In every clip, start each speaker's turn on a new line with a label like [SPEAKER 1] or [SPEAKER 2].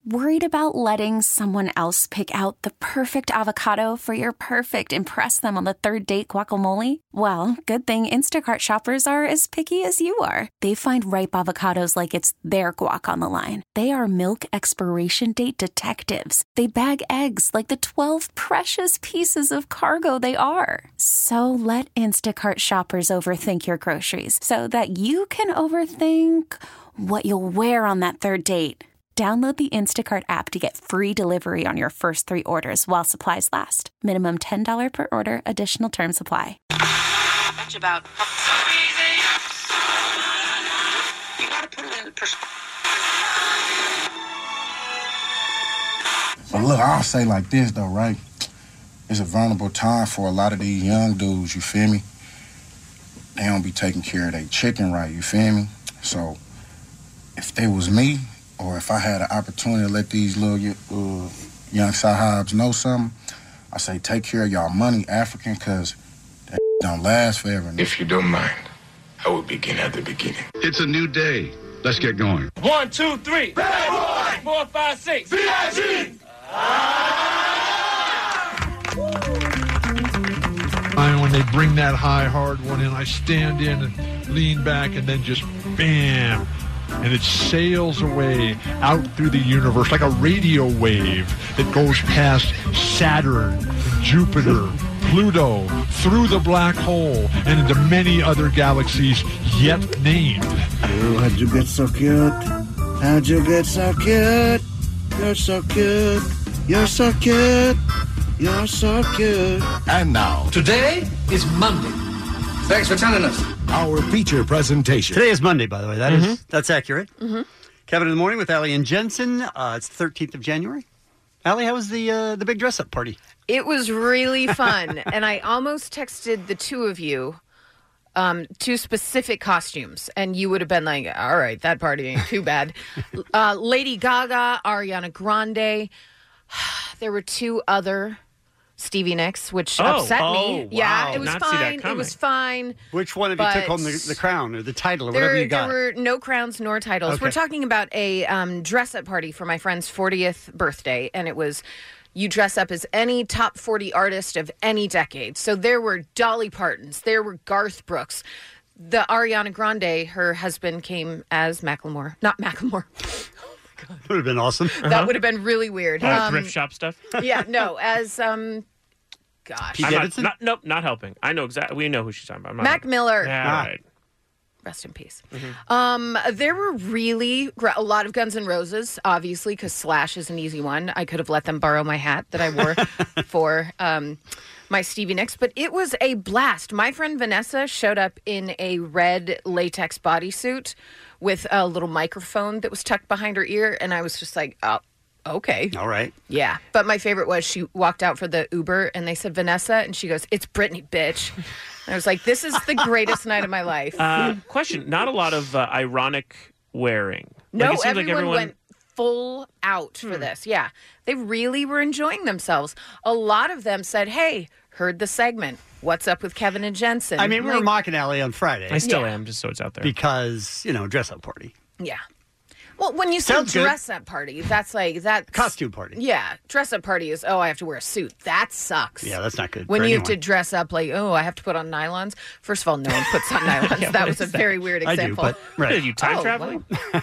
[SPEAKER 1] Worried about letting someone else pick out the perfect avocado for your perfect impress them on the third date guacamole? Well, good thing Instacart shoppers are as picky as you are. They find ripe avocados like it's their guac on the line. They are milk expiration date detectives. They bag eggs like the 12 precious pieces of cargo they are. So let Instacart shoppers overthink your groceries so that you can overthink what you'll wear on that third date. Download the Instacart app to get free delivery on your first 3 orders while supplies last. Minimum $10 per order. Additional terms apply.
[SPEAKER 2] Much about so easy. You gotta put it in perspective.
[SPEAKER 3] But look, I'll say like this though, right? It's a vulnerable time for a lot of these young dudes, you feel me? They don't be taking care of their chicken right, you feel me? So if they was me, or if I had an opportunity to let these little young sahabs know something, I say take care of y'all money, African, because that don't last forever.
[SPEAKER 4] If you don't mind, I will begin at the beginning.
[SPEAKER 5] It's a new day. Let's get going.
[SPEAKER 6] 1, 2, 3. Bad boy. 4, 5, 6. B.I.G.
[SPEAKER 7] When they bring that high, hard one in, I stand in and lean back and then just bam. And it sails away out through the universe like a radio wave that goes past Saturn, Jupiter, Pluto, through the black hole, and into many other galaxies yet named.
[SPEAKER 8] Oh, how'd you get so cute? How'd you get so cute? You're so cute. You're so cute. You're so cute.
[SPEAKER 5] And now,
[SPEAKER 6] Today is Monday.
[SPEAKER 4] Thanks for telling us.
[SPEAKER 5] our feature presentation.
[SPEAKER 9] Today is Monday, by the way. That's accurate. Mm-hmm. Kevin in the Morning with Allie and Jensen. It's the 13th of January. Allie, how was the big dress-up party?
[SPEAKER 10] It was really fun, and I almost texted the two of you 2 specific costumes, and you would have been like, all right, that party ain't too bad. Lady Gaga, Ariana Grande. There were 2 other Stevie Nicks, which upset me.
[SPEAKER 9] Wow.
[SPEAKER 10] Yeah, it was fine. It was fine.
[SPEAKER 9] Which one of you took home the crown or the title or whatever you got?
[SPEAKER 10] There were no crowns nor titles.
[SPEAKER 9] Okay.
[SPEAKER 10] We're talking about a dress-up party for my friend's 40th birthday, and it was you dress up as any top 40 artist of any decade. So there were Dolly Partons, there were Garth Brooks. The Ariana Grande, her husband came as Macklemore. Not Macklemore.
[SPEAKER 9] Would have been awesome.
[SPEAKER 10] That would have been really weird.
[SPEAKER 6] Thrift shop stuff?
[SPEAKER 10] Yeah, no, as, gosh.
[SPEAKER 6] Not helping. I know exactly. We know who she's talking about.
[SPEAKER 10] Mac Miller.
[SPEAKER 6] Yeah, right.
[SPEAKER 10] Rest in peace. Mm-hmm. There were really a lot of Guns N' Roses, obviously, because Slash is an easy one. I could have let them borrow my hat that I wore for my Stevie Nicks, but it was a blast. My friend Vanessa showed up in a red latex bodysuit with a little microphone that was tucked behind her ear, and I was just like, oh, okay.
[SPEAKER 9] All right.
[SPEAKER 10] Yeah. But my favorite was she walked out for the Uber, and they said, Vanessa, and she goes, it's Britney, bitch. And I was like, this is the greatest night of my life.
[SPEAKER 6] Question, not a lot of ironic wearing.
[SPEAKER 10] No,
[SPEAKER 6] like, it seems
[SPEAKER 10] everyone
[SPEAKER 6] like
[SPEAKER 10] went full out for this. Yeah. They really were enjoying themselves. A lot of them said, hey, heard the segment. What's up with Kevin and Jensen?
[SPEAKER 9] I mean, we were mocking Allie on Friday.
[SPEAKER 6] I still am, just so it's out there.
[SPEAKER 9] Because, dress-up party.
[SPEAKER 10] Yeah. Well, when you say dress-up party, that's like that
[SPEAKER 9] costume party.
[SPEAKER 10] Yeah, dress-up party is I have to wear a suit. That sucks.
[SPEAKER 9] Yeah, that's not good.
[SPEAKER 10] When you have to dress up like I have to put on nylons. First of all, no one puts on nylons. That was a very weird example.
[SPEAKER 9] I do, but right.
[SPEAKER 6] Are you time traveling? Wow.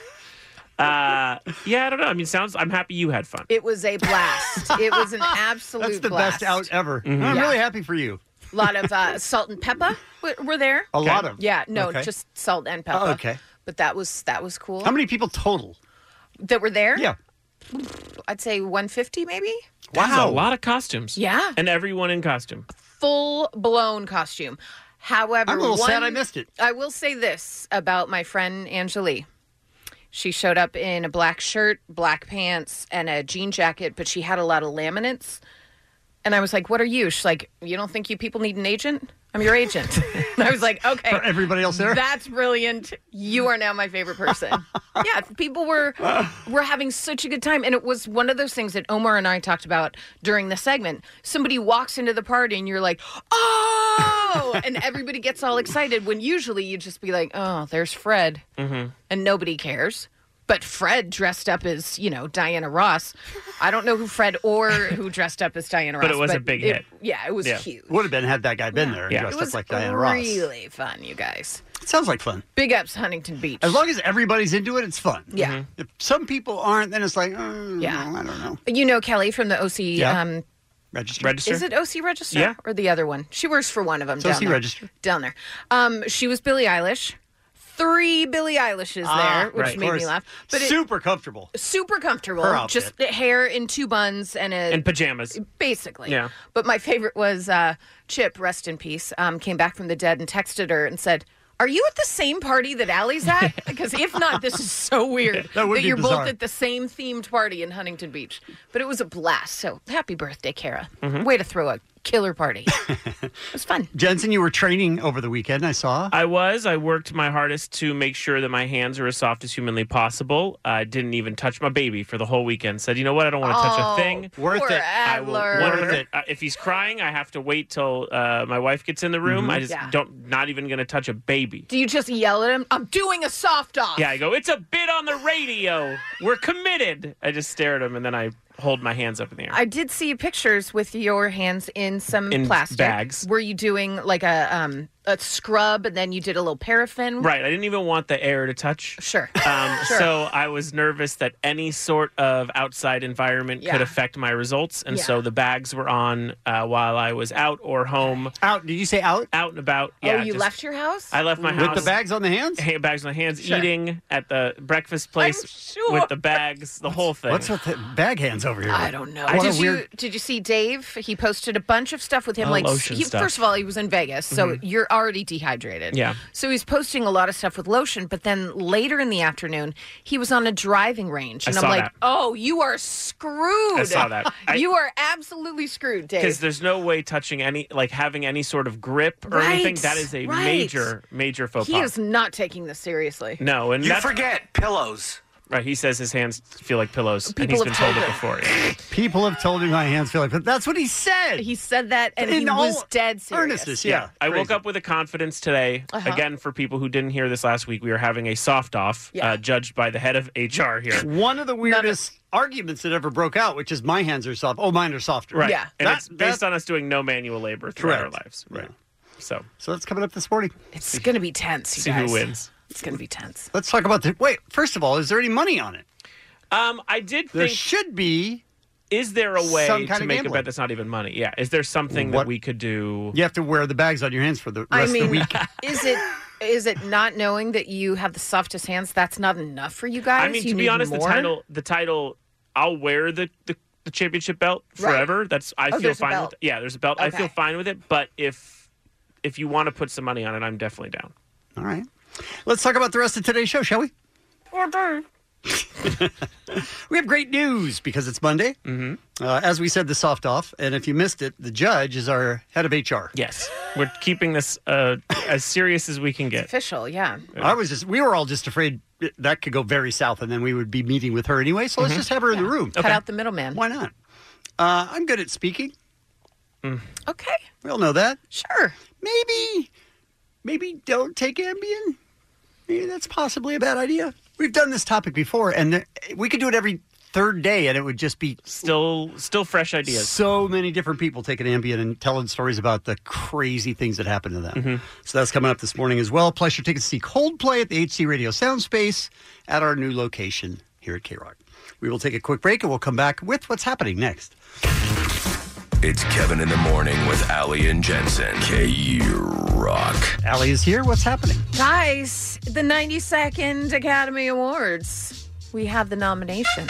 [SPEAKER 6] Yeah, I don't know. I mean, I'm happy you had fun.
[SPEAKER 10] It was a blast. It was an absolute
[SPEAKER 9] That's the
[SPEAKER 10] blast.
[SPEAKER 9] best out ever. Mm-hmm. I'm really happy for you.
[SPEAKER 10] A lot of salt and pepper were there.
[SPEAKER 9] A lot of?
[SPEAKER 10] Yeah, no,
[SPEAKER 9] Okay.
[SPEAKER 10] just salt and pepper.
[SPEAKER 9] Oh, okay.
[SPEAKER 10] But that was cool.
[SPEAKER 9] How many people total?
[SPEAKER 10] That were there?
[SPEAKER 9] Yeah.
[SPEAKER 10] I'd say 150 maybe.
[SPEAKER 6] Wow. That's a lot of costumes.
[SPEAKER 10] Yeah.
[SPEAKER 6] And everyone in costume.
[SPEAKER 10] Full-blown costume. However,
[SPEAKER 9] I'm a little sad I missed it.
[SPEAKER 10] I will say this about my friend Angelique. She showed up in a black shirt, black pants, and a jean jacket, but she had a lot of laminates. And I was like, what are you? She's like, you don't think you people need an agent? I'm your agent. And I was like, okay.
[SPEAKER 9] For everybody else there?
[SPEAKER 10] That's brilliant. You are now my favorite person. Yeah, people were having such a good time. And it was one of those things that Omar and I talked about during the segment. Somebody walks into the party and you're like, oh! And everybody gets all excited when usually you'd just be like, oh, there's Fred. Mm-hmm. And nobody cares. But Fred dressed up as, Diana Ross. I don't know who Fred or who dressed up as Diana Ross.
[SPEAKER 11] But it was a big hit.
[SPEAKER 10] Yeah, it was huge.
[SPEAKER 9] Would have been had that guy been there and dressed up like Diana Ross.
[SPEAKER 10] It was really fun, you guys.
[SPEAKER 9] It sounds like fun.
[SPEAKER 10] Big ups, Huntington Beach.
[SPEAKER 9] As long as everybody's into it, it's fun.
[SPEAKER 10] Yeah.
[SPEAKER 9] If some people aren't, then it's like, I don't know.
[SPEAKER 10] You know Kelly from the OC
[SPEAKER 9] Register.
[SPEAKER 10] Is it OC Register?
[SPEAKER 11] Yeah.
[SPEAKER 10] Or the other one? She works for one of them
[SPEAKER 9] It's
[SPEAKER 10] down
[SPEAKER 9] OC
[SPEAKER 10] there.
[SPEAKER 9] Register.
[SPEAKER 10] Down there. She was Billie Eilish. 3 Billie Eilishes there, which made me laugh. But
[SPEAKER 9] super comfortable.
[SPEAKER 10] Super comfortable.
[SPEAKER 9] Her outfit.
[SPEAKER 10] Just hair in 2 buns and
[SPEAKER 11] pajamas.
[SPEAKER 10] Basically.
[SPEAKER 11] Yeah.
[SPEAKER 10] But my favorite was Chip, rest in peace, came back from the dead and texted her and said, "Are you at the same party that Allie's at? Because if not, this is so weird
[SPEAKER 9] That would be
[SPEAKER 10] you're
[SPEAKER 9] bizarre.
[SPEAKER 10] both at the same themed party in Huntington Beach." But it was a blast. So happy birthday, Kara.
[SPEAKER 9] Mm-hmm.
[SPEAKER 10] Way to throw a killer party. It was fun.
[SPEAKER 9] Jensen, you were training over the weekend, I saw.
[SPEAKER 11] I worked my hardest to make sure that my hands are as soft as humanly possible. I didn't even touch my baby for the whole weekend. Said, you know what? I don't want to touch a thing.
[SPEAKER 9] Worth
[SPEAKER 10] poor
[SPEAKER 9] it.
[SPEAKER 11] I will
[SPEAKER 10] Adler.
[SPEAKER 11] worth it. If he's crying, I have to wait till my wife gets in the room. I just not even going to touch a baby.
[SPEAKER 10] Do you just yell at him? I'm doing a soft off.
[SPEAKER 11] Yeah, I go, it's a bit on the radio. We're committed. I just stare at him and then I hold my hands up in the air.
[SPEAKER 10] I did see pictures with your hands in some plastic
[SPEAKER 11] bags.
[SPEAKER 10] Were you doing like a scrub and then you did a little paraffin?
[SPEAKER 11] Right. I didn't even want the air to touch.
[SPEAKER 10] Sure.
[SPEAKER 11] So I was nervous that any sort of outside environment could affect my results. And so the bags were on while I was out or home.
[SPEAKER 9] Out? Did you say out?
[SPEAKER 11] Out and about. Yeah.
[SPEAKER 10] You left your house?
[SPEAKER 11] I left my house.
[SPEAKER 9] With the bags on the hands?
[SPEAKER 11] Bags on the hands,
[SPEAKER 10] Sure.
[SPEAKER 11] eating at the breakfast place
[SPEAKER 10] I'm sure.
[SPEAKER 11] with the bags, the whole thing.
[SPEAKER 9] What's with the bag hands over here?
[SPEAKER 10] I don't know.
[SPEAKER 9] What a
[SPEAKER 10] Did you see Dave? He posted a bunch of stuff with him.
[SPEAKER 11] Lotion stuff.
[SPEAKER 10] First of all, he was in Vegas, so you're already dehydrated.
[SPEAKER 11] Yeah.
[SPEAKER 10] So he's posting a lot of stuff with lotion, but then later in the afternoon, he was on a driving range. And
[SPEAKER 11] I
[SPEAKER 10] I'm
[SPEAKER 11] saw
[SPEAKER 10] like,
[SPEAKER 11] that.
[SPEAKER 10] oh, you are screwed.
[SPEAKER 11] I saw that.
[SPEAKER 10] You are absolutely screwed, Dave.
[SPEAKER 11] Because there's no way touching having any sort of grip or anything. That is a major faux
[SPEAKER 10] He
[SPEAKER 11] pas.
[SPEAKER 10] is not taking this seriously.
[SPEAKER 11] No, and
[SPEAKER 4] You forget pillows.
[SPEAKER 11] Right, he says his hands feel like pillows, and
[SPEAKER 10] People
[SPEAKER 11] he's been
[SPEAKER 10] have
[SPEAKER 11] told it
[SPEAKER 10] told
[SPEAKER 11] before. Yeah.
[SPEAKER 9] People have told me my hands feel like, but that's what he said.
[SPEAKER 10] He said that, and
[SPEAKER 9] In
[SPEAKER 10] he
[SPEAKER 9] all
[SPEAKER 10] was dead serious.
[SPEAKER 9] earnestness, yeah.
[SPEAKER 11] I woke
[SPEAKER 9] Crazy.
[SPEAKER 11] up with a confidence today. Again, for people who didn't hear this last week, we were having a soft off, judged by the head of HR here.
[SPEAKER 9] One of the weirdest arguments that ever broke out, which is my hands are soft. Oh, mine are softer.
[SPEAKER 11] Right,
[SPEAKER 10] Yeah.
[SPEAKER 11] and it's based on us doing no manual labor throughout our
[SPEAKER 9] Correct.
[SPEAKER 11] lives. Right. So
[SPEAKER 9] that's coming up this morning.
[SPEAKER 10] It's going to be tense, you
[SPEAKER 11] see
[SPEAKER 10] guys.
[SPEAKER 11] who wins.
[SPEAKER 10] It's going to be tense.
[SPEAKER 9] Let's talk about the. Wait, first of all, is there any money on it?
[SPEAKER 11] I did
[SPEAKER 9] There
[SPEAKER 11] think.
[SPEAKER 9] should be.
[SPEAKER 11] Is there a way
[SPEAKER 9] some kind
[SPEAKER 11] to
[SPEAKER 9] of
[SPEAKER 11] make a
[SPEAKER 9] gambling.
[SPEAKER 11] bet that's not even money? Yeah. Is there something that we could do?
[SPEAKER 9] You have to wear the bags on your hands for the rest of the week.
[SPEAKER 10] Is it not knowing that you have the softest hands? That's not enough for you guys.
[SPEAKER 11] I mean,
[SPEAKER 10] You
[SPEAKER 11] to be
[SPEAKER 10] need
[SPEAKER 11] honest,
[SPEAKER 10] more?
[SPEAKER 11] the title, I'll wear the championship belt forever.
[SPEAKER 10] Right.
[SPEAKER 11] That's I
[SPEAKER 10] Oh,
[SPEAKER 11] feel
[SPEAKER 10] there's a
[SPEAKER 11] fine
[SPEAKER 10] belt.
[SPEAKER 11] with. Yeah, there's a belt. I feel
[SPEAKER 10] Okay.
[SPEAKER 11] fine with it. But if you want to put some money on it, I'm definitely down.
[SPEAKER 9] All right. Let's talk about the rest of today's show, shall we? We have great news because it's Monday. Mm-hmm. As we said, the soft off. And if you missed it, the judge is our head of HR.
[SPEAKER 11] Yes. We're keeping this as serious as we can get.
[SPEAKER 10] Official, yeah.
[SPEAKER 9] We were all just afraid that could go very south and then we would be meeting with her anyway. So let's just have her in the room.
[SPEAKER 10] Cut out the middleman.
[SPEAKER 9] Why not? I'm good at speaking.
[SPEAKER 10] Okay.
[SPEAKER 9] We all know that.
[SPEAKER 10] Sure.
[SPEAKER 9] Maybe don't take Ambien. Maybe that's possibly a bad idea. We've done this topic before, and we could do it every third day, and it would just be
[SPEAKER 11] still fresh ideas.
[SPEAKER 9] So many different people taking Ambien and telling stories about the crazy things that happened to them.
[SPEAKER 11] Mm-hmm.
[SPEAKER 9] So that's coming up this morning as well. Plus, your tickets to see Coldplay at the HC Radio Sound Space at our new location here at K-Rock. We will take a quick break, and we'll come back with what's happening next.
[SPEAKER 12] It's Kevin in the Morning with Allie and Jensen. K-Rock.
[SPEAKER 9] Allie is here. What's happening?
[SPEAKER 10] Guys, the 92nd Academy Awards. We have the nominations.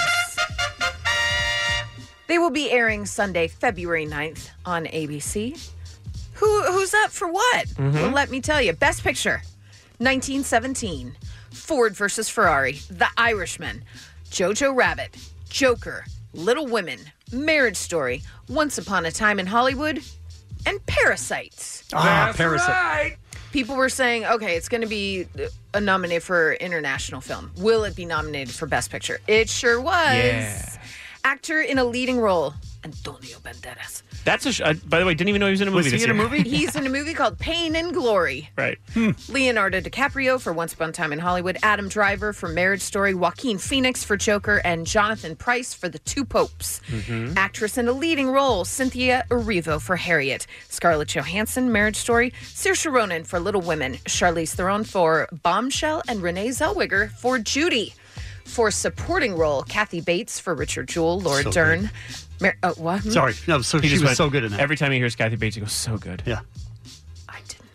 [SPEAKER 10] They will be airing Sunday, February 9th on ABC. Who's up for what? Well, let me tell you. Best Picture, 1917. Ford versus Ferrari. The Irishman. Jojo Rabbit. Joker. Little Women. Marriage Story. Once Upon a Time in Hollywood. And Parasites.
[SPEAKER 9] Parasite.
[SPEAKER 11] Right.
[SPEAKER 10] People were saying, okay, it's going to be a nominee for international film. Will it be nominated for Best Picture? It sure was.
[SPEAKER 11] Yeah.
[SPEAKER 10] Actor in a leading role, Antonio Banderas.
[SPEAKER 11] That's by the way, didn't even know he was in a movie.
[SPEAKER 9] Was he in a movie?
[SPEAKER 10] He's in a movie called Pain and Glory.
[SPEAKER 11] Right.
[SPEAKER 10] Leonardo DiCaprio for Once Upon a Time in Hollywood, Adam Driver for Marriage Story, Joaquin Phoenix for Joker, and Jonathan Pryce for The Two Popes. Actress in a leading role, Cynthia Erivo for Harriet, Scarlett Johansson, Marriage Story, Saoirse Ronan for Little Women, Charlize Theron for Bombshell, and Renee Zellweger for Judy. For supporting role, Kathy Bates for Richard Jewell, Laura Dern. What?
[SPEAKER 9] Sorry. No, so she was so good in that.
[SPEAKER 11] Every time he hears Kathy Bates, he goes, so good.
[SPEAKER 9] Yeah.
[SPEAKER 10] I didn't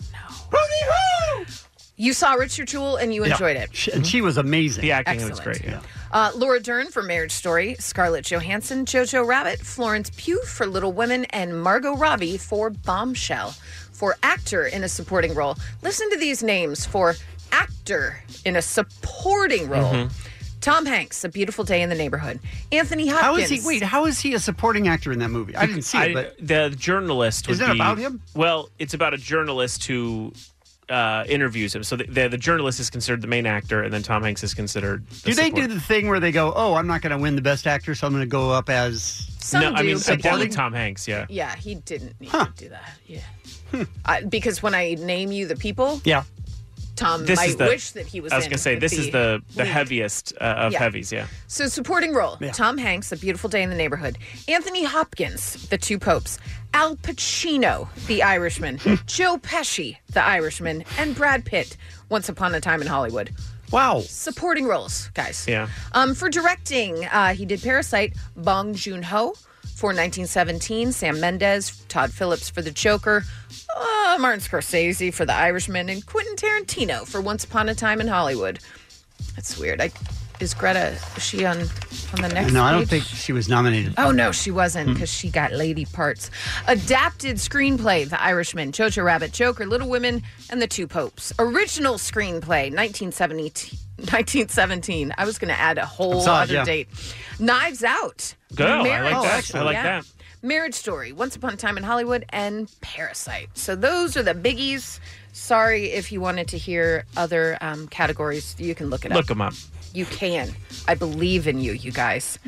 [SPEAKER 10] know. You saw Richard Jewell and you enjoyed it.
[SPEAKER 9] And she was amazing.
[SPEAKER 11] The acting was
[SPEAKER 10] Excellent.
[SPEAKER 11] great, yeah.
[SPEAKER 10] Laura Dern for Marriage Story, Scarlett Johansson, Jojo Rabbit, Florence Pugh for Little Women, and Margot Robbie for Bombshell. For actor in a supporting role, listen to these names for actor in a supporting role. Tom Hanks, A Beautiful Day in the Neighborhood. Anthony Hopkins.
[SPEAKER 9] How is he a supporting actor in that movie? I didn't see it, but
[SPEAKER 11] the journalist
[SPEAKER 9] is it about him?
[SPEAKER 11] Well, it's about a journalist who interviews him. So the journalist is considered the main actor, and then Tom Hanks is considered the
[SPEAKER 9] Do they do the thing where they go, oh, I'm not going to win the best actor, so I'm going to go up as...
[SPEAKER 10] Some
[SPEAKER 11] no,
[SPEAKER 10] do,
[SPEAKER 11] I mean,
[SPEAKER 10] but
[SPEAKER 11] supporting Tom Hanks, yeah.
[SPEAKER 10] Yeah, he didn't need to do that. Yeah. Because when I name you the people...
[SPEAKER 9] Yeah.
[SPEAKER 10] Tom might wish that he was in.
[SPEAKER 11] I was going to say, this is the
[SPEAKER 10] lead.
[SPEAKER 11] heaviest of heavies, yeah.
[SPEAKER 10] So supporting role, Tom Hanks, A Beautiful Day in the Neighborhood. Anthony Hopkins, The Two Popes. Al Pacino, The Irishman. Joe Pesci, The Irishman. And Brad Pitt, Once Upon a Time in Hollywood.
[SPEAKER 9] Wow.
[SPEAKER 10] Supporting roles, guys.
[SPEAKER 11] Yeah.
[SPEAKER 10] For directing, he did Parasite. Bong Joon-ho for 1917. Sam Mendes, Todd Phillips for The Joker. Martin Scorsese for The Irishman, and Quentin Tarantino for Once Upon a Time in Hollywood. That's weird. Is she on the next
[SPEAKER 9] No, I don't
[SPEAKER 10] page?
[SPEAKER 9] think she was nominated.
[SPEAKER 10] Oh, no, she wasn't, because she got lady parts. Adapted screenplay, The Irishman, Jojo Rabbit, Joker, Little Women, and The Two Popes. Original screenplay, 1917. I was going to add a whole other date. Knives Out.
[SPEAKER 11] Good. I like that. I like that.
[SPEAKER 10] Marriage Story, Once Upon a Time in Hollywood, and Parasite. So those are the biggies. Sorry if you wanted to hear other categories. You can look it up.
[SPEAKER 11] Look them up.
[SPEAKER 10] You can. I believe in you, you guys.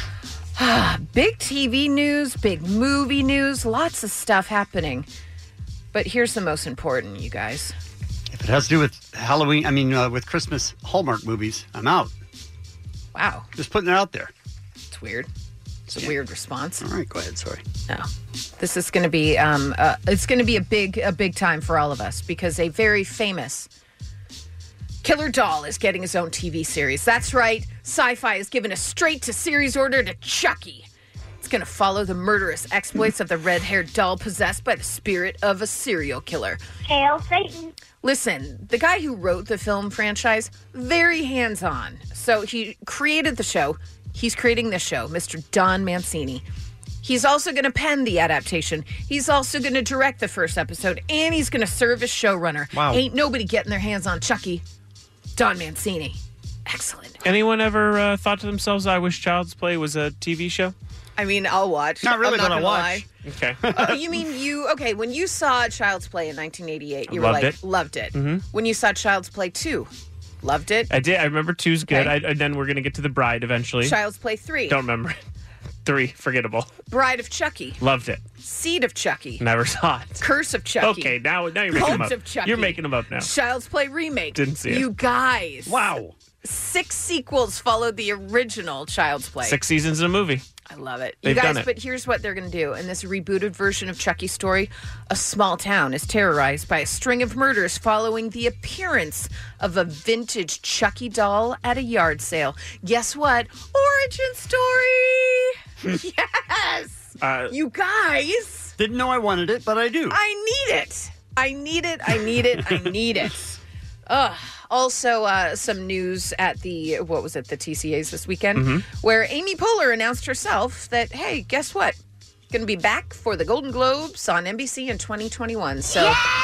[SPEAKER 10] Big TV news, big movie news, lots of stuff happening. But here's the most important, you guys.
[SPEAKER 9] If it has to do with Halloween, with Christmas Hallmark movies, I'm out.
[SPEAKER 10] Wow.
[SPEAKER 9] Just putting it out there.
[SPEAKER 10] It's weird. It's a weird response.
[SPEAKER 9] All right, go ahead. Sorry.
[SPEAKER 10] No, this is going to be it's going to be a big time for all of us because a very famous killer doll is getting his own TV series. That's right. Sci-Fi has given a straight-to-series order to Chucky. It's going to follow the murderous exploits of the red-haired doll possessed by the spirit of a serial killer.
[SPEAKER 13] Hail Satan.
[SPEAKER 10] Listen, the guy who wrote the film franchise, very hands-on. So he created the show. He's creating this show, Mr. Don Mancini. He's also going to pen the adaptation. He's also going to direct the first episode, and he's going to serve as showrunner.
[SPEAKER 9] Wow.
[SPEAKER 10] Ain't nobody getting their hands on Chucky. Don Mancini. Excellent.
[SPEAKER 11] Anyone ever thought to themselves, I wish Child's Play was a TV show?
[SPEAKER 10] I mean, I'll watch.
[SPEAKER 9] Not really,
[SPEAKER 10] I'm
[SPEAKER 9] but I'll watch.
[SPEAKER 11] Okay.
[SPEAKER 10] You mean when you saw Child's Play in 1988, you were
[SPEAKER 11] Loved
[SPEAKER 10] like,
[SPEAKER 11] it.
[SPEAKER 10] loved it.
[SPEAKER 11] Mm-hmm.
[SPEAKER 10] When you saw Child's Play 2, loved it.
[SPEAKER 11] I did. I remember 2's good.
[SPEAKER 10] Okay.
[SPEAKER 11] And then we're going to get to The Bride eventually.
[SPEAKER 10] Child's Play 3.
[SPEAKER 11] Don't remember it. 3, forgettable.
[SPEAKER 10] Bride of Chucky.
[SPEAKER 11] Loved it.
[SPEAKER 10] Seed of Chucky.
[SPEAKER 11] Never saw it.
[SPEAKER 10] Curse of Chucky.
[SPEAKER 11] Okay, now you're making
[SPEAKER 10] Cult
[SPEAKER 11] them up.
[SPEAKER 10] of Chucky.
[SPEAKER 11] You're making them up now.
[SPEAKER 10] Child's Play remake.
[SPEAKER 11] Didn't see it.
[SPEAKER 10] You guys.
[SPEAKER 9] Wow.
[SPEAKER 10] 6 sequels followed the original Child's Play.
[SPEAKER 11] 6 seasons in a movie.
[SPEAKER 10] I love it.
[SPEAKER 11] They've
[SPEAKER 10] you guys,
[SPEAKER 11] done it.
[SPEAKER 10] but here's what they're going to do. In this rebooted version of Chucky's story, a small town is terrorized by a string of murders following the appearance of a vintage Chucky doll at a yard sale. Guess what? Origin story! Yes! You guys!
[SPEAKER 9] Didn't know I wanted it, but I do.
[SPEAKER 10] I need it. I need it. I need it. I need it. Also, some news at the TCAs this weekend, where Amy Poehler announced herself that, hey, guess what? Going to be back for the Golden Globes on NBC in 2021. So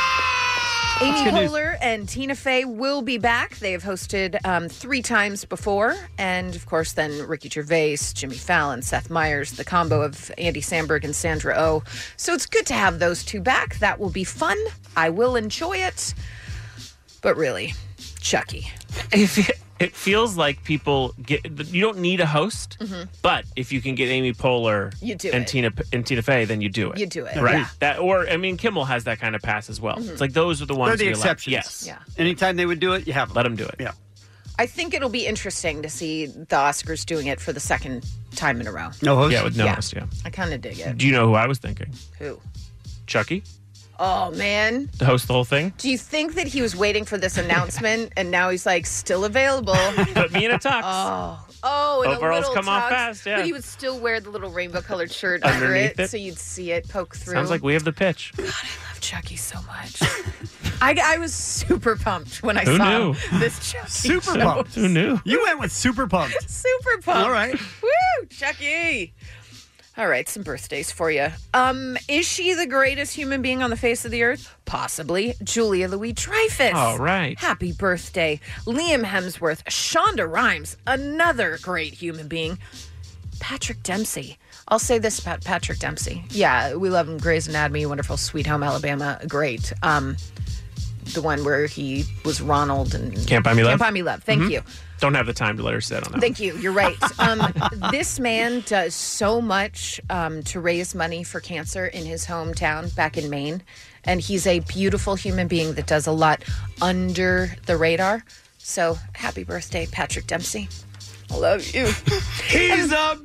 [SPEAKER 10] Amy Poehler and Tina Fey will be back. They have hosted 3 times before. And, of course, then Ricky Gervais, Jimmy Fallon, Seth Meyers, the combo of Andy Samberg and Sandra Oh. So it's good to have those 2 back. That will be fun. I will enjoy it. But really, Chucky.
[SPEAKER 11] It feels like people you don't need a host, but if you can get Amy Poehler and Tina Fey, then you do it.
[SPEAKER 10] You do it.
[SPEAKER 11] Right. Yeah. Kimmel has that kind of pass as well. It's like those are the ones
[SPEAKER 9] They're the
[SPEAKER 11] you're allowed-
[SPEAKER 9] exceptions.
[SPEAKER 11] Yes.
[SPEAKER 10] Yeah.
[SPEAKER 9] Anytime they would do it, you have them.
[SPEAKER 11] Let them do it.
[SPEAKER 9] Yeah.
[SPEAKER 10] I think it'll be interesting to see the Oscars doing it for the second time in a row.
[SPEAKER 9] No host?
[SPEAKER 11] Yeah, with no host, yeah.
[SPEAKER 10] I kind of dig it.
[SPEAKER 11] Do you know who I was thinking?
[SPEAKER 10] Who?
[SPEAKER 11] Chucky?
[SPEAKER 10] Oh, man.
[SPEAKER 11] To host the whole thing?
[SPEAKER 10] Do you think that he was waiting for this announcement and now he's like, still available?
[SPEAKER 11] Put me in a tux.
[SPEAKER 10] Oh, and
[SPEAKER 11] Overalls
[SPEAKER 10] a little
[SPEAKER 11] come off
[SPEAKER 10] tux,
[SPEAKER 11] fast, yeah.
[SPEAKER 10] But he would still wear the little rainbow-colored shirt under
[SPEAKER 11] Underneath it.
[SPEAKER 10] so you'd see it poke through.
[SPEAKER 11] Sounds like we have the pitch.
[SPEAKER 10] God, I love Chucky so much. I was super pumped when I
[SPEAKER 11] Who
[SPEAKER 10] saw
[SPEAKER 11] knew?
[SPEAKER 10] this Chucky
[SPEAKER 9] Super
[SPEAKER 10] show.
[SPEAKER 9] pumped.
[SPEAKER 11] Who knew?
[SPEAKER 9] You went with super pumped.
[SPEAKER 10] Super pumped.
[SPEAKER 9] All right.
[SPEAKER 10] Woo, Chucky. All right, some birthdays for you. Is she the greatest human being on the face of the earth? Possibly. Julia Louis-Dreyfus.
[SPEAKER 11] All right.
[SPEAKER 10] Happy birthday. Liam Hemsworth. Shonda Rhimes. Another great human being. Patrick Dempsey. I'll say this about Patrick Dempsey. Yeah, we love him. Grey's Anatomy, wonderful. Sweet Home Alabama, great. The one where he was Ronald and
[SPEAKER 11] Can't Buy Me Love?
[SPEAKER 10] Can't Buy Me Love. Thank you.
[SPEAKER 11] Don't have the time to let her sit on that.
[SPEAKER 10] Thank you. You're right. This man does so much to raise money for cancer in his hometown back in Maine. And he's a beautiful human being that does a lot under the radar. So happy birthday, Patrick Dempsey. I love you.
[SPEAKER 8] He's a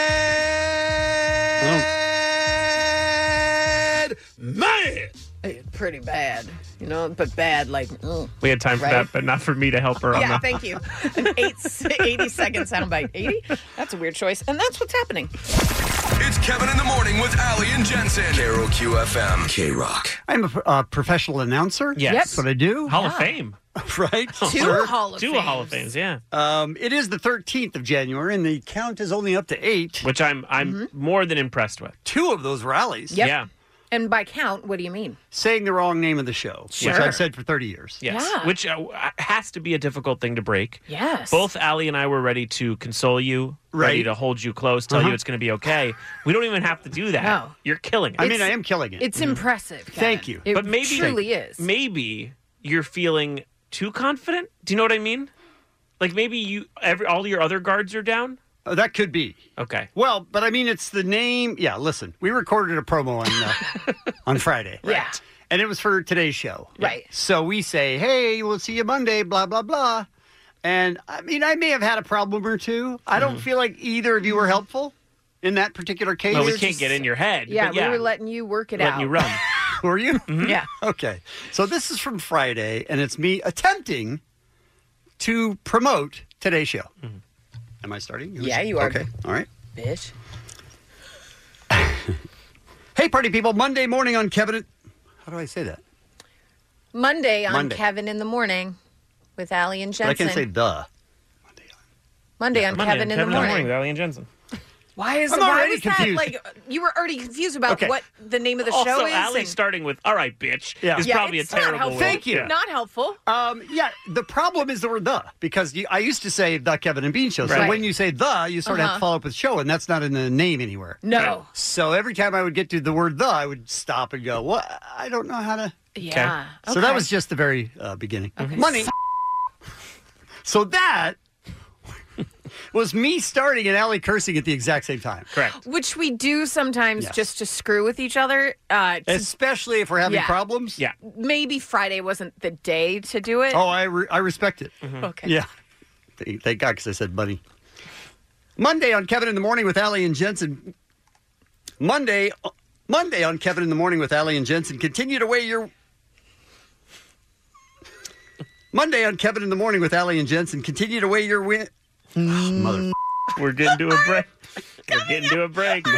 [SPEAKER 8] bad man.
[SPEAKER 10] Pretty bad, but bad like.
[SPEAKER 11] We had time for
[SPEAKER 10] Right?
[SPEAKER 11] that, but not for me to help her on
[SPEAKER 10] Yeah,
[SPEAKER 11] that.
[SPEAKER 10] thank you. An 80-second soundbite. 80? That's a weird choice. And that's what's happening.
[SPEAKER 12] It's Kevin in the Morning with Ali and Jensen. Carol QFM. K-Rock.
[SPEAKER 9] I'm a professional announcer.
[SPEAKER 11] Yes.
[SPEAKER 9] That's what I do.
[SPEAKER 11] Hall of Fame.
[SPEAKER 9] Right?
[SPEAKER 10] Two Hall of
[SPEAKER 11] Two
[SPEAKER 10] Fames.
[SPEAKER 11] Hall of Fames, yeah.
[SPEAKER 9] It is the 13th of January, and the count is only up to 8.
[SPEAKER 11] Which I'm more than impressed with.
[SPEAKER 9] 2 of those rallies.
[SPEAKER 10] Yep.
[SPEAKER 11] Yeah.
[SPEAKER 10] And by count, what do you mean?
[SPEAKER 9] Saying the wrong name of the show,
[SPEAKER 10] Sure.
[SPEAKER 9] which I've said for 30 years.
[SPEAKER 11] Yes.
[SPEAKER 10] Yeah.
[SPEAKER 11] Which has to be a difficult thing to break.
[SPEAKER 10] Yes.
[SPEAKER 11] Both Ali and I were ready to console you, ready
[SPEAKER 9] Right.
[SPEAKER 11] to hold you close, tell you it's going to be okay. We don't even have to do that.
[SPEAKER 10] No.
[SPEAKER 11] You're killing it.
[SPEAKER 9] I mean, I am killing it.
[SPEAKER 10] It's impressive. Kevin.
[SPEAKER 9] Thank you.
[SPEAKER 10] It
[SPEAKER 11] But maybe-
[SPEAKER 10] truly is.
[SPEAKER 11] Maybe you're feeling too confident. Do you know what I mean? Like maybe all your other guards are down.
[SPEAKER 9] That could be.
[SPEAKER 11] Okay.
[SPEAKER 9] Well, but I mean, it's the name. Yeah, listen, we recorded a promo on Friday.
[SPEAKER 10] Yeah.
[SPEAKER 9] And it was for today's show.
[SPEAKER 10] Right.
[SPEAKER 9] So we say, hey, we'll see you Monday, blah, blah, blah. And I mean, I may have had a problem or two. I don't feel like either of you were helpful in that particular case.
[SPEAKER 11] Well, we can't get in your head.
[SPEAKER 10] Yeah,
[SPEAKER 11] but
[SPEAKER 10] we were letting you work it
[SPEAKER 11] letting
[SPEAKER 10] out.
[SPEAKER 11] you run.
[SPEAKER 9] Were you?
[SPEAKER 10] Yeah.
[SPEAKER 9] Okay. So this is from Friday, and it's me attempting to promote today's show. Am I starting?
[SPEAKER 10] Yeah, you are.
[SPEAKER 9] Okay. All right.
[SPEAKER 10] Bitch.
[SPEAKER 9] Hey, party people. Monday morning on Kevin. How do I say that?
[SPEAKER 10] Monday on
[SPEAKER 9] Monday.
[SPEAKER 10] Kevin in the Morning with Allie and
[SPEAKER 9] But
[SPEAKER 10] Jensen.
[SPEAKER 9] I can't say the.
[SPEAKER 10] Monday on
[SPEAKER 11] Monday
[SPEAKER 10] Kevin
[SPEAKER 11] on
[SPEAKER 10] in the Morning.
[SPEAKER 11] with Ali and Jensen.
[SPEAKER 10] Why is
[SPEAKER 9] I'm
[SPEAKER 10] why
[SPEAKER 9] already
[SPEAKER 10] was that
[SPEAKER 9] confused.
[SPEAKER 10] like you were already confused about
[SPEAKER 9] Okay.
[SPEAKER 10] what the name of the
[SPEAKER 11] Also,
[SPEAKER 10] show is?
[SPEAKER 11] Ali
[SPEAKER 10] and-
[SPEAKER 11] starting with "All right, bitch"
[SPEAKER 9] Yeah.
[SPEAKER 11] is
[SPEAKER 10] Yeah,
[SPEAKER 11] probably a
[SPEAKER 10] it's not
[SPEAKER 11] terrible
[SPEAKER 10] helpful.
[SPEAKER 11] way.
[SPEAKER 9] Thank you.
[SPEAKER 11] Yeah.
[SPEAKER 10] Not helpful.
[SPEAKER 9] Yeah, the problem is the word the, because I used to say the Kevin and Bean show. So
[SPEAKER 10] Right.
[SPEAKER 9] when you say the, you sort of have to follow up with show, and that's not in the name anywhere.
[SPEAKER 10] No.
[SPEAKER 9] So every time I would get to the word the, I would stop and go, what? I don't know how to.
[SPEAKER 10] Yeah.
[SPEAKER 9] So that was just the very beginning. Money. So that was me starting and Allie cursing at the exact same time.
[SPEAKER 11] Correct.
[SPEAKER 10] Which we do sometimes
[SPEAKER 9] Yes.
[SPEAKER 10] just to screw with each other.
[SPEAKER 9] Especially if we're having
[SPEAKER 10] Yeah.
[SPEAKER 9] problems.
[SPEAKER 11] Yeah.
[SPEAKER 10] Maybe Friday wasn't the day to do it.
[SPEAKER 9] Oh, I respect it.
[SPEAKER 10] Okay.
[SPEAKER 9] Yeah. Thank God, because I said money. Monday on Kevin in the Morning with Allie and Jensen. Monday on Kevin in the Morning with Allie and Jensen. Continue to weigh your... Monday on Kevin in the Morning with Allie and Jensen. Continue to weigh your win... Mother...
[SPEAKER 11] We're getting to a break. We're getting to a break.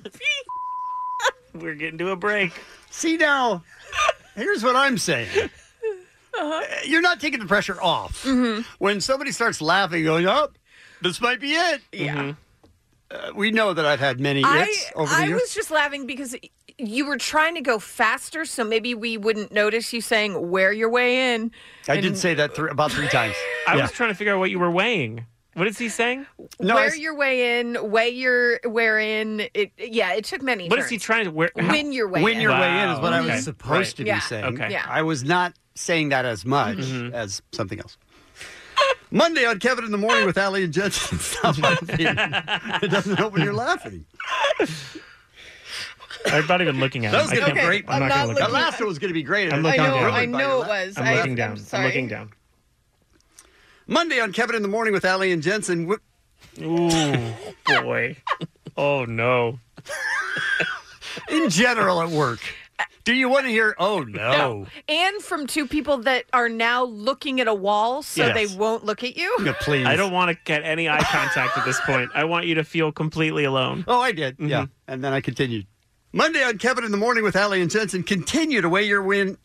[SPEAKER 11] We're getting to a break.
[SPEAKER 9] See now, here's what I'm saying. You're not taking the pressure off. When somebody starts laughing, going, oh, this might be it.
[SPEAKER 10] Yeah.
[SPEAKER 9] We know that I've had many hits over the
[SPEAKER 10] I
[SPEAKER 9] years.
[SPEAKER 10] was just laughing because you were trying to go faster, so maybe we wouldn't notice you saying where you're way in.
[SPEAKER 9] I did say that about 3 times.
[SPEAKER 11] I
[SPEAKER 9] Yeah.
[SPEAKER 11] was trying to figure out what you were weighing. What is he saying?
[SPEAKER 9] No,
[SPEAKER 10] where you're way in, weigh your where in. It took many
[SPEAKER 11] What
[SPEAKER 10] turns.
[SPEAKER 11] is he trying to...
[SPEAKER 10] When you're way
[SPEAKER 9] When
[SPEAKER 10] in.
[SPEAKER 9] you're way in is what I
[SPEAKER 11] Okay.
[SPEAKER 9] was supposed to be
[SPEAKER 10] Yeah.
[SPEAKER 9] saying.
[SPEAKER 11] Okay.
[SPEAKER 10] Yeah.
[SPEAKER 9] I was not saying that as much as something else. Monday on Kevin in the Morning with Allie and Jensen. Stop laughing. It doesn't help when you're laughing.
[SPEAKER 11] I'm not even looking at it.
[SPEAKER 9] That was going to be great.
[SPEAKER 11] I'm not going to look.
[SPEAKER 9] That last one was going to be great.
[SPEAKER 11] I'm looking down.
[SPEAKER 10] I know it was.
[SPEAKER 11] I'm looking down.
[SPEAKER 10] sorry.
[SPEAKER 11] I'm looking down.
[SPEAKER 9] Monday on Kevin in the Morning with Allie and Jensen.
[SPEAKER 11] Ooh, boy. Oh, no.
[SPEAKER 9] In general at work. Do you want to hear, oh, no?
[SPEAKER 10] And from two people that are now looking at a wall so
[SPEAKER 11] Yes.
[SPEAKER 10] they won't look at you?
[SPEAKER 9] Yeah, please.
[SPEAKER 11] I don't want to get any eye contact at this point. I want you to feel completely alone.
[SPEAKER 9] Oh, I did. Yeah. And then I continued. Monday on Kevin in the Morning with Allie and Jensen. Continue to weigh your win.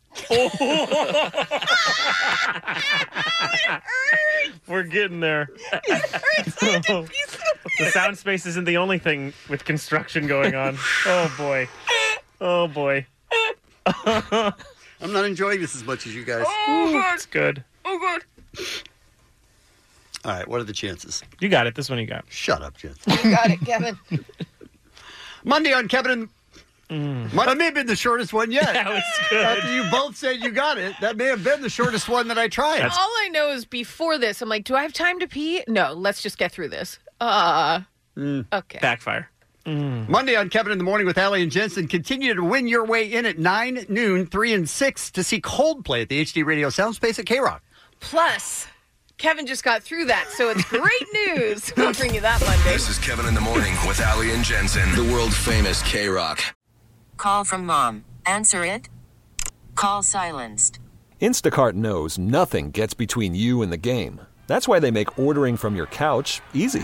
[SPEAKER 11] We're getting there. The sound space isn't the only thing with construction going on. Oh, boy. Oh, boy.
[SPEAKER 9] I'm not enjoying this as much as you guys.
[SPEAKER 11] Oh, it's good.
[SPEAKER 10] Oh, God.
[SPEAKER 9] All right, what are the chances?
[SPEAKER 11] You got it. This one you got.
[SPEAKER 9] Shut up, Jensen.
[SPEAKER 10] You got it, Kevin.
[SPEAKER 9] Monday on Kevin and... That may have been the shortest one yet.
[SPEAKER 11] That was good.
[SPEAKER 9] After you both said you got it, that may have been the shortest one that I tried.
[SPEAKER 10] All I know is before this, I'm like, do I have time to pee? No, let's just get through this. Okay.
[SPEAKER 11] Backfire.
[SPEAKER 9] Monday on Kevin in the Morning with Allie and Jensen. Continue to win your way in at 9, noon, 3, and 6 to see Coldplay at the HD Radio Soundspace at K-Rock.
[SPEAKER 10] Plus, Kevin just got through that, so it's great news. We'll bring you that Monday.
[SPEAKER 12] This is Kevin in the Morning with Allie and Jensen, the world famous K-Rock.
[SPEAKER 13] Call from mom. Answer it. Call silenced.
[SPEAKER 14] Instacart knows nothing gets between you and the game. That's why they make ordering from your couch easy.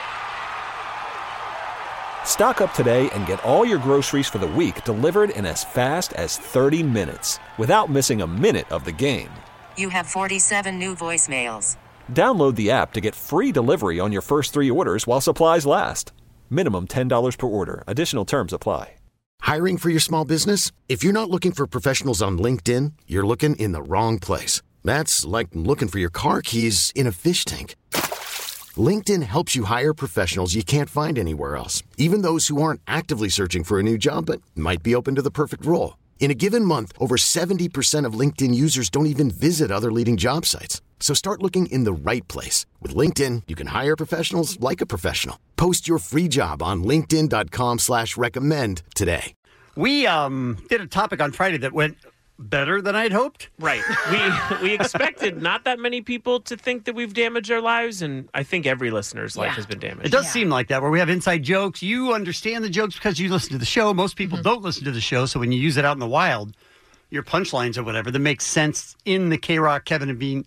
[SPEAKER 14] Stock up today and get all your groceries for the week delivered in as fast as 30 minutes without missing a minute of the game.
[SPEAKER 13] You have 47 new voicemails.
[SPEAKER 14] Download the app to get free delivery on your first 3 orders while supplies last. Minimum $10 per order. Additional terms apply.
[SPEAKER 15] Hiring for your small business? If you're not looking for professionals on LinkedIn, you're looking in the wrong place. That's like looking for your car keys in a fish tank. LinkedIn helps you hire professionals you can't find anywhere else, even those who aren't actively searching for a new job but might be open to the perfect role. In a given month, over 70% of LinkedIn users don't even visit other leading job sites. So start looking in the right place. With LinkedIn, you can hire professionals like a professional. Post your free job on linkedin.com/recommend today.
[SPEAKER 9] We did a topic on Friday that went better than I'd hoped.
[SPEAKER 11] Right. We expected not that many people to think that we've damaged our lives, and I think every listener's life has been damaged.
[SPEAKER 9] It does seem like that, where we have inside jokes. You understand the jokes because you listen to the show. Most people don't listen to the show, so when you use it out in the wild, your punchlines or whatever, that makes sense in the K-Rock, Kevin and Bean.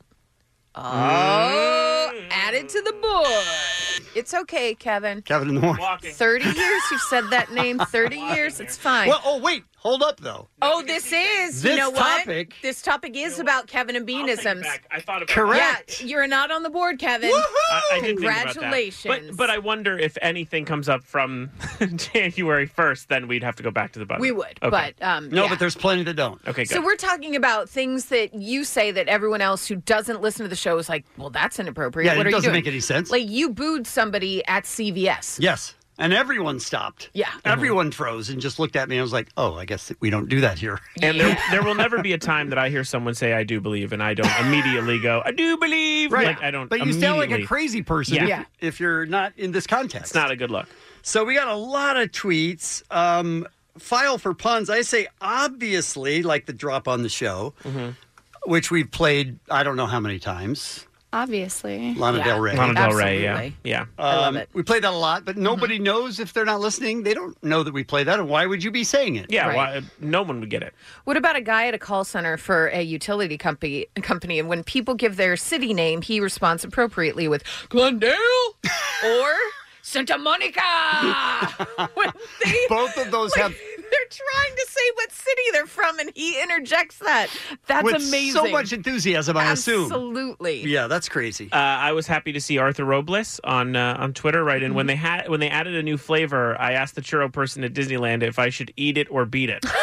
[SPEAKER 10] Oh, added to the board. It's okay, Kevin.
[SPEAKER 9] Kevin in the Morning.
[SPEAKER 10] 30 years you've said that name. 30 years. It's fine.
[SPEAKER 9] Well, oh, wait. Hold up, though.
[SPEAKER 10] Oh, this is.
[SPEAKER 9] This
[SPEAKER 10] you know
[SPEAKER 9] topic-
[SPEAKER 10] what? This topic is about Kevin and Beanisms.
[SPEAKER 11] I thought about
[SPEAKER 9] Correct.
[SPEAKER 10] Yeah, you're not on the board, Kevin.
[SPEAKER 11] I did think about that.
[SPEAKER 10] Congratulations.
[SPEAKER 11] But I wonder if anything comes up from January 1st, then we'd have to go back to the button.
[SPEAKER 10] We would,
[SPEAKER 11] Okay.
[SPEAKER 10] but
[SPEAKER 9] No,
[SPEAKER 10] yeah.
[SPEAKER 9] but there's plenty that don't.
[SPEAKER 11] Okay, good.
[SPEAKER 10] So we're talking about things that you say that everyone else who doesn't listen to the show is like, well, that's inappropriate.
[SPEAKER 9] Yeah,
[SPEAKER 10] what
[SPEAKER 9] it
[SPEAKER 10] are you
[SPEAKER 9] doesn't
[SPEAKER 10] doing?
[SPEAKER 9] make any sense.
[SPEAKER 10] Like you booed somebody at CVS.
[SPEAKER 9] Yes. And everyone stopped.
[SPEAKER 10] Yeah.
[SPEAKER 9] Everyone froze and just looked at me. I was like, oh, I guess we don't do that here.
[SPEAKER 11] And there will never be a time that I hear someone say, I do believe, and I don't immediately go, I do believe.
[SPEAKER 9] Right.
[SPEAKER 11] Like, I don't
[SPEAKER 9] But you sound like a
[SPEAKER 11] immediately-
[SPEAKER 9] crazy person
[SPEAKER 11] Yeah.
[SPEAKER 9] if you're not in this context.
[SPEAKER 11] It's not a good look.
[SPEAKER 9] So we got a lot of tweets. File for puns. I say, obviously, like the drop on the show, which we've played I don't know how many times.
[SPEAKER 16] Obviously.
[SPEAKER 9] Lana Del Rey.
[SPEAKER 11] Lana Del Rey, yeah.
[SPEAKER 10] I love it.
[SPEAKER 9] We play that a lot, but nobody knows if they're not listening. They don't know that we play that, and why would you be saying it?
[SPEAKER 11] Yeah,
[SPEAKER 10] Right.
[SPEAKER 11] why, no one would get it.
[SPEAKER 10] What about a guy at a call center for a utility company, and when people give their city name, he responds appropriately with Glendale or Santa Monica. When
[SPEAKER 9] Both of those have...
[SPEAKER 10] They're trying to say what city they're from, and he interjects that. That's
[SPEAKER 9] with
[SPEAKER 10] amazing.
[SPEAKER 9] so much enthusiasm, I assume.
[SPEAKER 10] Absolutely.
[SPEAKER 9] Yeah, that's crazy.
[SPEAKER 11] I was happy to see Arthur Robles on Twitter write in when they added a new flavor. I asked the churro person at Disneyland if I should eat it or beat it.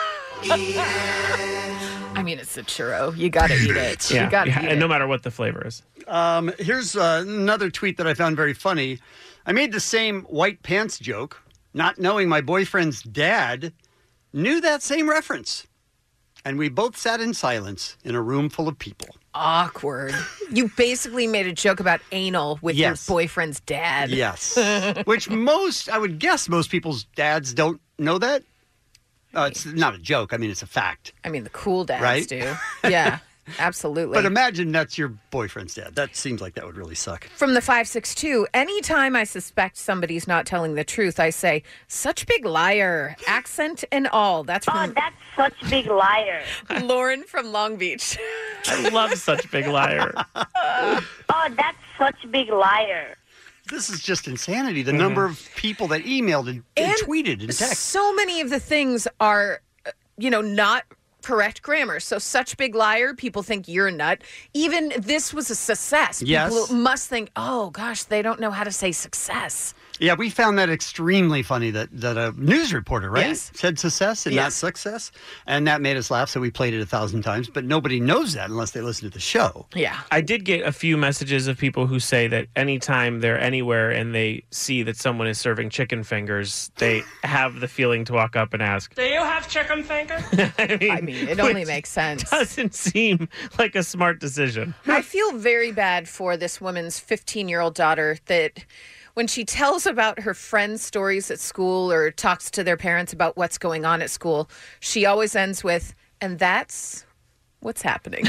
[SPEAKER 10] I mean, it's a churro. You got to eat it.
[SPEAKER 11] Yeah,
[SPEAKER 10] You got to eat
[SPEAKER 11] and
[SPEAKER 10] it.
[SPEAKER 11] no matter what the flavor is.
[SPEAKER 9] Here's another tweet that I found very funny. I made the same white pants joke, not knowing my boyfriend's dad knew that same reference. And we both sat in silence in a room full of people.
[SPEAKER 10] Awkward. You basically made a joke about anal with your boyfriend's dad.
[SPEAKER 9] Yes. Which I would guess most people's dads don't know that. It's not a joke. I mean, it's a fact.
[SPEAKER 10] I mean, the cool dads
[SPEAKER 9] right?
[SPEAKER 10] do. Yeah, absolutely.
[SPEAKER 9] But imagine that's your boyfriend's dad. That seems like that would really suck.
[SPEAKER 10] From the 562, anytime I suspect somebody's not telling the truth, I say, such big liar, accent and all. That's from
[SPEAKER 16] that's such big liar.
[SPEAKER 10] Lauren from Long Beach.
[SPEAKER 11] I love such big liar.
[SPEAKER 16] That's such big liar.
[SPEAKER 9] This is just insanity. The number of people that emailed and tweeted and texted.
[SPEAKER 10] So many of the things are, not correct grammar. So such big liar, people think you're a nut. Even this was a success.
[SPEAKER 9] Yes.
[SPEAKER 10] People must think, oh, gosh, they don't know how to say success.
[SPEAKER 9] Yeah, we found that extremely funny that a news reporter, right,
[SPEAKER 10] Yes.
[SPEAKER 9] said success and not success. And that made us laugh, so we played it 1,000 times. But nobody knows that unless they listen to the show.
[SPEAKER 10] Yeah.
[SPEAKER 11] I did get a few messages of people who say that anytime they're anywhere and they see that someone is serving chicken fingers, they have the feeling to walk up and ask,
[SPEAKER 2] Do you have chicken fingers?
[SPEAKER 10] I mean, it only makes sense.
[SPEAKER 11] Doesn't seem like a smart decision.
[SPEAKER 10] I feel very bad for this woman's 15-year-old daughter that when she tells about her friends' stories at school or talks to their parents about what's going on at school, she always ends with, and that's what's happening.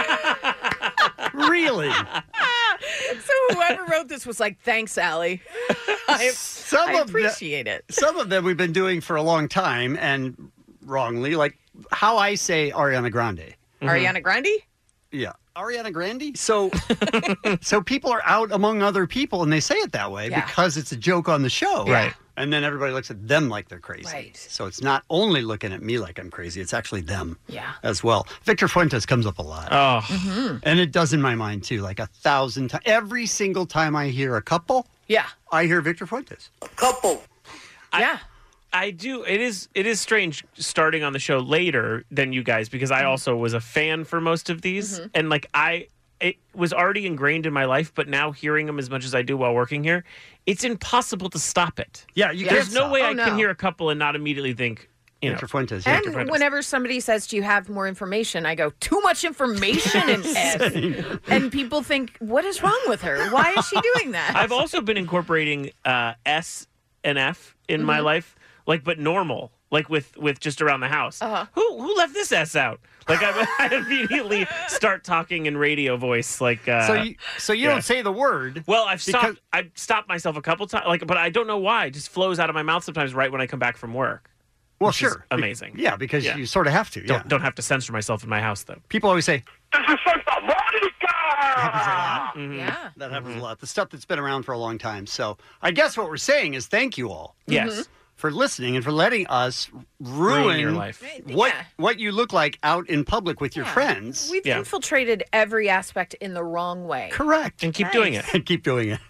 [SPEAKER 9] Really?
[SPEAKER 10] So whoever wrote this was like, thanks, Allie. I appreciate it.
[SPEAKER 9] Some of them we've been doing for a long time and wrongly, like how I say Ariana Grande.
[SPEAKER 10] Ariana Grande?
[SPEAKER 9] Yeah. Ariana Grande? So people are out among other people and they say it that way because it's a joke on the show.
[SPEAKER 11] Right.
[SPEAKER 9] And then everybody looks at them like they're crazy.
[SPEAKER 10] Right.
[SPEAKER 9] So it's not only looking at me like I'm crazy, it's actually them as
[SPEAKER 10] Yeah.
[SPEAKER 9] well. Victor Fuentes comes up a lot.
[SPEAKER 11] Oh.
[SPEAKER 9] And it does in my mind too, like 1,000 times. Every single time I hear a couple, I hear Victor Fuentes.
[SPEAKER 16] A couple.
[SPEAKER 11] I do. It is strange starting on the show later than you guys because I also was a fan for most of these. And it was already ingrained in my life, but now hearing them as much as I do while working here, it's impossible to stop it.
[SPEAKER 9] Yeah, you
[SPEAKER 11] There's
[SPEAKER 9] can't
[SPEAKER 11] no
[SPEAKER 9] stop.
[SPEAKER 11] way I can hear a couple and not immediately think,
[SPEAKER 9] Victor Fuentes.
[SPEAKER 10] And whenever somebody says, do you have more information? I go, too much information in F. And people think, what is wrong with her? Why is she doing that?
[SPEAKER 11] I've also been incorporating S and F in my life, but normal, with just around the house. Who left this S out? I immediately start talking in radio voice,
[SPEAKER 9] So you don't say the word.
[SPEAKER 11] Well, I've stopped myself a couple times, but I don't know why. It just flows out of my mouth sometimes right when I come back from work.
[SPEAKER 9] Well,
[SPEAKER 11] which is
[SPEAKER 9] sure.
[SPEAKER 11] amazing.
[SPEAKER 9] Yeah, because you sort of have to.
[SPEAKER 11] Don't have to censor myself in my house, though.
[SPEAKER 9] People always say,
[SPEAKER 6] This is Santa Monica!
[SPEAKER 9] that happens a lot.
[SPEAKER 10] Yeah.
[SPEAKER 9] That happens a lot. The stuff that's been around for a long time. So I guess what we're saying is thank you all.
[SPEAKER 11] Yes.
[SPEAKER 9] For listening and for letting us ruin
[SPEAKER 11] your life.
[SPEAKER 9] What you look like out in public with your friends.
[SPEAKER 10] We've infiltrated every aspect in the wrong way.
[SPEAKER 9] Correct.
[SPEAKER 11] And keep doing it.
[SPEAKER 9] And keep doing it.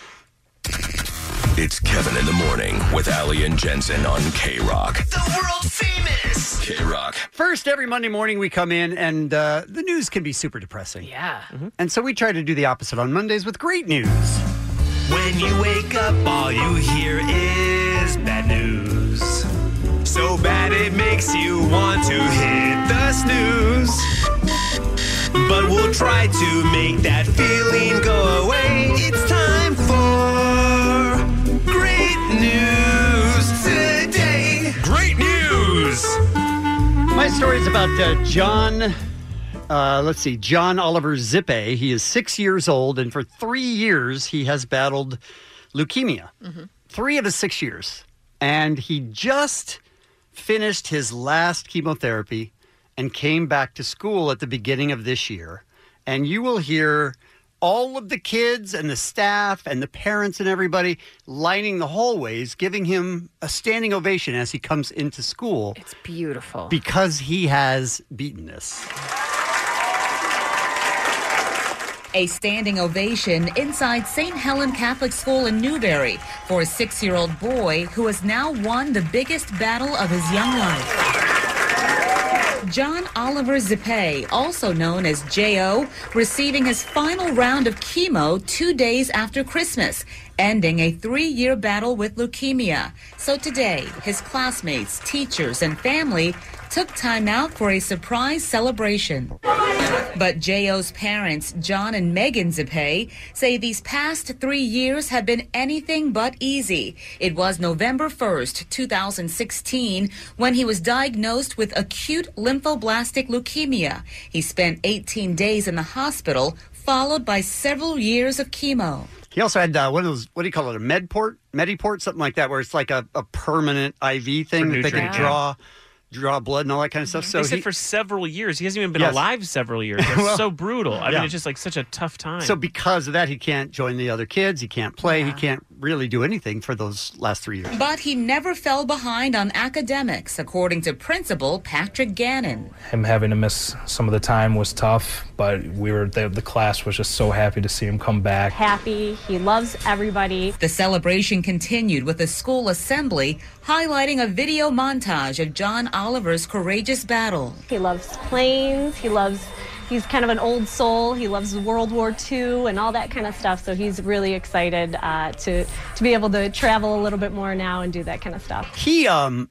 [SPEAKER 12] It's Kevin in the Morning with Ali and Jensen on K-Rock.
[SPEAKER 17] The world famous
[SPEAKER 12] K-Rock.
[SPEAKER 9] First, every Monday morning we come in and the news can be super depressing.
[SPEAKER 10] Yeah.
[SPEAKER 9] And so we try to do the opposite on Mondays with great news.
[SPEAKER 17] When you wake up, all you hear is bad news. So bad it makes you want to hit the snooze. But we'll try to make that feeling go away. It's time for great news today. Great news!
[SPEAKER 9] My story is about John Oliver Zippe. He is 6 years old, and for 3 years he has battled leukemia. 3 of his 6 years. And he just finished his last chemotherapy and came back to school at the beginning of this year. And you will hear all of the kids and the staff and the parents and everybody lining the hallways, giving him a standing ovation as he comes into school.
[SPEAKER 10] It's beautiful.
[SPEAKER 9] Because he has beaten this.
[SPEAKER 18] A standing ovation inside St. Helen Catholic School in Newberry for a 6-year-old boy who has now won the biggest battle of his young life. John Oliver Zippe, also known as J.O., receiving his final round of chemo 2 days after Christmas, ending a 3-year battle with leukemia. So today, his classmates, teachers, and family took time out for a surprise celebration. But J.O.'s parents, John and Megan Zepay, say these past 3 years have been anything but easy. It was November 1st, 2016, when he was diagnosed with acute lymphoblastic leukemia. He spent 18 days in the hospital, followed by several years of chemo.
[SPEAKER 9] He also had one of those, what do you call it, a Mediport, something like that, where it's like a permanent IV thing that they can draw blood and all that kind of stuff. So
[SPEAKER 11] they said for several years. He hasn't even been alive several years. It's so brutal. I mean, it's just like such a tough time.
[SPEAKER 9] So because of that, he can't join the other kids. He can't play. He can't really do anything for those last 3 years.
[SPEAKER 18] But he never fell behind on academics, according to Principal Patrick Gannon.
[SPEAKER 19] Him having to miss some of the time was tough, but the class was just so happy to see him come back.
[SPEAKER 20] Happy. He loves everybody.
[SPEAKER 18] The celebration continued with a school assembly highlighting a video montage of John Oliver's courageous battle.
[SPEAKER 20] He loves planes. He's kind of an old soul. He loves World War II and all that kind of stuff. So he's really excited to be able to travel a little bit more now and do that kind of stuff.
[SPEAKER 9] He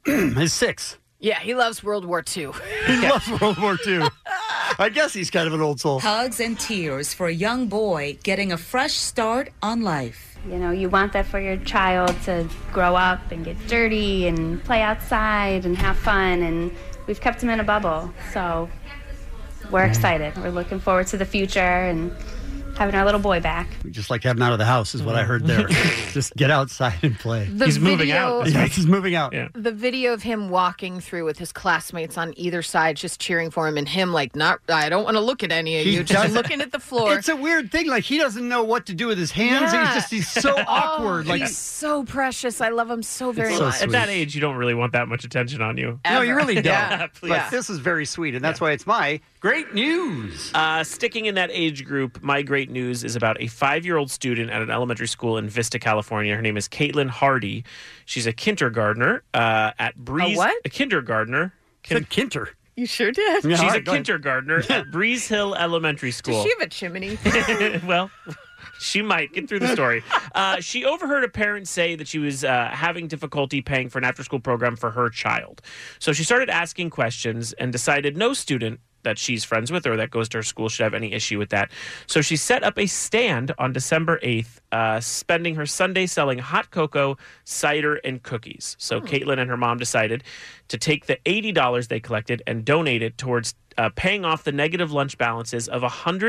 [SPEAKER 9] is 6.
[SPEAKER 10] Yeah, he loves World War II.
[SPEAKER 9] He loves World War II. I guess he's kind of an old soul.
[SPEAKER 18] Hugs and tears for a young boy getting a fresh start on life.
[SPEAKER 21] You know, you want that for your child to grow up and get dirty and play outside and have fun. And we've kept him in a bubble. So we're excited. We're looking forward to the future and having our little boy back.
[SPEAKER 9] We just like to have him out of the house is what I heard there. Just get outside and play.
[SPEAKER 11] He's moving out.
[SPEAKER 9] Yeah, he's moving out.
[SPEAKER 11] Yeah.
[SPEAKER 10] The video of him walking through with his classmates on either side just cheering for him and him like, I don't want to look at any of you, just looking at the floor.
[SPEAKER 9] It's a weird thing. Like, he doesn't know what to do with his hands.
[SPEAKER 10] Yeah.
[SPEAKER 9] He's so awkward. Like,
[SPEAKER 10] he's so precious. I love him so very
[SPEAKER 9] so
[SPEAKER 10] much.
[SPEAKER 9] sweet.
[SPEAKER 11] At that age, you don't really want that much attention on you.
[SPEAKER 9] No, you really don't.
[SPEAKER 10] Yeah,
[SPEAKER 9] but this is very sweet, and that's why it's my great news.
[SPEAKER 11] Sticking in that age group, my great news is about a 5-year-old student at an elementary school in Vista, California. Her name is Caitlin Hardy. She's a kindergartner at Breeze.
[SPEAKER 10] A what?
[SPEAKER 11] A kindergartner.
[SPEAKER 9] Kinter.
[SPEAKER 10] You sure did.
[SPEAKER 11] Yeah, she's a kindergartner at Breeze Hill Elementary School.
[SPEAKER 10] Does she have a chimney?
[SPEAKER 11] Well, she might. Get through the story. She overheard a parent say that she was having difficulty paying for an after-school program for her child. So she started asking questions and decided no student that she's friends with or that goes to her school should have any issue with that. So she set up a stand on December 8th, spending her Sunday selling hot cocoa, cider, and cookies. So Caitlin and her mom decided to take the $80 they collected and donate it towards paying off the negative lunch balances of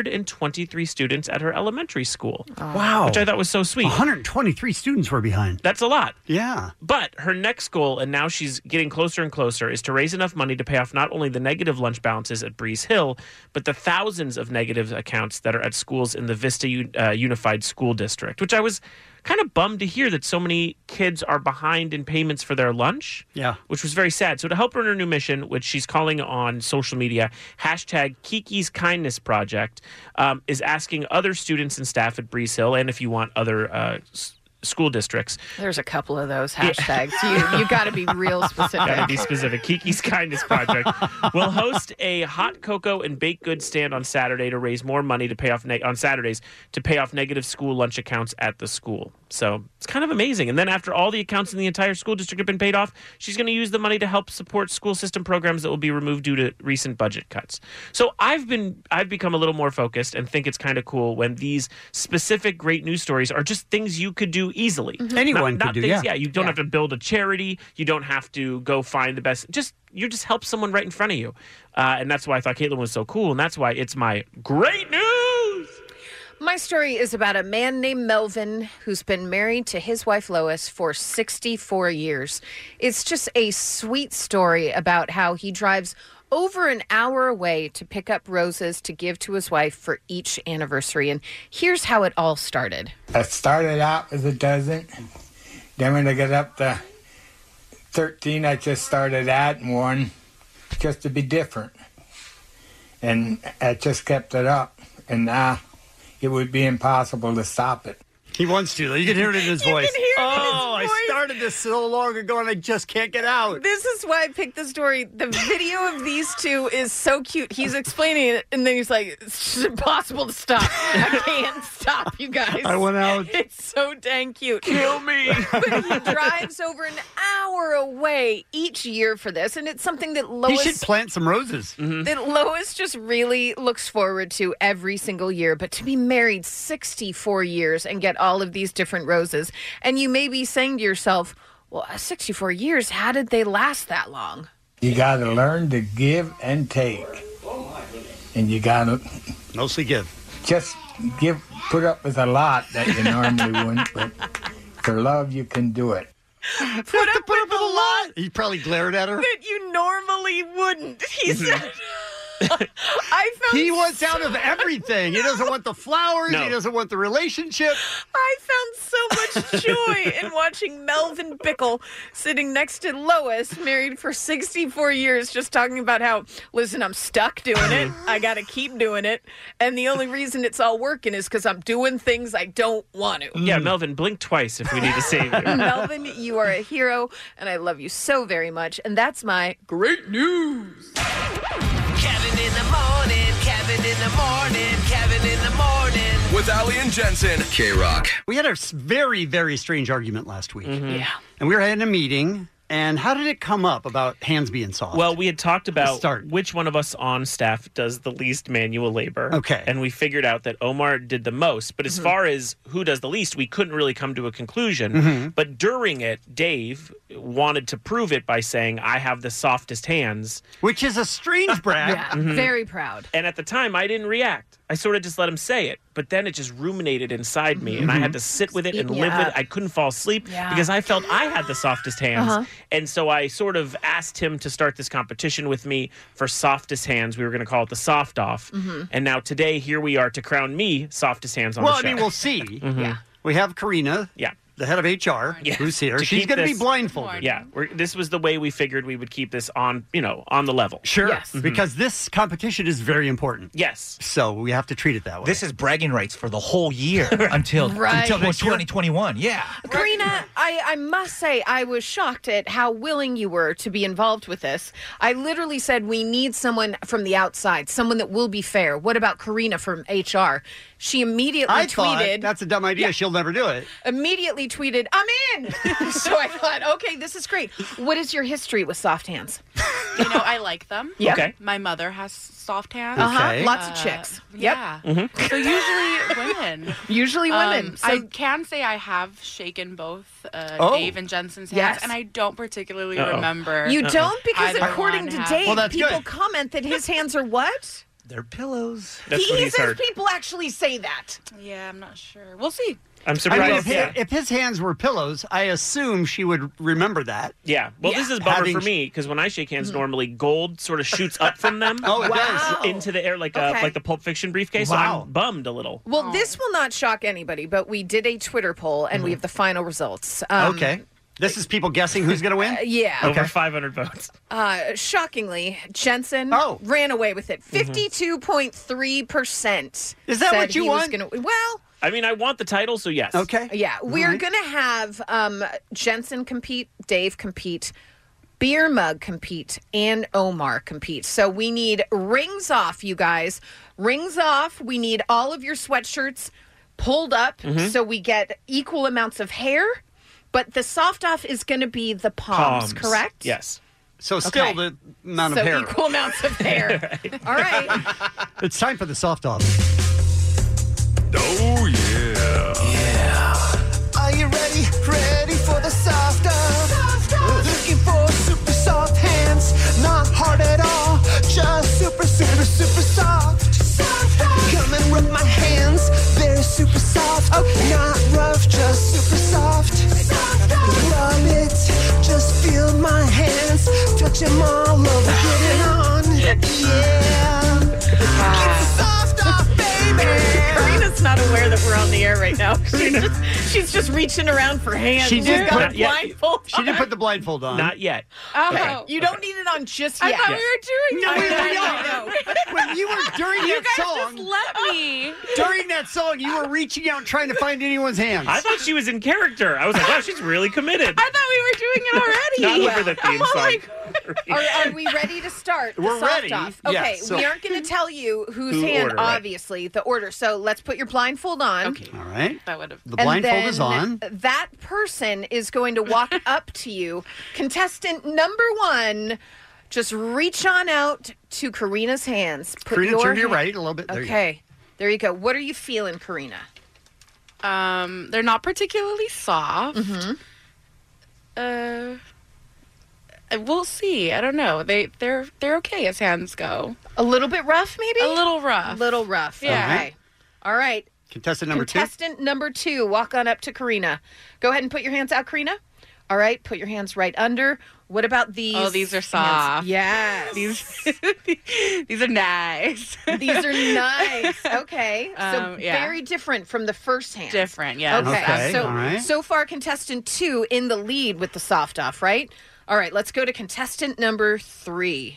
[SPEAKER 11] 123 students at her elementary school.
[SPEAKER 9] Wow.
[SPEAKER 11] Which I thought was so sweet.
[SPEAKER 9] 123 students were behind.
[SPEAKER 11] That's a lot.
[SPEAKER 9] Yeah.
[SPEAKER 11] But her next goal, and now she's getting closer and closer, is to raise enough money to pay off not only the negative lunch balances at Breeze Hill, but the thousands of negative accounts that are at schools in the Vista Unified School District, which I was kind of bummed to hear that so many kids are behind in payments for their lunch.
[SPEAKER 9] Yeah.
[SPEAKER 11] Which was very sad. So to help her in her new mission, which she's calling on social media, hashtag Kiki's Kindness Project, is asking other students and staff at Breeze Hill, and if you want other school districts.
[SPEAKER 10] There's a couple of those hashtags. You got to be real specific.
[SPEAKER 11] Got to be specific. Kiki's Kindness Project will host a hot cocoa and baked goods stand on Saturday to raise more money to pay off on Saturdays to pay off negative school lunch accounts at the school. So it's kind of amazing. And then after all the accounts in the entire school district have been paid off, she's going to use the money to help support school system programs that will be removed due to recent budget cuts. So I've become a little more focused and think it's kind of cool when these specific great news stories are just things you could do easily.
[SPEAKER 9] Mm-hmm. Anyone
[SPEAKER 11] not
[SPEAKER 9] could do,
[SPEAKER 11] things,
[SPEAKER 9] yeah.
[SPEAKER 11] You don't have to build a charity. You don't have to go find the best. You just help someone right in front of you. And that's why I thought Caitlin was so cool. And that's why it's my great news.
[SPEAKER 10] My story is about a man named Melvin who's been married to his wife Lois for 64 years. It's just a sweet story about how he drives over an hour away to pick up roses to give to his wife for each anniversary. And here's how it all started.
[SPEAKER 22] I started out with a dozen. Then when I got up to 13, I just started adding one just to be different. And I just kept it up. And now it would be impossible to stop it.
[SPEAKER 9] He wants to. You can hear it in his voice.
[SPEAKER 10] You can hear it in his
[SPEAKER 9] I started this so long ago and I just can't get out.
[SPEAKER 10] This is why I picked the story. The video of these two is so cute. He's explaining it, and then he's like, it's just impossible to stop. I can't stop, you guys.
[SPEAKER 9] I went out.
[SPEAKER 10] It's so dang cute.
[SPEAKER 11] Kill me.
[SPEAKER 10] But he drives over an hour away each year for this, and it's something that
[SPEAKER 9] He
[SPEAKER 10] Lois...
[SPEAKER 9] should plant some roses.
[SPEAKER 10] that Lois just really looks forward to every single year. But to be married 64 years and get all of these different roses, and you may be saying to yourself, well, 64 years, how did they last that long?
[SPEAKER 22] You got to learn to give and take. And you got to...
[SPEAKER 9] Mostly give.
[SPEAKER 22] Just put up with a lot that you normally wouldn't, but for love, you can do it.
[SPEAKER 10] Put up with a lot
[SPEAKER 9] He probably glared at her.
[SPEAKER 10] that you normally wouldn't, he said. I found
[SPEAKER 9] He wants out of everything. He doesn't want the flowers.
[SPEAKER 11] No.
[SPEAKER 9] He doesn't want the relationship.
[SPEAKER 10] I found so much joy in watching Melvin Bickle sitting next to Lois, married for 64 years, just talking about how, listen, I'm stuck doing it. I got to keep doing it. And the only reason it's all working is because I'm doing things I don't want to.
[SPEAKER 11] Yeah, Melvin, blink twice if we need to save you.
[SPEAKER 10] Melvin, you are a hero, and I love you so very much. And that's my great news.
[SPEAKER 17] Kevin in the morning, Kevin in the morning, Kevin in the morning.
[SPEAKER 12] With Ali and Jensen. K-Rock.
[SPEAKER 9] We had a very, very strange argument last week.
[SPEAKER 10] Yeah.
[SPEAKER 9] And we were having a meeting. And how did it come up about hands being soft?
[SPEAKER 11] Well, we had talked about which one of us on staff does the least manual labor.
[SPEAKER 9] Okay.
[SPEAKER 11] And we figured out that Omar did the most. But as far as who does the least, we couldn't really come to a conclusion. But during it, Dave wanted to prove it by saying, I have the softest hands.
[SPEAKER 9] Which is a strange brag.
[SPEAKER 10] Yeah, very proud.
[SPEAKER 11] And at the time, I didn't react. I sort of just let him say it. But then it just ruminated inside me, and I had to sit with it and live with it. I couldn't fall asleep because I felt I had the softest hands. And so I sort of asked him to start this competition with me for softest hands. We were going to call it the soft off. And now today, here we are to crown me softest hands on the show.
[SPEAKER 9] Well, I mean, we'll see. We have Karina.
[SPEAKER 11] Yeah.
[SPEAKER 9] The head of HR, who's here.
[SPEAKER 11] To
[SPEAKER 9] She's
[SPEAKER 11] keep
[SPEAKER 9] going to be
[SPEAKER 11] this-
[SPEAKER 9] blindfolded.
[SPEAKER 11] Yeah, this was the way we figured we would keep this on, on the level.
[SPEAKER 9] Sure, because this competition is very important.
[SPEAKER 11] Yes.
[SPEAKER 9] So we have to treat it that way.
[SPEAKER 1] This is bragging rights for the whole year until
[SPEAKER 10] Right.
[SPEAKER 1] 2021. Yeah.
[SPEAKER 10] Karina, I must say, I was shocked at how willing you were to be involved with this. I literally said, we need someone from the outside, someone that will be fair. What about Karina from HR? She immediately
[SPEAKER 9] I thought,
[SPEAKER 10] tweeted.
[SPEAKER 9] that's a dumb idea.
[SPEAKER 10] Yeah.
[SPEAKER 9] She'll never do it.
[SPEAKER 10] Immediately tweeted, I'm in. So I thought, okay, this is great. What is your history with soft hands?
[SPEAKER 3] You know, I like them.
[SPEAKER 10] Yeah. Okay.
[SPEAKER 3] My mother has soft hands.
[SPEAKER 10] Okay. Lots of chicks. Yep.
[SPEAKER 3] Yeah. So usually women.
[SPEAKER 10] Usually women. So-
[SPEAKER 3] I can say I have shaken both Dave and Jensen's hands,
[SPEAKER 10] Yes.
[SPEAKER 3] and I don't particularly remember.
[SPEAKER 10] You don't? Because
[SPEAKER 3] either
[SPEAKER 10] according
[SPEAKER 3] one
[SPEAKER 10] to
[SPEAKER 3] having-
[SPEAKER 10] Dave, people comment that his hands are what?
[SPEAKER 1] They're pillows.
[SPEAKER 11] That's what
[SPEAKER 10] he
[SPEAKER 11] he's
[SPEAKER 10] says
[SPEAKER 11] heard.
[SPEAKER 10] people actually say that.
[SPEAKER 3] Yeah, I'm not sure. We'll see.
[SPEAKER 11] I'm
[SPEAKER 9] I
[SPEAKER 11] surprised.
[SPEAKER 9] mean, if his hands were pillows, I assume she would remember that.
[SPEAKER 11] Yeah. Well, this is a bummer for me because when I shake hands, normally gold sort of shoots up from them.
[SPEAKER 9] Oh, it does.
[SPEAKER 11] Into the air like
[SPEAKER 10] Okay.
[SPEAKER 11] like the Pulp Fiction briefcase.
[SPEAKER 9] Wow.
[SPEAKER 11] So I'm bummed a little.
[SPEAKER 10] Well, this will not shock anybody, but we did a Twitter poll, and we have the final results.
[SPEAKER 9] Okay. This is people guessing who's going to win?
[SPEAKER 10] Yeah.
[SPEAKER 11] Over 500 votes.
[SPEAKER 10] Shockingly, Jensen ran away with it. 52.3%.
[SPEAKER 9] Is that what you want?
[SPEAKER 10] Well,
[SPEAKER 11] I mean, I want the title, so yes.
[SPEAKER 9] Okay.
[SPEAKER 10] yeah, we're going to have Jensen compete, Dave compete, Beer Mug compete, and Omar compete. So we need rings off, you guys. Rings off. We need all of your sweatshirts pulled up so we get equal amounts of hair. But the soft off is going to be the palms, correct?
[SPEAKER 11] Yes.
[SPEAKER 9] So still the amount of hair.
[SPEAKER 10] So equal amounts of hair. All right.
[SPEAKER 9] It's time for the soft off.
[SPEAKER 12] Oh, yeah.
[SPEAKER 17] Are you ready? Ready for the soft off? Looking for super soft hands. Not hard at all. Just super, super, super soft. Come and rub my hands. They're super soft. Not rough, just super soft. Rub it. Just feel my hands. Touch them all over. Get it on. Yeah. Get the soft off, baby.
[SPEAKER 10] Karina's not aware that we're on the air right now. She's just reaching around for hands.
[SPEAKER 9] She did
[SPEAKER 10] got
[SPEAKER 9] put-
[SPEAKER 10] a blindfold.
[SPEAKER 9] She did put the blindfold on.
[SPEAKER 11] Not yet.
[SPEAKER 10] Okay. You don't need it on just yet.
[SPEAKER 3] I thought we were doing
[SPEAKER 9] No,
[SPEAKER 3] that.
[SPEAKER 9] when you were during
[SPEAKER 3] You
[SPEAKER 9] that
[SPEAKER 3] guys
[SPEAKER 9] song,
[SPEAKER 3] just let me.
[SPEAKER 9] during that song, you were reaching out trying to find anyone's hands.
[SPEAKER 11] I thought she was in character. I was like, wow, she's really committed.
[SPEAKER 3] I thought we were doing it already.
[SPEAKER 11] Not over the theme song.
[SPEAKER 10] Are we ready to start?
[SPEAKER 9] We're
[SPEAKER 10] the soft
[SPEAKER 9] ready.
[SPEAKER 10] Off?
[SPEAKER 9] Yeah,
[SPEAKER 10] Okay,
[SPEAKER 9] so-
[SPEAKER 10] we aren't going to tell you whose
[SPEAKER 11] Who
[SPEAKER 10] hand,
[SPEAKER 11] order, right.
[SPEAKER 10] obviously, the order. So let's put your blindfold on.
[SPEAKER 3] Okay.
[SPEAKER 9] All right.
[SPEAKER 3] That would have.
[SPEAKER 9] The
[SPEAKER 10] And
[SPEAKER 9] blindfold is
[SPEAKER 10] then
[SPEAKER 9] on.
[SPEAKER 10] That person is going to walk up to you. Contestant number 1, just reach on out to Karina's hands. Put
[SPEAKER 9] Karina,
[SPEAKER 10] your
[SPEAKER 9] turn to your
[SPEAKER 10] hand-
[SPEAKER 9] right a little bit. There you go.
[SPEAKER 10] Okay. There you go. What are you feeling, Karina?
[SPEAKER 3] They're not particularly soft. We'll see. I don't know. They're okay as hands go.
[SPEAKER 10] A little bit rough, maybe?
[SPEAKER 3] A little rough.
[SPEAKER 10] Little rough.
[SPEAKER 3] Yeah.
[SPEAKER 10] Okay. All right.
[SPEAKER 9] Contestant number 2.
[SPEAKER 10] Contestant number 2, walk on up to Karina. Go ahead and put your hands out, Karina. All right, put your hands right under. What about these?
[SPEAKER 3] Oh, these are
[SPEAKER 10] hands?
[SPEAKER 3] soft.
[SPEAKER 10] Yes.
[SPEAKER 3] These are nice.
[SPEAKER 10] These are nice. Okay. So
[SPEAKER 3] yeah.
[SPEAKER 10] very different from the first hand.
[SPEAKER 3] Different, yeah.
[SPEAKER 10] Okay. So
[SPEAKER 9] all right.
[SPEAKER 10] so far, contestant 2 in the lead with the soft off, right? All right, let's go to contestant number 3.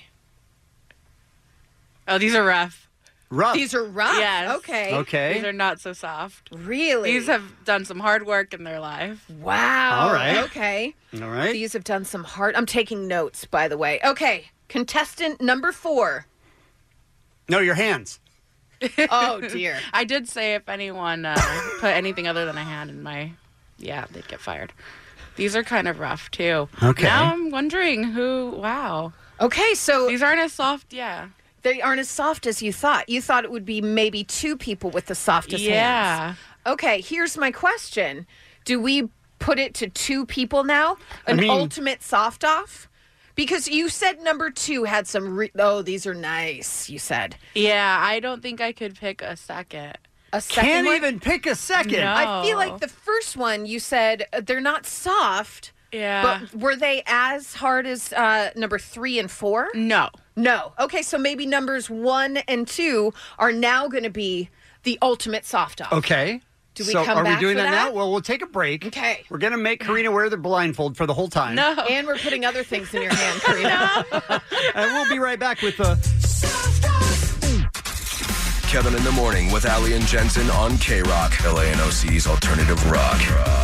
[SPEAKER 3] Oh, these are rough.
[SPEAKER 9] Rough.
[SPEAKER 10] These are rough.
[SPEAKER 3] Yes.
[SPEAKER 10] Okay.
[SPEAKER 9] Okay.
[SPEAKER 3] These are not so soft.
[SPEAKER 10] Really?
[SPEAKER 3] These have done some hard work in their life.
[SPEAKER 10] Wow.
[SPEAKER 9] All right.
[SPEAKER 10] Okay.
[SPEAKER 9] All right.
[SPEAKER 10] These have done some hard. I'm taking notes, by the way. Okay. Contestant number 4.
[SPEAKER 9] No, your hands.
[SPEAKER 10] Oh, dear.
[SPEAKER 3] I did say if anyone put anything other than a hand in my, they'd get fired. These are kind of rough too.
[SPEAKER 9] Okay.
[SPEAKER 3] Now I'm wondering who. Wow.
[SPEAKER 10] Okay, so
[SPEAKER 3] These aren't as soft. Yeah.
[SPEAKER 10] they aren't as soft as you thought. You thought it would be maybe 2 people with the softest hands.
[SPEAKER 3] Yeah.
[SPEAKER 10] Okay, here's my question. Do we put it to 2 people now? An ultimate soft off? Because you said number 2 had some... these are nice, you said.
[SPEAKER 3] Yeah. I don't think I could pick a second.
[SPEAKER 10] A second
[SPEAKER 9] Can't
[SPEAKER 10] one?
[SPEAKER 9] even pick a second.
[SPEAKER 3] No.
[SPEAKER 10] I feel like the first one you said they're not soft,
[SPEAKER 3] Yeah.
[SPEAKER 10] but were they as hard as number 3 and 4?
[SPEAKER 3] No.
[SPEAKER 10] No. Okay, so maybe numbers 1 and 2 are now going to be the ultimate soft off.
[SPEAKER 9] Okay.
[SPEAKER 10] Do we
[SPEAKER 9] so
[SPEAKER 10] come
[SPEAKER 9] are
[SPEAKER 10] back
[SPEAKER 9] we doing
[SPEAKER 10] for
[SPEAKER 9] that
[SPEAKER 10] that?
[SPEAKER 9] now? Well, we'll take a break.
[SPEAKER 10] Okay.
[SPEAKER 9] We're going to make Karina wear the blindfold for the whole time.
[SPEAKER 3] No.
[SPEAKER 10] And we're putting other things in your hand, Karina.
[SPEAKER 9] And we'll be right back with the...
[SPEAKER 12] Kevin in the Morning with Ali and Jensen on K-Rock, LANOC's alternative rock.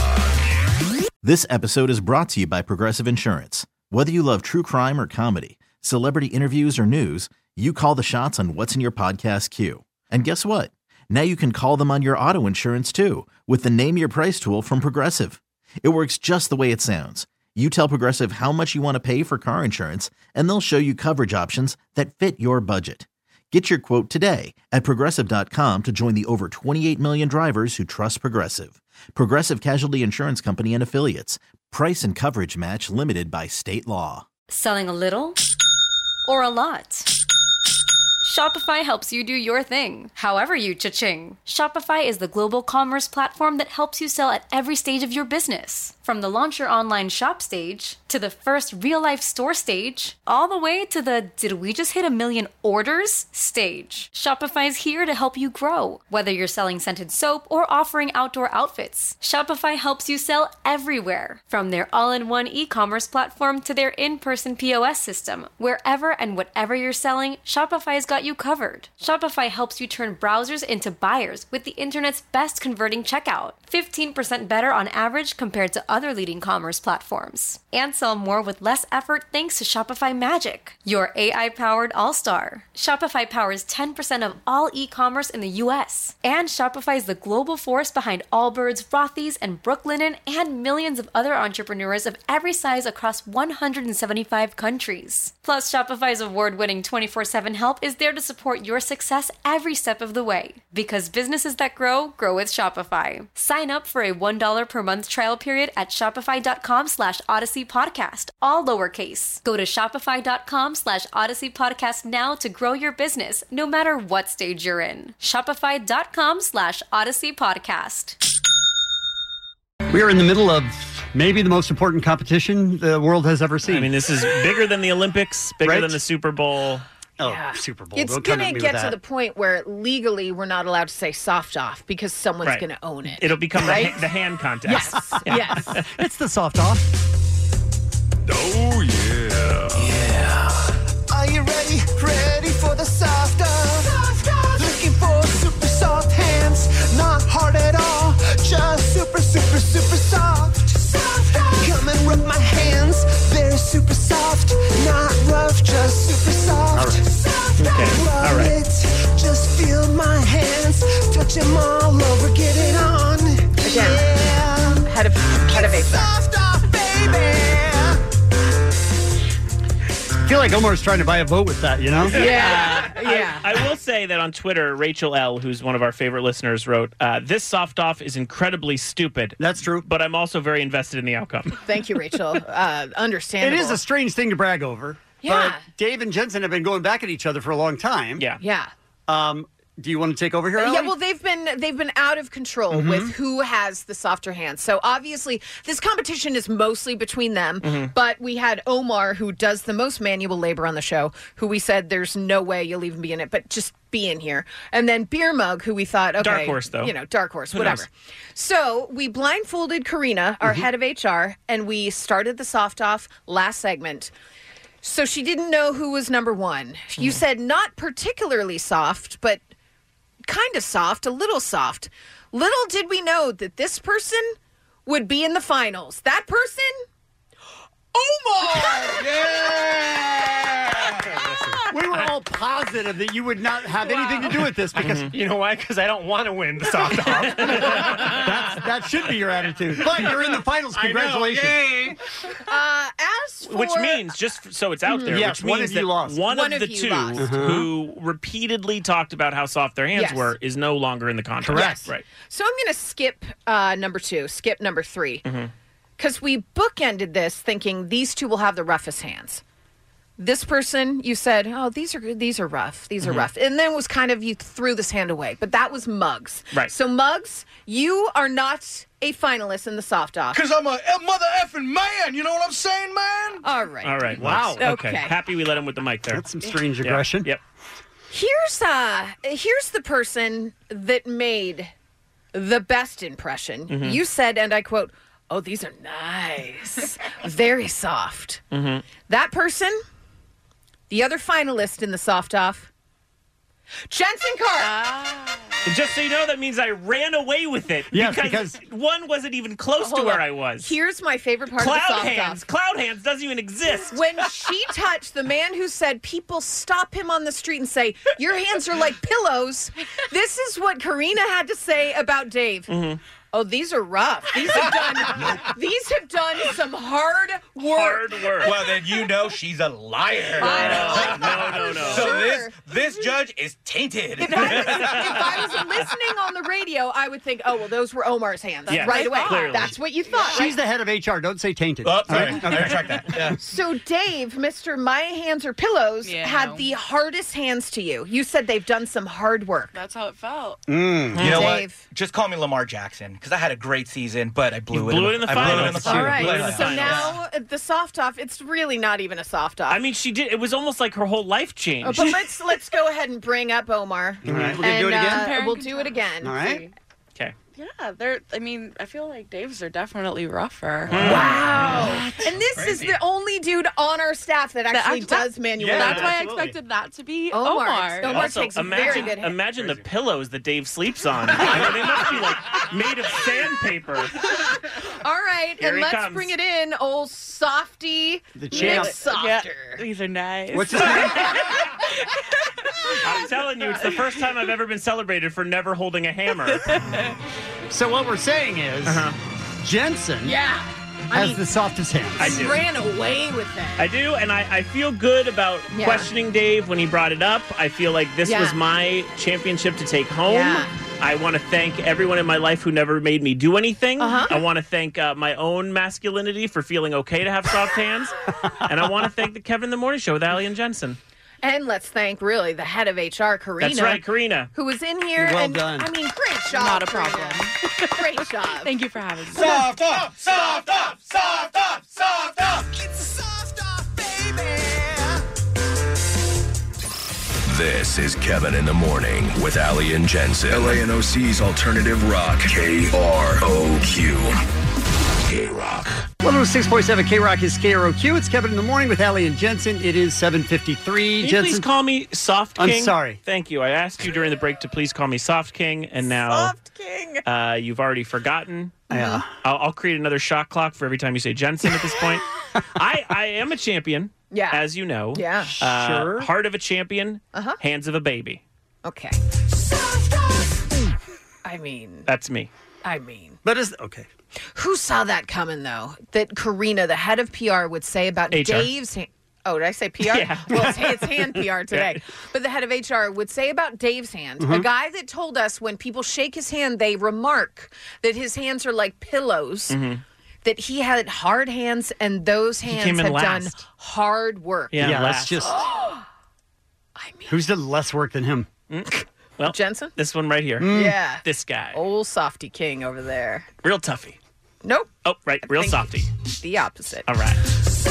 [SPEAKER 5] This episode is brought to you by Progressive Insurance. Whether you love true crime or comedy, celebrity interviews or news, you call the shots on what's in your podcast queue. And guess what? Now you can call them on your auto insurance too with the Name Your Price tool from Progressive. It works just the way it sounds. You tell Progressive how much you want to pay for car insurance, and they'll show you coverage options that fit your budget. Get your quote today at Progressive.com to join the over 28 million drivers who trust Progressive. Progressive Casualty Insurance Company and Affiliates. Price and coverage match limited by state law.
[SPEAKER 7] Selling a little or a lot? Shopify helps you do your thing, however you cha-ching. Shopify is the global commerce platform that helps you sell at every stage of your business. From the launch your online shop stage, to the first real-life store stage, all the way to the did we just hit 1 million orders stage. Shopify's here to help you grow. Whether you're selling scented soap or offering outdoor outfits, Shopify helps you sell everywhere. From their all-in-one e-commerce platform to their in-person POS system, wherever and whatever you're selling, Shopify's got you covered. Shopify helps you turn browsers into buyers with the internet's best converting checkout. 15% better on average compared to other leading commerce platforms. And sell more with less effort thanks to Shopify Magic, your AI-powered all-star. Shopify powers 10% of all e-commerce in the US. And Shopify is the global force behind Allbirds, Rothy's, and Brooklinen, and millions of other entrepreneurs of every size across 175 countries. Plus, Shopify's award-winning 24/7 help is there to support your success every step of the way. Because businesses that grow, grow with Shopify. Sign up for a $1 per month trial period at shopify.com/Odyssey Podcast, all lowercase. Go to shopify.com/Odyssey Podcast now to grow your business, no matter what stage you're in. Shopify.com/Odyssey Podcast.
[SPEAKER 9] We are in the middle of maybe the most important competition the world has ever seen.
[SPEAKER 11] I mean, this is bigger than the Olympics, bigger
[SPEAKER 9] Right?
[SPEAKER 11] than the Super Bowl.
[SPEAKER 9] Oh, Super Bowl.
[SPEAKER 10] It's
[SPEAKER 9] Don't come
[SPEAKER 10] going
[SPEAKER 9] at
[SPEAKER 10] to
[SPEAKER 9] me
[SPEAKER 10] get
[SPEAKER 9] with
[SPEAKER 10] to
[SPEAKER 9] that.
[SPEAKER 10] the point where legally we're not allowed to say soft off because someone's
[SPEAKER 11] Right.
[SPEAKER 10] going to own it.
[SPEAKER 11] It'll become
[SPEAKER 10] right?
[SPEAKER 11] the hand contest.
[SPEAKER 10] Yes, yes.
[SPEAKER 9] It's the soft off.
[SPEAKER 12] Oh, yeah.
[SPEAKER 17] Are you ready? Ready for the soft off? Looking for super soft hands, not hard at all. Just super, super, super soft. Soft off. Come and rub my hands. They're super soft, not rough, just super soft.
[SPEAKER 11] All right.
[SPEAKER 17] Soft
[SPEAKER 11] Okay.
[SPEAKER 17] off.
[SPEAKER 11] All right.
[SPEAKER 17] Love it. Just feel my hands, touch them all over, get it on.
[SPEAKER 10] Again,
[SPEAKER 17] Yeah.
[SPEAKER 10] head of a
[SPEAKER 17] Soft off, baby.
[SPEAKER 9] I feel like Omar's trying to buy a vote with that, you know?
[SPEAKER 10] Yeah.
[SPEAKER 11] I will say that on Twitter, Rachel L., who's one of our favorite listeners, wrote, this soft off is incredibly stupid.
[SPEAKER 9] That's true.
[SPEAKER 11] But I'm also very invested in the outcome.
[SPEAKER 10] Thank you, Rachel. Understandable.
[SPEAKER 9] It is a strange thing to brag over.
[SPEAKER 10] Yeah.
[SPEAKER 9] But Dave and Jensen have been going back at each other for a long time.
[SPEAKER 11] Yeah.
[SPEAKER 10] Yeah.
[SPEAKER 9] Do you want to take over here,
[SPEAKER 10] Yeah,
[SPEAKER 9] Ellie?
[SPEAKER 10] well, they've been out of control
[SPEAKER 9] Mm-hmm.
[SPEAKER 10] with who has the softer hands. So obviously, this competition is mostly between them.
[SPEAKER 9] Mm-hmm.
[SPEAKER 10] But we had Omar, who does the most manual labor on the show, who we said there's no way you'll even be in it, but just be in here. And then Beer Mug, who we thought, okay,
[SPEAKER 11] Dark horse, though.
[SPEAKER 10] you know, dark horse,
[SPEAKER 11] Who
[SPEAKER 10] whatever.
[SPEAKER 11] knows?
[SPEAKER 10] So we blindfolded Karina, our
[SPEAKER 9] Mm-hmm.
[SPEAKER 10] head of HR, and we started the soft off last segment. So she didn't know who was number one.
[SPEAKER 9] Mm-hmm.
[SPEAKER 10] You said not particularly soft, but kind of soft, a little soft. Little did we know that this person would be in the finals. That person? Omar!
[SPEAKER 9] We were all positive that you would not have anything to do with this because
[SPEAKER 11] You know why? Because I don't want to win the soft off.
[SPEAKER 9] that should be your attitude. But you're in the finals. Congratulations.
[SPEAKER 10] As for...
[SPEAKER 11] Which means, just so it's out there,
[SPEAKER 9] Yes,
[SPEAKER 11] which means
[SPEAKER 9] one of you
[SPEAKER 11] that
[SPEAKER 9] lost.
[SPEAKER 11] one
[SPEAKER 10] One
[SPEAKER 11] of
[SPEAKER 10] of
[SPEAKER 11] the
[SPEAKER 10] you
[SPEAKER 11] two
[SPEAKER 10] lost.
[SPEAKER 11] who repeatedly talked about how soft their hands
[SPEAKER 10] Yes.
[SPEAKER 11] were is no longer in the contest.
[SPEAKER 9] Correct.
[SPEAKER 11] Right.
[SPEAKER 10] So I'm going to skip number 2, skip number 3. Because we bookended this thinking these two will have the roughest hands. This person, you said, oh, these are rough. These are rough. And then was kind of, you threw this hand away. But that was Muggs.
[SPEAKER 11] Right.
[SPEAKER 10] So Muggs, you are not a finalist in the soft off.
[SPEAKER 1] Because I'm a mother effing man. You know what I'm saying, man?
[SPEAKER 10] All right.
[SPEAKER 11] All right.
[SPEAKER 9] Wow.
[SPEAKER 11] Nice. Okay.
[SPEAKER 10] Okay.
[SPEAKER 11] Happy we let him with the mic there.
[SPEAKER 9] That's some strange
[SPEAKER 11] Yeah.
[SPEAKER 9] aggression.
[SPEAKER 11] Yep.
[SPEAKER 10] Here's the person that made the best impression. You said, and I quote, oh, these are nice. Very soft. That person, the other finalist in the soft off, Jensen Carr.
[SPEAKER 11] And just so you know, that means I ran away with it.
[SPEAKER 9] Yes,
[SPEAKER 11] because one wasn't even close to
[SPEAKER 10] Hold
[SPEAKER 11] where
[SPEAKER 10] on.
[SPEAKER 11] I was.
[SPEAKER 10] Here's my favorite part of the
[SPEAKER 11] Cloud
[SPEAKER 10] soft
[SPEAKER 11] hands.
[SPEAKER 10] off.
[SPEAKER 11] Cloud hands doesn't even exist.
[SPEAKER 10] When she touched the man who said people stop him on the street and say, your hands are like pillows, this is what Karina had to say about Dave. Oh, these are rough. These have done some hard work.
[SPEAKER 11] Hard work.
[SPEAKER 1] Well, then you know she's a liar.
[SPEAKER 11] No.
[SPEAKER 1] So
[SPEAKER 10] Sure.
[SPEAKER 1] this judge is tainted.
[SPEAKER 10] If I was listening on the radio, I would think, oh, well, those were Omar's hands
[SPEAKER 11] Yes,
[SPEAKER 10] right away.
[SPEAKER 11] clearly.
[SPEAKER 10] That's what you thought.
[SPEAKER 9] She's the head of HR. Don't say tainted.
[SPEAKER 1] Oh, sorry.
[SPEAKER 9] All right?
[SPEAKER 1] I retract that. Yeah.
[SPEAKER 10] So Dave, Mr. My Hands Are Pillows,
[SPEAKER 3] Yeah.
[SPEAKER 10] had the hardest hands to you. You said they've done some hard work.
[SPEAKER 3] That's how it felt.
[SPEAKER 1] You know
[SPEAKER 10] Dave.
[SPEAKER 1] what? Just call me Lamar Jackson because I had a great season, but I blew
[SPEAKER 11] You blew it in the
[SPEAKER 1] I blew it in
[SPEAKER 11] finals.
[SPEAKER 1] the
[SPEAKER 10] All
[SPEAKER 1] finals.
[SPEAKER 10] right.
[SPEAKER 11] Blew it in the
[SPEAKER 10] So
[SPEAKER 11] finals.
[SPEAKER 10] now the soft off, it's really not even a soft off.
[SPEAKER 11] I mean, she did. It was almost like her whole life changed.
[SPEAKER 10] But let's go ahead and bring up Omar.
[SPEAKER 9] All right. We're going to do it again?
[SPEAKER 3] Compare
[SPEAKER 10] We'll
[SPEAKER 3] and
[SPEAKER 10] do it again.
[SPEAKER 9] All right.
[SPEAKER 11] Okay.
[SPEAKER 3] Yeah, I feel like Dave's are definitely rougher.
[SPEAKER 10] Wow. And this is the only dude on our staff that actually does manual
[SPEAKER 1] Yeah,
[SPEAKER 10] labor.
[SPEAKER 3] That's why
[SPEAKER 1] absolutely.
[SPEAKER 3] I expected that to be
[SPEAKER 10] Omar.
[SPEAKER 3] Omar.
[SPEAKER 10] Omar
[SPEAKER 11] Also,
[SPEAKER 10] takes very good hands.
[SPEAKER 11] imagine the pillows that Dave sleeps on. You know, they must be like made of sandpaper.
[SPEAKER 10] All right,
[SPEAKER 11] Here
[SPEAKER 10] and
[SPEAKER 11] he
[SPEAKER 10] let's
[SPEAKER 11] comes.
[SPEAKER 10] bring it in, old softy.
[SPEAKER 9] The champ.
[SPEAKER 10] Nick Softer.
[SPEAKER 3] These are nice.
[SPEAKER 9] What's his name?
[SPEAKER 11] I'm telling you, it's the first time I've ever been celebrated for never holding a hammer.
[SPEAKER 9] So what we're saying is Jensen
[SPEAKER 10] Yeah.
[SPEAKER 9] has the softest hands.
[SPEAKER 11] I do.
[SPEAKER 10] Ran away with it.
[SPEAKER 11] I do, and I feel good about
[SPEAKER 10] Yeah.
[SPEAKER 11] questioning Dave when he brought it up. I feel like this
[SPEAKER 10] Yeah.
[SPEAKER 11] was my championship to take home.
[SPEAKER 10] Yeah.
[SPEAKER 11] I want to thank everyone in my life who never made me do anything.
[SPEAKER 10] Uh-huh.
[SPEAKER 11] I want to thank my own masculinity for feeling okay to have soft hands. And I want to thank the Kevin in the Morning Show with Allie and Jensen.
[SPEAKER 10] And let's thank, really, the head of HR, Karina.
[SPEAKER 11] That's right, Karina.
[SPEAKER 10] Who was in here.
[SPEAKER 9] Well
[SPEAKER 10] and,
[SPEAKER 9] done.
[SPEAKER 10] I mean, great job.
[SPEAKER 3] Not a
[SPEAKER 10] Karina.
[SPEAKER 3] problem.
[SPEAKER 10] Great job.
[SPEAKER 3] Thank you for having me.
[SPEAKER 1] Soft up, soft up, soft up, soft up.
[SPEAKER 17] It's a soft off, baby.
[SPEAKER 12] This is Kevin in the Morning with Ali and Jensen. LANOC's alternative rock. KROQ. K-Rock.
[SPEAKER 9] 106.7 K-Rock is KROQ. It's Kevin in the Morning with Ali and Jensen. It is 7:53.
[SPEAKER 11] Can you
[SPEAKER 9] Jensen,
[SPEAKER 11] please call me Soft King?
[SPEAKER 9] I'm sorry.
[SPEAKER 11] Thank you. I asked you during the break to please call me Soft King, and now
[SPEAKER 10] Soft King.
[SPEAKER 11] You've already forgotten.
[SPEAKER 9] Yeah.
[SPEAKER 11] I'll create another shot clock for every time you say Jensen at this point. I am a champion, as you know.
[SPEAKER 10] Yeah.
[SPEAKER 9] Sure.
[SPEAKER 11] Heart of a champion, hands of a baby.
[SPEAKER 10] Okay. I mean.
[SPEAKER 11] That's me.
[SPEAKER 9] But okay.
[SPEAKER 10] Who saw that coming, though? That Karina, the head of PR, would say about
[SPEAKER 11] HR.
[SPEAKER 10] Dave's... Oh, did I say PR?
[SPEAKER 11] Yeah.
[SPEAKER 10] Well, it's hand PR today.
[SPEAKER 11] Yeah.
[SPEAKER 10] But the head of HR would say about Dave's hand, a guy that told us when people shake his hand, they remark that his hands are like pillows, that he had hard hands, and those hands
[SPEAKER 11] came in
[SPEAKER 10] have done
[SPEAKER 11] last.
[SPEAKER 10] hard work.
[SPEAKER 11] Yeah,
[SPEAKER 9] that's just... Who's done less work than him?
[SPEAKER 11] Well,
[SPEAKER 10] Jensen?
[SPEAKER 11] this one right here.
[SPEAKER 10] Yeah.
[SPEAKER 11] This guy.
[SPEAKER 10] Old Softy King over there.
[SPEAKER 11] Real toughie.
[SPEAKER 10] Nope.
[SPEAKER 11] Oh, right. Real
[SPEAKER 10] think
[SPEAKER 11] softy.
[SPEAKER 10] The opposite.
[SPEAKER 11] All right.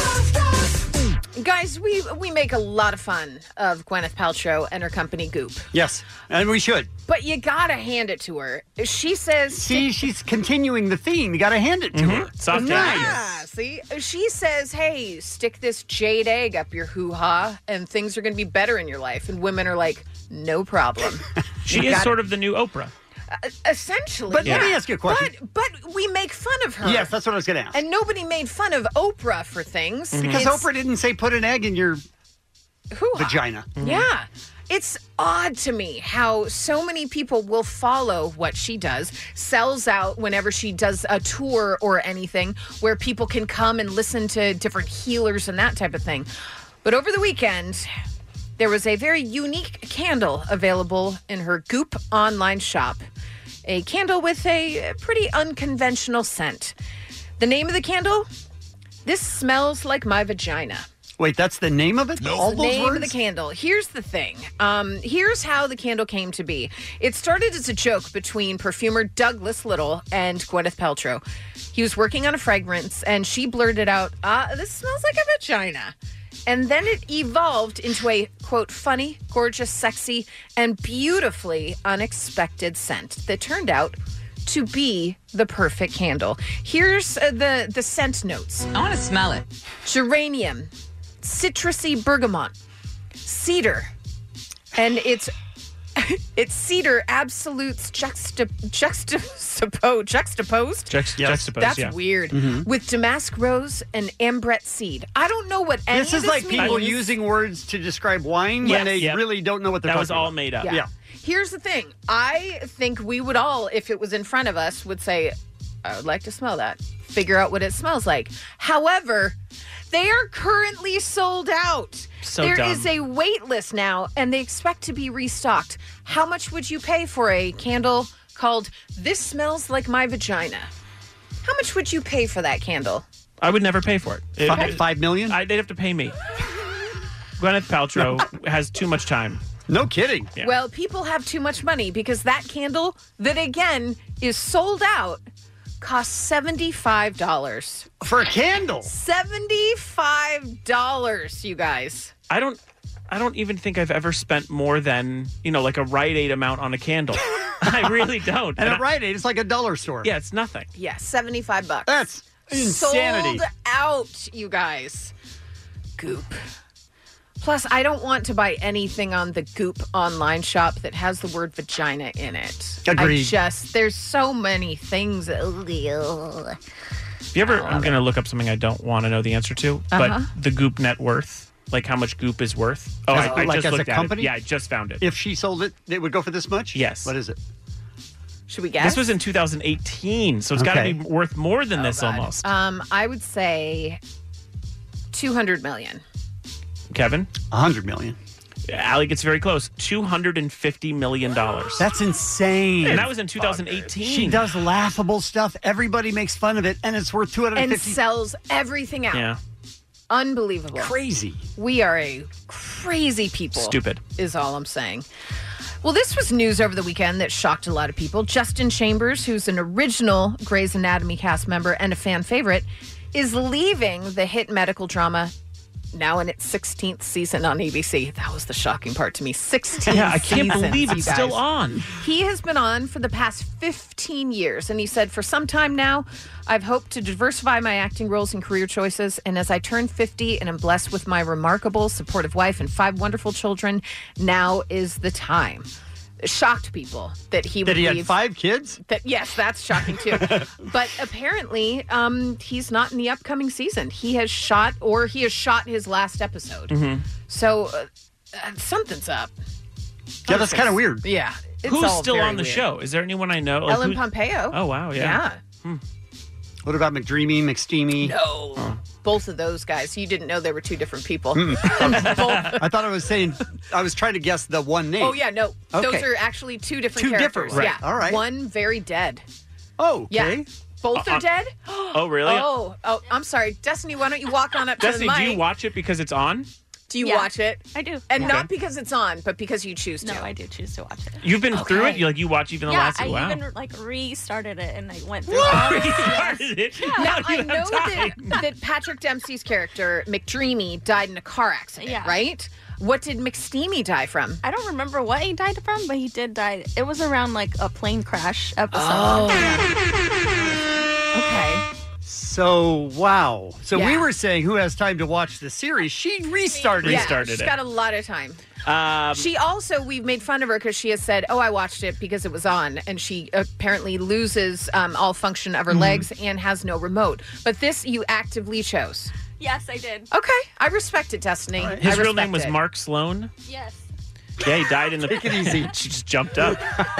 [SPEAKER 10] Guys, we make a lot of fun of Gwyneth Paltrow and her company Goop.
[SPEAKER 9] Yes, and we should.
[SPEAKER 10] But you gotta hand it to her. She says...
[SPEAKER 9] See, she's continuing the theme. You got to hand it to her.
[SPEAKER 11] Soft
[SPEAKER 10] Yeah, see? She says, hey, stick this jade egg up your hoo-ha and things are going to be better in your life. And women are like, no problem.
[SPEAKER 11] She is sort of the new Oprah.
[SPEAKER 10] Essentially.
[SPEAKER 9] But let me ask you a question.
[SPEAKER 10] But we make fun of her.
[SPEAKER 9] Yes, that's what I was going to ask.
[SPEAKER 10] And nobody made fun of Oprah for things.
[SPEAKER 9] Because Oprah didn't say put an egg in your vagina.
[SPEAKER 10] Yeah. It's odd to me how so many people will follow what she does, sells out whenever she does a tour or anything where people can come and listen to different healers and that type of thing. But over the weekend, there was a very unique candle available in her Goop online shop. A candle with a pretty unconventional scent. The name of the candle? This smells like my vagina.
[SPEAKER 9] Wait, that's the name of it?
[SPEAKER 10] No.
[SPEAKER 9] All
[SPEAKER 10] The
[SPEAKER 9] those
[SPEAKER 10] name
[SPEAKER 9] words?
[SPEAKER 10] of the candle. Here's the thing. Here's how the candle came to be. It started as a joke between perfumer Douglas Little and Gwyneth Paltrow. He was working on a fragrance, and she blurted out, this smells like a vagina. And then it evolved into a, quote, funny, gorgeous, sexy, and beautifully unexpected scent that turned out to be the perfect candle. Here's the scent notes.
[SPEAKER 18] I want to smell it.
[SPEAKER 10] Geranium, citrusy bergamot, cedar, and it's cedar absolutes juxtaposed.
[SPEAKER 11] Juxtaposed,
[SPEAKER 10] That's
[SPEAKER 11] yeah.
[SPEAKER 10] weird. With damask rose and ambrette seed. I don't know what any
[SPEAKER 9] This
[SPEAKER 10] of
[SPEAKER 9] is like people
[SPEAKER 10] means.
[SPEAKER 9] using words to describe wine
[SPEAKER 11] Yes,
[SPEAKER 9] when they
[SPEAKER 11] yep.
[SPEAKER 9] really don't know what they're
[SPEAKER 11] That was
[SPEAKER 9] talking
[SPEAKER 11] all
[SPEAKER 9] about.
[SPEAKER 11] made up.
[SPEAKER 10] Yeah. Here's the thing. I think we would all, if it was in front of us, would say, I would like to smell that. Figure out what it smells like. However, they are currently sold out.
[SPEAKER 11] So
[SPEAKER 10] There
[SPEAKER 11] dumb.
[SPEAKER 10] is a wait list now, and they expect to be restocked. How much would you pay for a candle called This Smells Like My Vagina? How much would you pay for that candle?
[SPEAKER 11] I would never pay for it.
[SPEAKER 9] $5 million?
[SPEAKER 11] They'd have to pay me. Gwyneth Paltrow has too much time.
[SPEAKER 9] No kidding.
[SPEAKER 11] Yeah.
[SPEAKER 10] Well, people have too much money because that candle, that again is sold out, costs $75.
[SPEAKER 9] For a candle?
[SPEAKER 10] $75, you guys.
[SPEAKER 11] I don't even think I've ever spent more than, like a Rite Aid amount on a candle. I really don't.
[SPEAKER 9] And at Rite Aid, it's like a dollar store.
[SPEAKER 11] Yeah, it's nothing.
[SPEAKER 10] Yeah, $75.
[SPEAKER 9] That's insanity.
[SPEAKER 10] Sold out, you guys. Goop. Plus, I don't want to buy anything on the Goop online shop that has the word vagina in it.
[SPEAKER 9] Agreed.
[SPEAKER 10] There's so many things.
[SPEAKER 11] If you ever, I'm going to look up something I don't want to know the answer to, but the Goop net worth, like how much Goop is worth. Oh, I
[SPEAKER 9] like
[SPEAKER 11] just
[SPEAKER 9] as a
[SPEAKER 11] looked at
[SPEAKER 9] company?
[SPEAKER 11] it. Yeah, I just found it.
[SPEAKER 9] If she sold it, it would go for this much?
[SPEAKER 11] Yes.
[SPEAKER 9] What is it?
[SPEAKER 10] Should we guess?
[SPEAKER 11] This was in 2018, so it's got to
[SPEAKER 9] Okay.
[SPEAKER 11] be worth more than this
[SPEAKER 10] God.
[SPEAKER 11] almost.
[SPEAKER 10] I would say $200 million.
[SPEAKER 11] Kevin?
[SPEAKER 9] $100 million.
[SPEAKER 11] Allie gets very close. $250 million.
[SPEAKER 9] That's insane.
[SPEAKER 11] And that was in 2018.
[SPEAKER 9] She does laughable stuff. Everybody makes fun of it, and it's worth $250
[SPEAKER 10] And sells everything out.
[SPEAKER 11] Yeah.
[SPEAKER 10] Unbelievable.
[SPEAKER 9] Crazy.
[SPEAKER 10] We are a crazy people.
[SPEAKER 11] Stupid.
[SPEAKER 10] Is all I'm saying. Well, this was news over the weekend that shocked a lot of people. Justin Chambers, who's an original Grey's Anatomy cast member and a fan favorite, is leaving the hit medical drama now in its 16th season on ABC. That was the shocking part to me. 16
[SPEAKER 11] Yeah, I can't
[SPEAKER 10] seasons,
[SPEAKER 11] believe
[SPEAKER 10] you
[SPEAKER 11] it's
[SPEAKER 10] guys.
[SPEAKER 11] still on.
[SPEAKER 10] He has been on for the past 15 years, and he said, for some time now, I've hoped to diversify my acting roles and career choices, and as I turn 50 and am blessed with my remarkable, supportive wife and 5 wonderful children, now is the time. Shocked people that he would
[SPEAKER 9] That he had
[SPEAKER 10] leave.
[SPEAKER 9] 5 kids?
[SPEAKER 10] Yes, that's shocking too. But apparently, he's not in the upcoming season. He has shot his last episode.
[SPEAKER 11] Mm-hmm.
[SPEAKER 10] So something's up.
[SPEAKER 9] Yeah, that's kind of weird.
[SPEAKER 10] Yeah. It's
[SPEAKER 11] Who's
[SPEAKER 10] all
[SPEAKER 11] still
[SPEAKER 10] very
[SPEAKER 11] on the
[SPEAKER 10] weird.
[SPEAKER 11] show? Is there anyone I know? Like,
[SPEAKER 10] Ellen
[SPEAKER 11] who-
[SPEAKER 10] Pompeo.
[SPEAKER 11] Oh, wow. Yeah.
[SPEAKER 9] What about McDreamy, McSteamy?
[SPEAKER 10] No. Both of those guys. You didn't know they were 2 different people.
[SPEAKER 9] Mm.
[SPEAKER 10] Both.
[SPEAKER 9] I thought I was trying to guess the one name.
[SPEAKER 10] Oh, yeah, no.
[SPEAKER 9] Okay.
[SPEAKER 10] Those are actually 2 different
[SPEAKER 9] 2
[SPEAKER 10] characters.
[SPEAKER 9] different, right.
[SPEAKER 10] Yeah.
[SPEAKER 9] All right.
[SPEAKER 10] One very dead.
[SPEAKER 9] Oh, okay.
[SPEAKER 10] Yeah. Both are dead?
[SPEAKER 11] Oh, really?
[SPEAKER 10] Oh, I'm sorry. Destiny, why don't you walk on up to
[SPEAKER 11] Destiny,
[SPEAKER 10] the mic?
[SPEAKER 11] do you watch it because it's on?
[SPEAKER 10] Do you
[SPEAKER 20] Yeah,
[SPEAKER 10] watch it?
[SPEAKER 20] I do.
[SPEAKER 10] And
[SPEAKER 11] Okay.
[SPEAKER 10] not because it's on, but because you choose to.
[SPEAKER 20] No, I do choose to watch it.
[SPEAKER 11] You've been through it? You watch even the
[SPEAKER 20] Yeah,
[SPEAKER 11] last?
[SPEAKER 20] I
[SPEAKER 11] Wow.
[SPEAKER 20] even restarted it and I went through all of it.
[SPEAKER 11] Restarted it?
[SPEAKER 10] Now,
[SPEAKER 11] How do you
[SPEAKER 10] I know
[SPEAKER 11] have time?
[SPEAKER 10] that Patrick Dempsey's character, McDreamy, died in a car accident,
[SPEAKER 20] Yeah.
[SPEAKER 10] right? What did McSteamy die from?
[SPEAKER 20] I don't remember what he died from, but he did die. It was around like a plane crash episode.
[SPEAKER 10] Oh. Okay.
[SPEAKER 9] So, wow. So we
[SPEAKER 10] Yeah.
[SPEAKER 9] were saying who has time to watch the series. She restarted.
[SPEAKER 10] Yeah, she's got a lot of time.
[SPEAKER 11] Um,
[SPEAKER 10] She also, we've made fun of her because she has said, oh, I watched it because it was on. And she apparently loses all function of her legs and has no remote. But this you actively chose.
[SPEAKER 20] Yes, I did.
[SPEAKER 10] Okay. I respect it, Destiny.
[SPEAKER 11] His
[SPEAKER 10] I
[SPEAKER 11] real name
[SPEAKER 10] respect
[SPEAKER 11] was
[SPEAKER 10] it.
[SPEAKER 11] Mark Sloan.
[SPEAKER 20] Yes.
[SPEAKER 11] Yeah, he died in the.
[SPEAKER 9] Take it easy.
[SPEAKER 11] She just jumped up.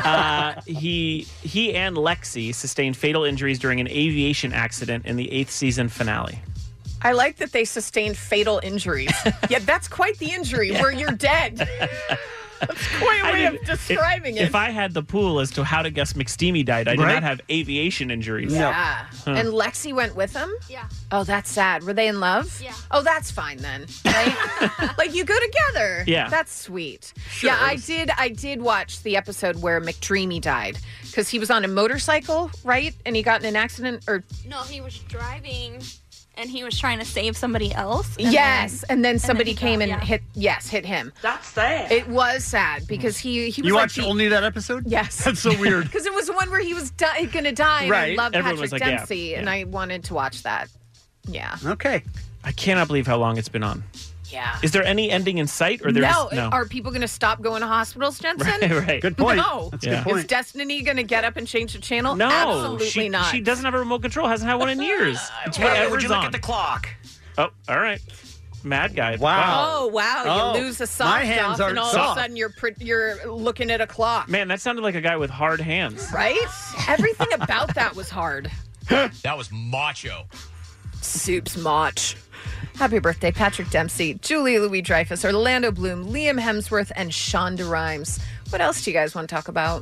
[SPEAKER 11] He and Lexi sustained fatal injuries during an aviation accident in the 8th season finale.
[SPEAKER 10] I like that they sustained fatal injuries. Yeah, that's quite the injury where you're dead. That's quite a way of describing it.
[SPEAKER 11] If I had the pool as to how to guess McSteamy died, I did
[SPEAKER 9] Right?
[SPEAKER 11] not have aviation injuries.
[SPEAKER 10] Yeah.
[SPEAKER 11] Huh.
[SPEAKER 10] And Lexi went with him?
[SPEAKER 20] Yeah.
[SPEAKER 10] Oh, that's sad. Were they in love?
[SPEAKER 20] Yeah.
[SPEAKER 10] Oh, that's fine then. Right? Like you go together.
[SPEAKER 11] Yeah.
[SPEAKER 10] That's sweet.
[SPEAKER 9] Sure.
[SPEAKER 10] Yeah, I did watch the episode where McDreamy died because he was on a motorcycle, right? And he got in an accident or
[SPEAKER 20] No, he was driving and he was trying to save somebody else. And
[SPEAKER 10] yes, and then somebody
[SPEAKER 20] he
[SPEAKER 10] came
[SPEAKER 20] got-
[SPEAKER 10] and
[SPEAKER 20] yeah.
[SPEAKER 10] hit him.
[SPEAKER 16] That's sad.
[SPEAKER 10] It was sad because he was
[SPEAKER 9] You
[SPEAKER 10] like
[SPEAKER 9] watched only that episode?
[SPEAKER 10] Yes.
[SPEAKER 9] That's so weird.
[SPEAKER 10] Because it was the one where he was going to die, and
[SPEAKER 9] Right.
[SPEAKER 10] I love
[SPEAKER 11] Everyone
[SPEAKER 10] Patrick
[SPEAKER 11] was like, yeah,
[SPEAKER 10] Dempsey, and I wanted to watch that. Yeah.
[SPEAKER 9] Okay.
[SPEAKER 11] I cannot believe how long it's been on.
[SPEAKER 10] Yeah.
[SPEAKER 11] Is there any ending in sight, or there's
[SPEAKER 10] No. Are people going to stop going to hospitals, Jensen?
[SPEAKER 11] Right.
[SPEAKER 9] Good point.
[SPEAKER 10] No.
[SPEAKER 9] That's a
[SPEAKER 11] Yeah.
[SPEAKER 9] good
[SPEAKER 10] Is
[SPEAKER 9] point.
[SPEAKER 10] Destiny going to get up and change the channel?
[SPEAKER 11] No,
[SPEAKER 10] Absolutely
[SPEAKER 11] she,
[SPEAKER 10] not.
[SPEAKER 11] She doesn't have a remote control. Hasn't had one in years. It's
[SPEAKER 1] Hey,
[SPEAKER 11] whatever's
[SPEAKER 1] would you look
[SPEAKER 11] on.
[SPEAKER 1] at the clock?
[SPEAKER 11] Oh, all right. Mad guy.
[SPEAKER 9] Wow.
[SPEAKER 10] Oh, wow.
[SPEAKER 9] Oh,
[SPEAKER 10] You lose a sock
[SPEAKER 9] my hands
[SPEAKER 10] off, and
[SPEAKER 9] aren't
[SPEAKER 10] all
[SPEAKER 9] soft.
[SPEAKER 10] of a sudden you're looking at a clock.
[SPEAKER 11] Man, that sounded like a guy with hard hands.
[SPEAKER 10] Right? Everything about that was hard.
[SPEAKER 1] That was macho.
[SPEAKER 10] Soup's Mach. Happy birthday, Patrick Dempsey, Julia Louis-Dreyfus, Orlando Bloom, Liam Hemsworth, and Shonda Rhimes. What else do you guys want to talk about?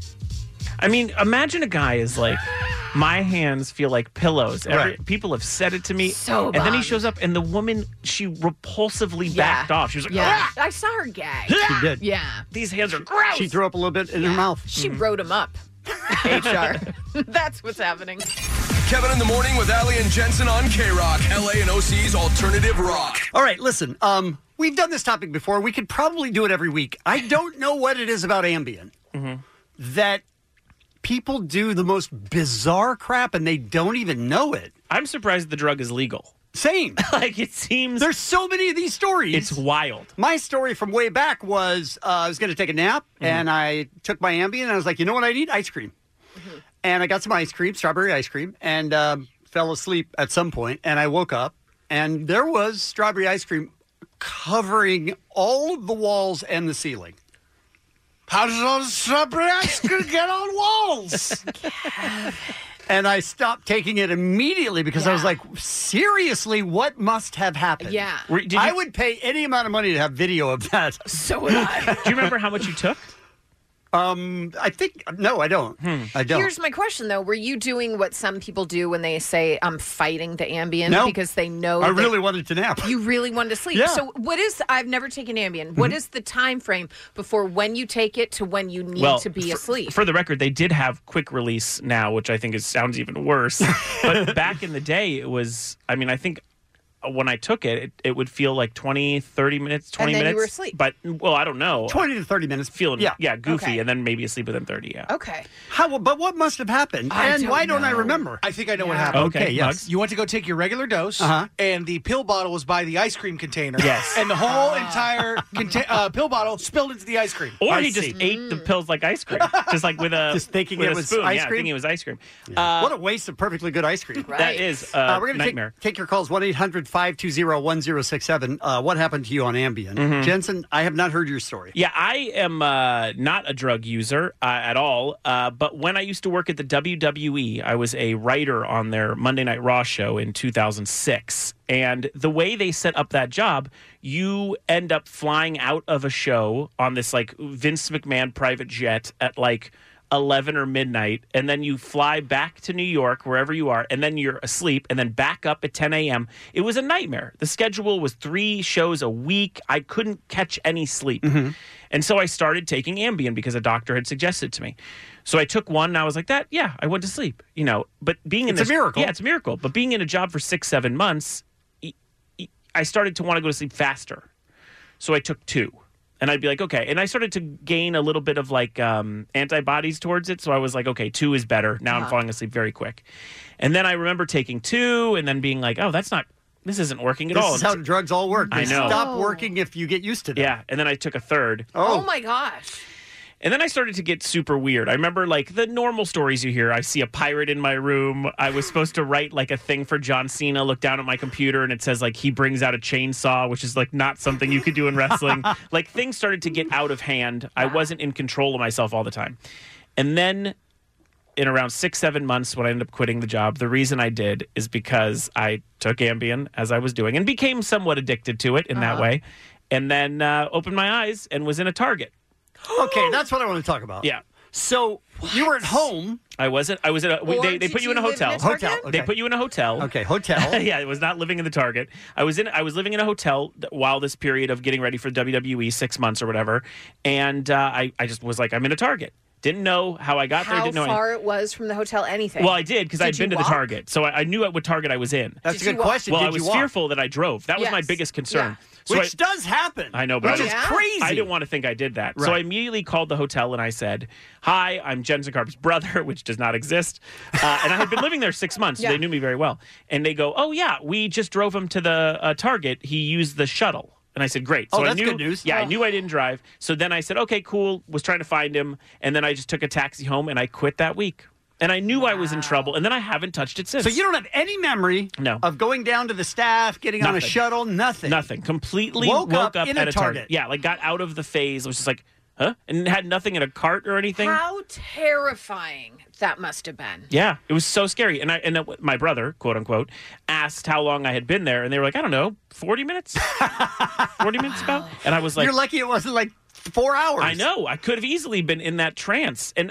[SPEAKER 11] I mean, imagine a guy is like, my hands feel like pillows.
[SPEAKER 9] Right.
[SPEAKER 11] People have said it to me.
[SPEAKER 10] So
[SPEAKER 11] and then he
[SPEAKER 10] bummed.
[SPEAKER 11] shows up, and the woman, she repulsively backed off. She was like,
[SPEAKER 10] yeah.
[SPEAKER 11] "Ah!"
[SPEAKER 10] I saw her gag.
[SPEAKER 9] She did.
[SPEAKER 10] Yeah.
[SPEAKER 11] These hands are gross.
[SPEAKER 9] She threw up a little bit in her mouth.
[SPEAKER 10] She wrote him up. HR. That's what's happening.
[SPEAKER 12] Kevin in the Morning with Ali and Jensen on K-Rock, LA and OC's alternative rock.
[SPEAKER 9] All right, listen. We've done this topic before. We could probably do it every week. I don't know what it is about Ambien that people do the most bizarre crap and they don't even know it.
[SPEAKER 11] I'm surprised the drug is legal.
[SPEAKER 9] Same.
[SPEAKER 11] Like, it seems
[SPEAKER 9] There's so many of these stories.
[SPEAKER 11] it's wild.
[SPEAKER 9] My story from way back was I was going to take a nap and I took my Ambien and I was like, you know what I need? Ice cream. And I got some ice cream, strawberry ice cream, and fell asleep at some point. And I woke up and there was strawberry ice cream covering all of the walls and the ceiling.
[SPEAKER 6] How does all the strawberry ice cream get on walls?
[SPEAKER 9] And I stopped taking it immediately because I was like, seriously, what must have happened?
[SPEAKER 10] Yeah.
[SPEAKER 9] I would pay any amount of money to have video of that.
[SPEAKER 10] So would I.
[SPEAKER 11] Do you remember how much you took?
[SPEAKER 9] I think, no, I don't. I don't.
[SPEAKER 10] Here's my question, though. Were you doing what some people do when they say, I'm fighting the Ambien
[SPEAKER 9] No.
[SPEAKER 10] because they know
[SPEAKER 9] I
[SPEAKER 10] that
[SPEAKER 9] really wanted to nap.
[SPEAKER 10] you really wanted to sleep?
[SPEAKER 9] Yeah.
[SPEAKER 10] So I've never taken Ambien. What is the time frame before when you take it to when you need
[SPEAKER 11] Well,
[SPEAKER 10] to be asleep?
[SPEAKER 11] For the record, they did have quick release now, which I think sounds even worse. But back in the day, it was, I mean, I think when I took it, it would feel like 20, 30 minutes, 20
[SPEAKER 10] And then
[SPEAKER 11] minutes.
[SPEAKER 10] you were asleep.
[SPEAKER 11] But, well, I don't know.
[SPEAKER 9] 20 to 30 minutes.
[SPEAKER 11] Feeling, goofy,
[SPEAKER 10] Okay.
[SPEAKER 11] and then maybe asleep within 30, yeah.
[SPEAKER 10] Okay.
[SPEAKER 9] But what must have happened? And why don't I remember?
[SPEAKER 6] I think I know what happened.
[SPEAKER 11] Okay,
[SPEAKER 9] yes.
[SPEAKER 11] Mugs?
[SPEAKER 6] You went to go take your regular dose, and the pill bottle was by the ice cream container.
[SPEAKER 11] Yes.
[SPEAKER 6] And the whole entire pill bottle spilled into the ice cream.
[SPEAKER 11] Or he just ate the pills like ice cream, just like with a
[SPEAKER 9] Just thinking
[SPEAKER 11] with
[SPEAKER 9] it
[SPEAKER 11] a
[SPEAKER 9] was
[SPEAKER 11] spoon.
[SPEAKER 9] ice
[SPEAKER 11] Yeah,
[SPEAKER 9] cream?
[SPEAKER 11] thinking it was ice cream.
[SPEAKER 9] What a waste of perfectly good ice cream.
[SPEAKER 11] That is
[SPEAKER 9] We're going to
[SPEAKER 11] nightmare.
[SPEAKER 9] take your calls, 1-800-520-1067. What happened to you on Ambien?
[SPEAKER 11] Mhm.
[SPEAKER 9] Jensen, I have not heard your story.
[SPEAKER 11] Yeah, I am not a drug user at all. But when I used to work at the WWE, I was a writer on their Monday Night Raw show in 2006. And the way they set up that job, you end up flying out of a show on this like Vince McMahon private jet at like 11 or midnight, and then you fly back to New York, wherever you are, and then you're asleep, and then back up at 10 a.m. It was a nightmare. The schedule was 3 shows a week. I couldn't catch any sleep. And so I started taking Ambien because a doctor had suggested to me. So I took one, and I was like, I went to sleep, But being in
[SPEAKER 9] It's a miracle.
[SPEAKER 11] Yeah, it's a miracle. But being in a job for 6-7 months, I started to want to go to sleep faster. So I took 2. And I'd be like, okay. And I started to gain a little bit of like antibodies towards it. So I was like, okay, 2 is better. Now I'm falling asleep very quick. And then I remember taking 2 and then being like, oh, this isn't working at all.
[SPEAKER 9] This is how drugs all work. They
[SPEAKER 11] I know.
[SPEAKER 9] stop working if you get used to them.
[SPEAKER 11] Yeah. And then I took a 3rd.
[SPEAKER 10] Oh my gosh.
[SPEAKER 11] And then I started to get super weird. I remember like the normal stories you hear. I see a pirate in my room. I was supposed to write like a thing for John Cena, look down at my computer, and it says like he brings out a chainsaw, which is like not something you could do in wrestling. Like things started to get out of hand. I wasn't in control of myself all the time. And then in around 6-7 months when I ended up quitting the job, the reason I did is because I took Ambien as I was doing and became somewhat addicted to it in that way. And then opened my eyes and was in a Target.
[SPEAKER 9] Okay, that's what I want to talk about.
[SPEAKER 11] Yeah.
[SPEAKER 9] So you were at home.
[SPEAKER 11] I wasn't. I was at a. They put you in a hotel.
[SPEAKER 9] Hotel. Okay.
[SPEAKER 11] They put you in a hotel.
[SPEAKER 9] Okay, hotel.
[SPEAKER 11] Yeah, it was not living in the Target. I was living in a hotel while this period of getting ready for WWE, 6 months or whatever, and I just was like, I'm in a Target. Didn't know how I got there. Didn't know
[SPEAKER 10] How far it was from the hotel? Anything?
[SPEAKER 11] Well, I did because I'd been to
[SPEAKER 10] you
[SPEAKER 11] the
[SPEAKER 10] walk?
[SPEAKER 11] Target, so I knew at what Target I was in.
[SPEAKER 9] That's a good question.
[SPEAKER 11] Well,
[SPEAKER 9] Did
[SPEAKER 11] I was
[SPEAKER 9] you walk?
[SPEAKER 11] fearful that I drove. That was my
[SPEAKER 10] Yes.
[SPEAKER 11] biggest concern.
[SPEAKER 10] Yeah.
[SPEAKER 11] So
[SPEAKER 9] Which does happen.
[SPEAKER 11] I know, but
[SPEAKER 9] Which is crazy.
[SPEAKER 11] I didn't want to think I did that. So
[SPEAKER 9] Right.
[SPEAKER 11] I immediately called the hotel and I said, hi, I'm Jensen Karp's brother, which does not exist. And I had been living there 6 months, so they knew me very well. And they go, oh, yeah, we just drove him to the Target. He used the shuttle. And I said, great. So
[SPEAKER 9] that's
[SPEAKER 11] I knew,
[SPEAKER 9] good news.
[SPEAKER 11] Yeah, I knew I didn't drive. So then I said, okay, cool. Was trying to find him. And then I just took a taxi home and I quit that week. And I knew I was in trouble. And then I haven't touched it since.
[SPEAKER 9] So you don't have any memory of going down to the staff, getting on a
[SPEAKER 11] Nothing.
[SPEAKER 9] shuttle, nothing.
[SPEAKER 11] Nothing. Completely
[SPEAKER 9] Woke up in
[SPEAKER 11] at
[SPEAKER 9] a
[SPEAKER 11] a
[SPEAKER 9] Target.
[SPEAKER 11] Yeah, like got out of the phase. I was just like, huh? And had nothing in a cart or anything.
[SPEAKER 10] How terrifying that must have been.
[SPEAKER 11] Yeah, it was so scary. And my brother, quote unquote, asked how long I had been there. And they were like, I don't know, 40 minutes? 40 minutes about? And I was like...
[SPEAKER 9] You're lucky it wasn't like 4 hours.
[SPEAKER 11] I know. I could have easily been in that trance. And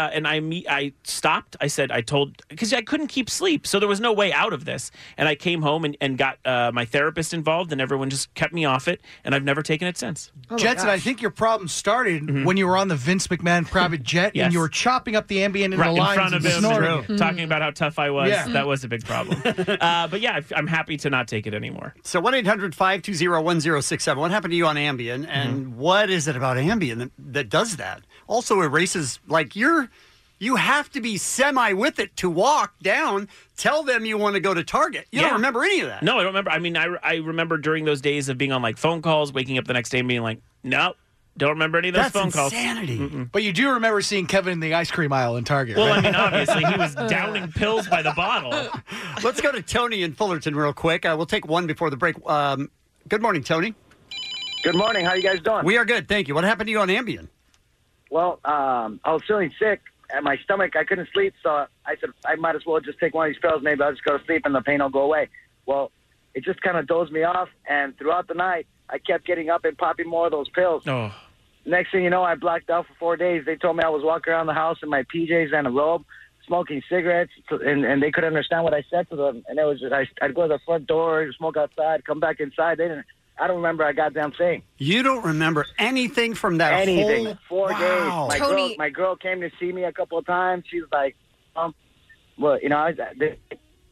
[SPEAKER 11] I stopped. I told, because I couldn't keep sleep. So there was no way out of this. And I came home and got my therapist involved, and everyone just kept me off it. And I've never taken it since.
[SPEAKER 6] Jensen, I think your problem started when you were on the Vince McMahon private jet
[SPEAKER 11] Yes.
[SPEAKER 6] and you were chopping up the Ambien in the
[SPEAKER 11] Right in
[SPEAKER 6] lines
[SPEAKER 11] front of
[SPEAKER 6] and
[SPEAKER 11] him,
[SPEAKER 6] snorting.
[SPEAKER 11] talking about how tough I was.
[SPEAKER 6] Yeah.
[SPEAKER 11] That was a big problem. But yeah, I'm happy to not take it anymore.
[SPEAKER 9] So 1-800-520-1067. What happened to you on Ambien, and what is it about Ambien that does that? Also erases, like, you have to be semi with it to walk down. Tell them you want to go to Target. You don't remember any of that.
[SPEAKER 11] No, I don't remember. I mean, I remember during those days of being on like phone calls, waking up the next day and being like, nope, don't remember any of those phone calls.
[SPEAKER 9] That's insanity.
[SPEAKER 6] But you do remember seeing Kevin in the ice cream aisle in Target,
[SPEAKER 11] Well,
[SPEAKER 6] right?
[SPEAKER 11] I mean, obviously, he was downing pills by the bottle.
[SPEAKER 9] Let's go to Tony in Fullerton real quick. We'll take one before the break. Good morning, Tony.
[SPEAKER 4] Good morning. How you guys doing?
[SPEAKER 9] We are good, thank you. What happened to you on Ambien?
[SPEAKER 4] Well, I was feeling sick and my stomach, I couldn't sleep, so I said I might as well just take one of these pills. Maybe I'll just go to sleep and the pain will go away. Well, it just kind of dozed me off, and throughout the night, I kept getting up and popping more of those pills.
[SPEAKER 11] Oh.
[SPEAKER 4] Next thing you know, I blacked out for 4 days. They told me I was walking around the house in my PJs and a robe, smoking cigarettes, and they couldn't understand what I said to them. And it was just, I'd go to the front door, smoke outside, come back inside. I don't remember a goddamn thing.
[SPEAKER 9] You don't remember anything from that
[SPEAKER 4] Anything.
[SPEAKER 9] whole...
[SPEAKER 4] 4
[SPEAKER 9] Wow.
[SPEAKER 4] days. My girl came to see me a couple of times. She was like, well, you know,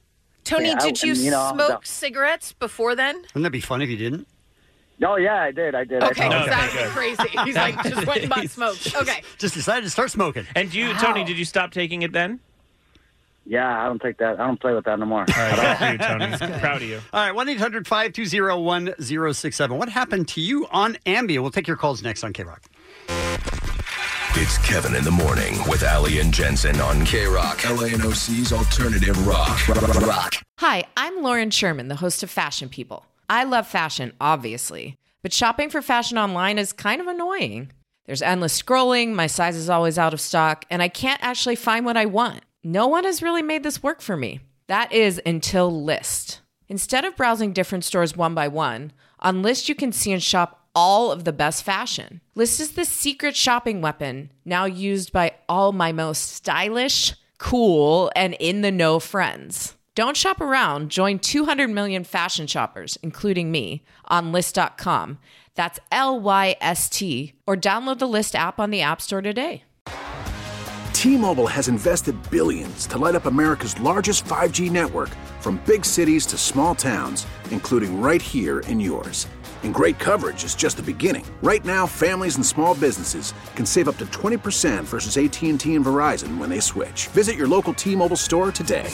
[SPEAKER 10] Tony,
[SPEAKER 4] Yeah,
[SPEAKER 10] did you
[SPEAKER 4] I'm
[SPEAKER 10] smoke cigarettes before then?
[SPEAKER 9] Wouldn't that be fun if you didn't?
[SPEAKER 4] Oh, yeah, I did.
[SPEAKER 10] Okay, that would be crazy. He's like, just went and bought smokes. Okay.
[SPEAKER 9] Just decided to start smoking.
[SPEAKER 11] And Tony, did you stop taking it then?
[SPEAKER 4] Yeah, I don't take that. I don't play with that no more.
[SPEAKER 11] All right, good for you, Tony. Proud of you.
[SPEAKER 9] All right, 1-800-520-1067. What happened to you on Ambien? We'll take your calls next on K-Rock.
[SPEAKER 12] It's Kevin in the Morning with Ali and Jensen on K-Rock, LANOC's alternative rock. Rock.
[SPEAKER 8] Hi, I'm Lauren Sherman, the host of Fashion People. I love fashion, obviously, but shopping for fashion online is kind of annoying. There's endless scrolling, my size is always out of stock, and I can't actually find what I want. No one has really made this work for me. That is until Lyst. Instead of browsing different stores one by one, on Lyst you can see and shop all of the best fashion. Lyst is the secret shopping weapon now used by all my most stylish, cool, and in-the-know friends. Don't shop around. Join 200 million fashion shoppers, including me, on Lyst.com. That's Lyst, or download the Lyst app on the App Store today.
[SPEAKER 13] T-Mobile has invested billions to light up America's largest 5G network, from big cities to small towns, including right here in yours. And great coverage is just the beginning. Right now, families and small businesses can save up to 20% versus AT&T and Verizon when they switch. Visit your local T-Mobile store today.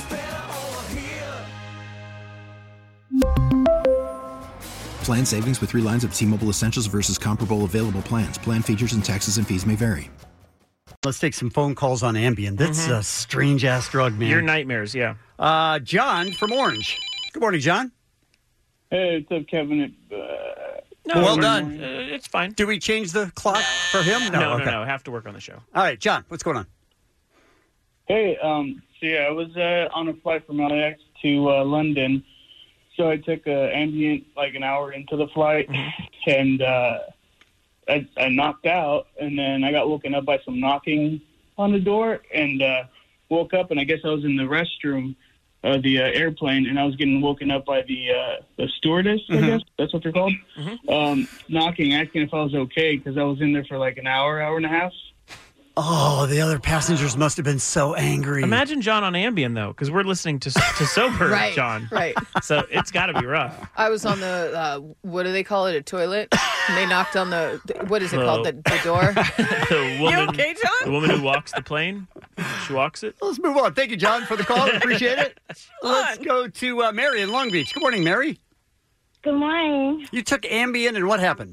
[SPEAKER 23] Plan savings with 3 lines of T-Mobile Essentials versus comparable available plans. Plan features and taxes and fees may vary.
[SPEAKER 9] Let's take some phone calls on Ambien. That's a strange-ass drug, man.
[SPEAKER 11] Your nightmares, yeah.
[SPEAKER 9] John from Orange. Good morning, John.
[SPEAKER 24] Hey, what's up, Kevin?
[SPEAKER 9] Well done.
[SPEAKER 11] It's fine.
[SPEAKER 9] Do we change the clock for him?
[SPEAKER 11] No,
[SPEAKER 9] Okay.
[SPEAKER 11] no. Have to work on the show.
[SPEAKER 9] All right, John, what's going on?
[SPEAKER 24] Hey, so yeah, I was on a flight from LAX to London. So I took Ambien like an hour into the flight, and I knocked out, and then I got woken up by some knocking on the door, and woke up, and I guess I was in the restroom of the airplane, and I was getting woken up by the stewardess, I guess that's what they're called, knocking, asking if I was okay, because I was in there for like an hour and a half.
[SPEAKER 9] Oh, the other passengers must have been so angry.
[SPEAKER 11] Imagine John on Ambien, though, because we're listening to sober
[SPEAKER 10] Right,
[SPEAKER 11] John.
[SPEAKER 10] right.
[SPEAKER 11] So it's got to be rough.
[SPEAKER 10] I was on the, what do they call it, a toilet? And they knocked on the what is it called, the door?
[SPEAKER 11] The woman,
[SPEAKER 10] You okay, John?
[SPEAKER 11] The woman who walks the plane. She walks it.
[SPEAKER 9] Let's move on. Thank you, John, for the call. Appreciate it. Let's go to Mary in Long Beach. Good morning, Mary.
[SPEAKER 25] Good morning.
[SPEAKER 9] You took Ambien, and what happened?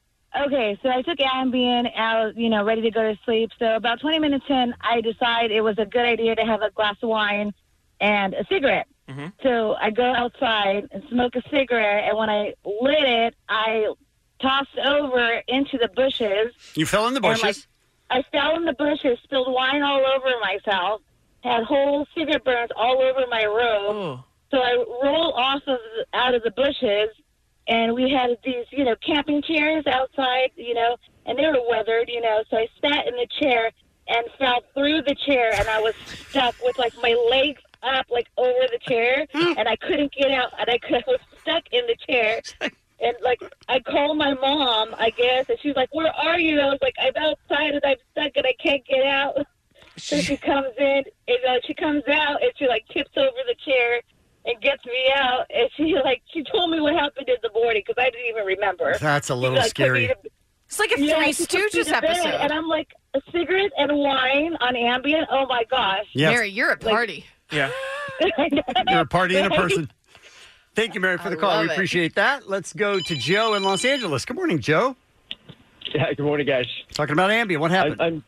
[SPEAKER 25] Okay, so I took Ambien. I was, ready to go to sleep. So about 20 minutes in, I decided it was a good idea to have a glass of wine and a cigarette. So I go outside and smoke a cigarette, and when I lit it, I tossed over into the bushes.
[SPEAKER 9] You fell in the bushes?
[SPEAKER 25] I fell in the bushes, spilled wine all over myself, had whole cigarette burns all over my robe. So I rolled out of the bushes. And we had these, camping chairs outside, and they were weathered, so I sat in the chair and fell through the chair, and I was stuck with, my legs up, over the chair, and I couldn't get out, and I was stuck in the chair. And, I called my mom, I guess, and she was like, "Where are you?" I was like, "I'm outside, and I'm stuck, and I can't get out." So she comes in, and she comes out, and she, tips over the chair and gets me out, and she told me what happened in the morning, because I didn't even remember.
[SPEAKER 9] That's a little scary.
[SPEAKER 10] It's like a Three Stooges episode.
[SPEAKER 25] And I'm like, a cigarette and wine on Ambien? Oh, my gosh.
[SPEAKER 9] Yes.
[SPEAKER 10] Mary, you're a party.
[SPEAKER 11] Yeah.
[SPEAKER 9] You're a party in a person. Thank you, Mary, for the call.
[SPEAKER 10] love
[SPEAKER 9] We
[SPEAKER 10] it.
[SPEAKER 9] appreciate that. Let's go to Joe in Los Angeles. Good morning, Joe.
[SPEAKER 26] Yeah, good morning, guys.
[SPEAKER 9] Talking about Ambien. What happened?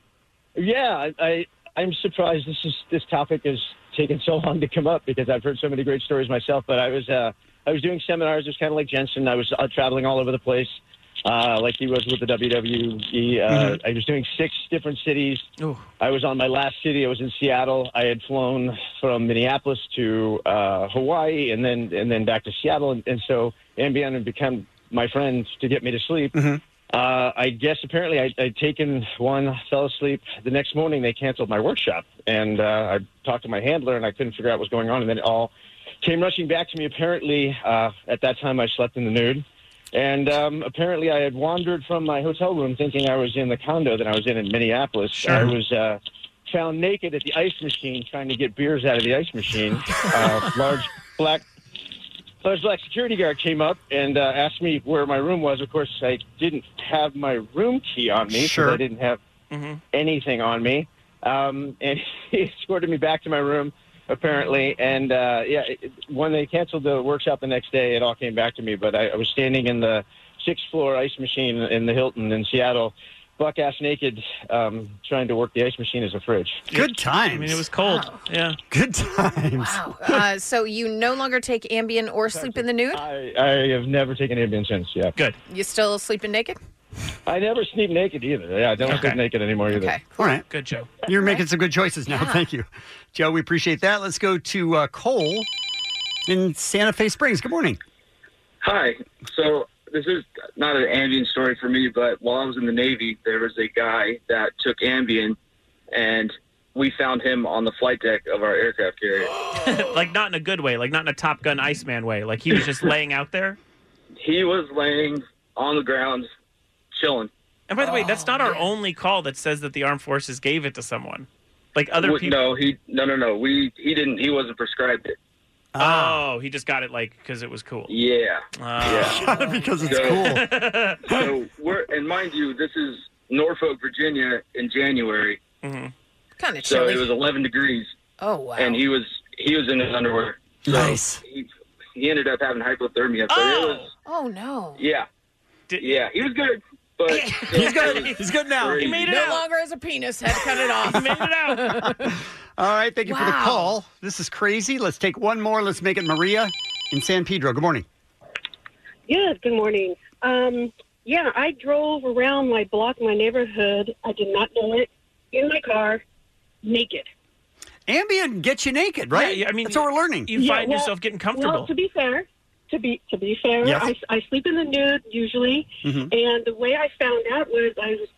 [SPEAKER 26] I'm surprised this topic is taken so long to come up, because I've heard so many great stories myself. But I was doing seminars, just kind of like Jensen. I was traveling all over the place, like he was with the WWE. I was doing 6 different cities.
[SPEAKER 11] Ooh.
[SPEAKER 26] I was on my last city. I was in Seattle. I had flown from Minneapolis to Hawaii, and then back to Seattle. And so Ambien had become my friend to get me to sleep. I guess apparently I'd taken one, fell asleep. The next morning they canceled my workshop, and I talked to my handler, and I couldn't figure out what was going on, and then it all came rushing back to me. Apparently, at that time I slept in the nude, and apparently I had wandered from my hotel room thinking I was in the condo that I was in Minneapolis.
[SPEAKER 11] Sure.
[SPEAKER 26] I was found naked at the ice machine trying to get beers out of the ice machine, large black security guard came up and asked me where my room was. Of course, I didn't have my room key on me,
[SPEAKER 9] Sure.
[SPEAKER 26] so I didn't have anything on me. And he escorted me back to my room, apparently. And, when they canceled the workshop the next day, it all came back to me. But I was standing in the 6th floor ice machine in the Hilton in Seattle, buck-ass naked, trying to work the ice machine as a fridge.
[SPEAKER 9] Good times.
[SPEAKER 11] I mean, it was cold.
[SPEAKER 10] Wow.
[SPEAKER 11] Yeah.
[SPEAKER 9] Good times.
[SPEAKER 10] Wow. So you no longer take Ambien or sleep in the nude?
[SPEAKER 26] I have never taken Ambien since, yeah.
[SPEAKER 11] Good.
[SPEAKER 10] You still sleeping naked?
[SPEAKER 26] I never sleep naked either. Yeah, I don't sleep naked anymore either.
[SPEAKER 10] Okay.
[SPEAKER 9] All right.
[SPEAKER 11] Good, Joe.
[SPEAKER 9] You're making some good choices now. Thank you. Joe, we appreciate that. Let's go to Cole in Santa Fe Springs. Good morning.
[SPEAKER 2] Hi. So this is not an Ambien story for me, but while I was in the Navy, there was a guy that took Ambien, and we found him on the flight deck of our aircraft carrier.
[SPEAKER 11] Like, not in a good way. Like, not in a Top Gun Iceman way. Like, he was just laying out there.
[SPEAKER 2] He was laying on the ground, chilling.
[SPEAKER 11] And by the way, that's not our only call that says that the armed forces gave it to someone. Like, other people.
[SPEAKER 2] No, he didn't. He wasn't prescribed it.
[SPEAKER 11] Oh, he just got it because it was cool.
[SPEAKER 2] Yeah.
[SPEAKER 11] Yeah.
[SPEAKER 9] Because it's cool.
[SPEAKER 2] So and mind you, this is Norfolk, Virginia in January.
[SPEAKER 10] Mm-hmm. Kind of
[SPEAKER 2] So
[SPEAKER 10] chilly.
[SPEAKER 2] it was 11 degrees.
[SPEAKER 10] Oh, wow.
[SPEAKER 2] And he was in his underwear. So
[SPEAKER 9] Nice.
[SPEAKER 2] He ended up having hypothermia. So it was,
[SPEAKER 10] Oh, no.
[SPEAKER 2] yeah. Yeah, he was good. But
[SPEAKER 9] He's good. He's good now.
[SPEAKER 11] He made it
[SPEAKER 10] No
[SPEAKER 11] out.
[SPEAKER 10] longer as a penis. Had to cut it off.
[SPEAKER 11] He made it out.
[SPEAKER 9] All right. Thank you for the
[SPEAKER 10] Wow.
[SPEAKER 9] call. This is crazy. Let's take one more. Let's make it Maria in San Pedro. Good morning.
[SPEAKER 14] Yes, good morning. I drove around my block, my neighborhood. I did not know it. In my car, naked.
[SPEAKER 9] Ambien gets you naked, right?
[SPEAKER 11] Yeah, I mean,
[SPEAKER 9] that's what we're learning.
[SPEAKER 11] You find yourself getting comfortable.
[SPEAKER 14] Well, to be fair,
[SPEAKER 9] Yes.
[SPEAKER 14] I sleep in the nude usually,
[SPEAKER 9] Mhm.
[SPEAKER 14] and the way I found out was I was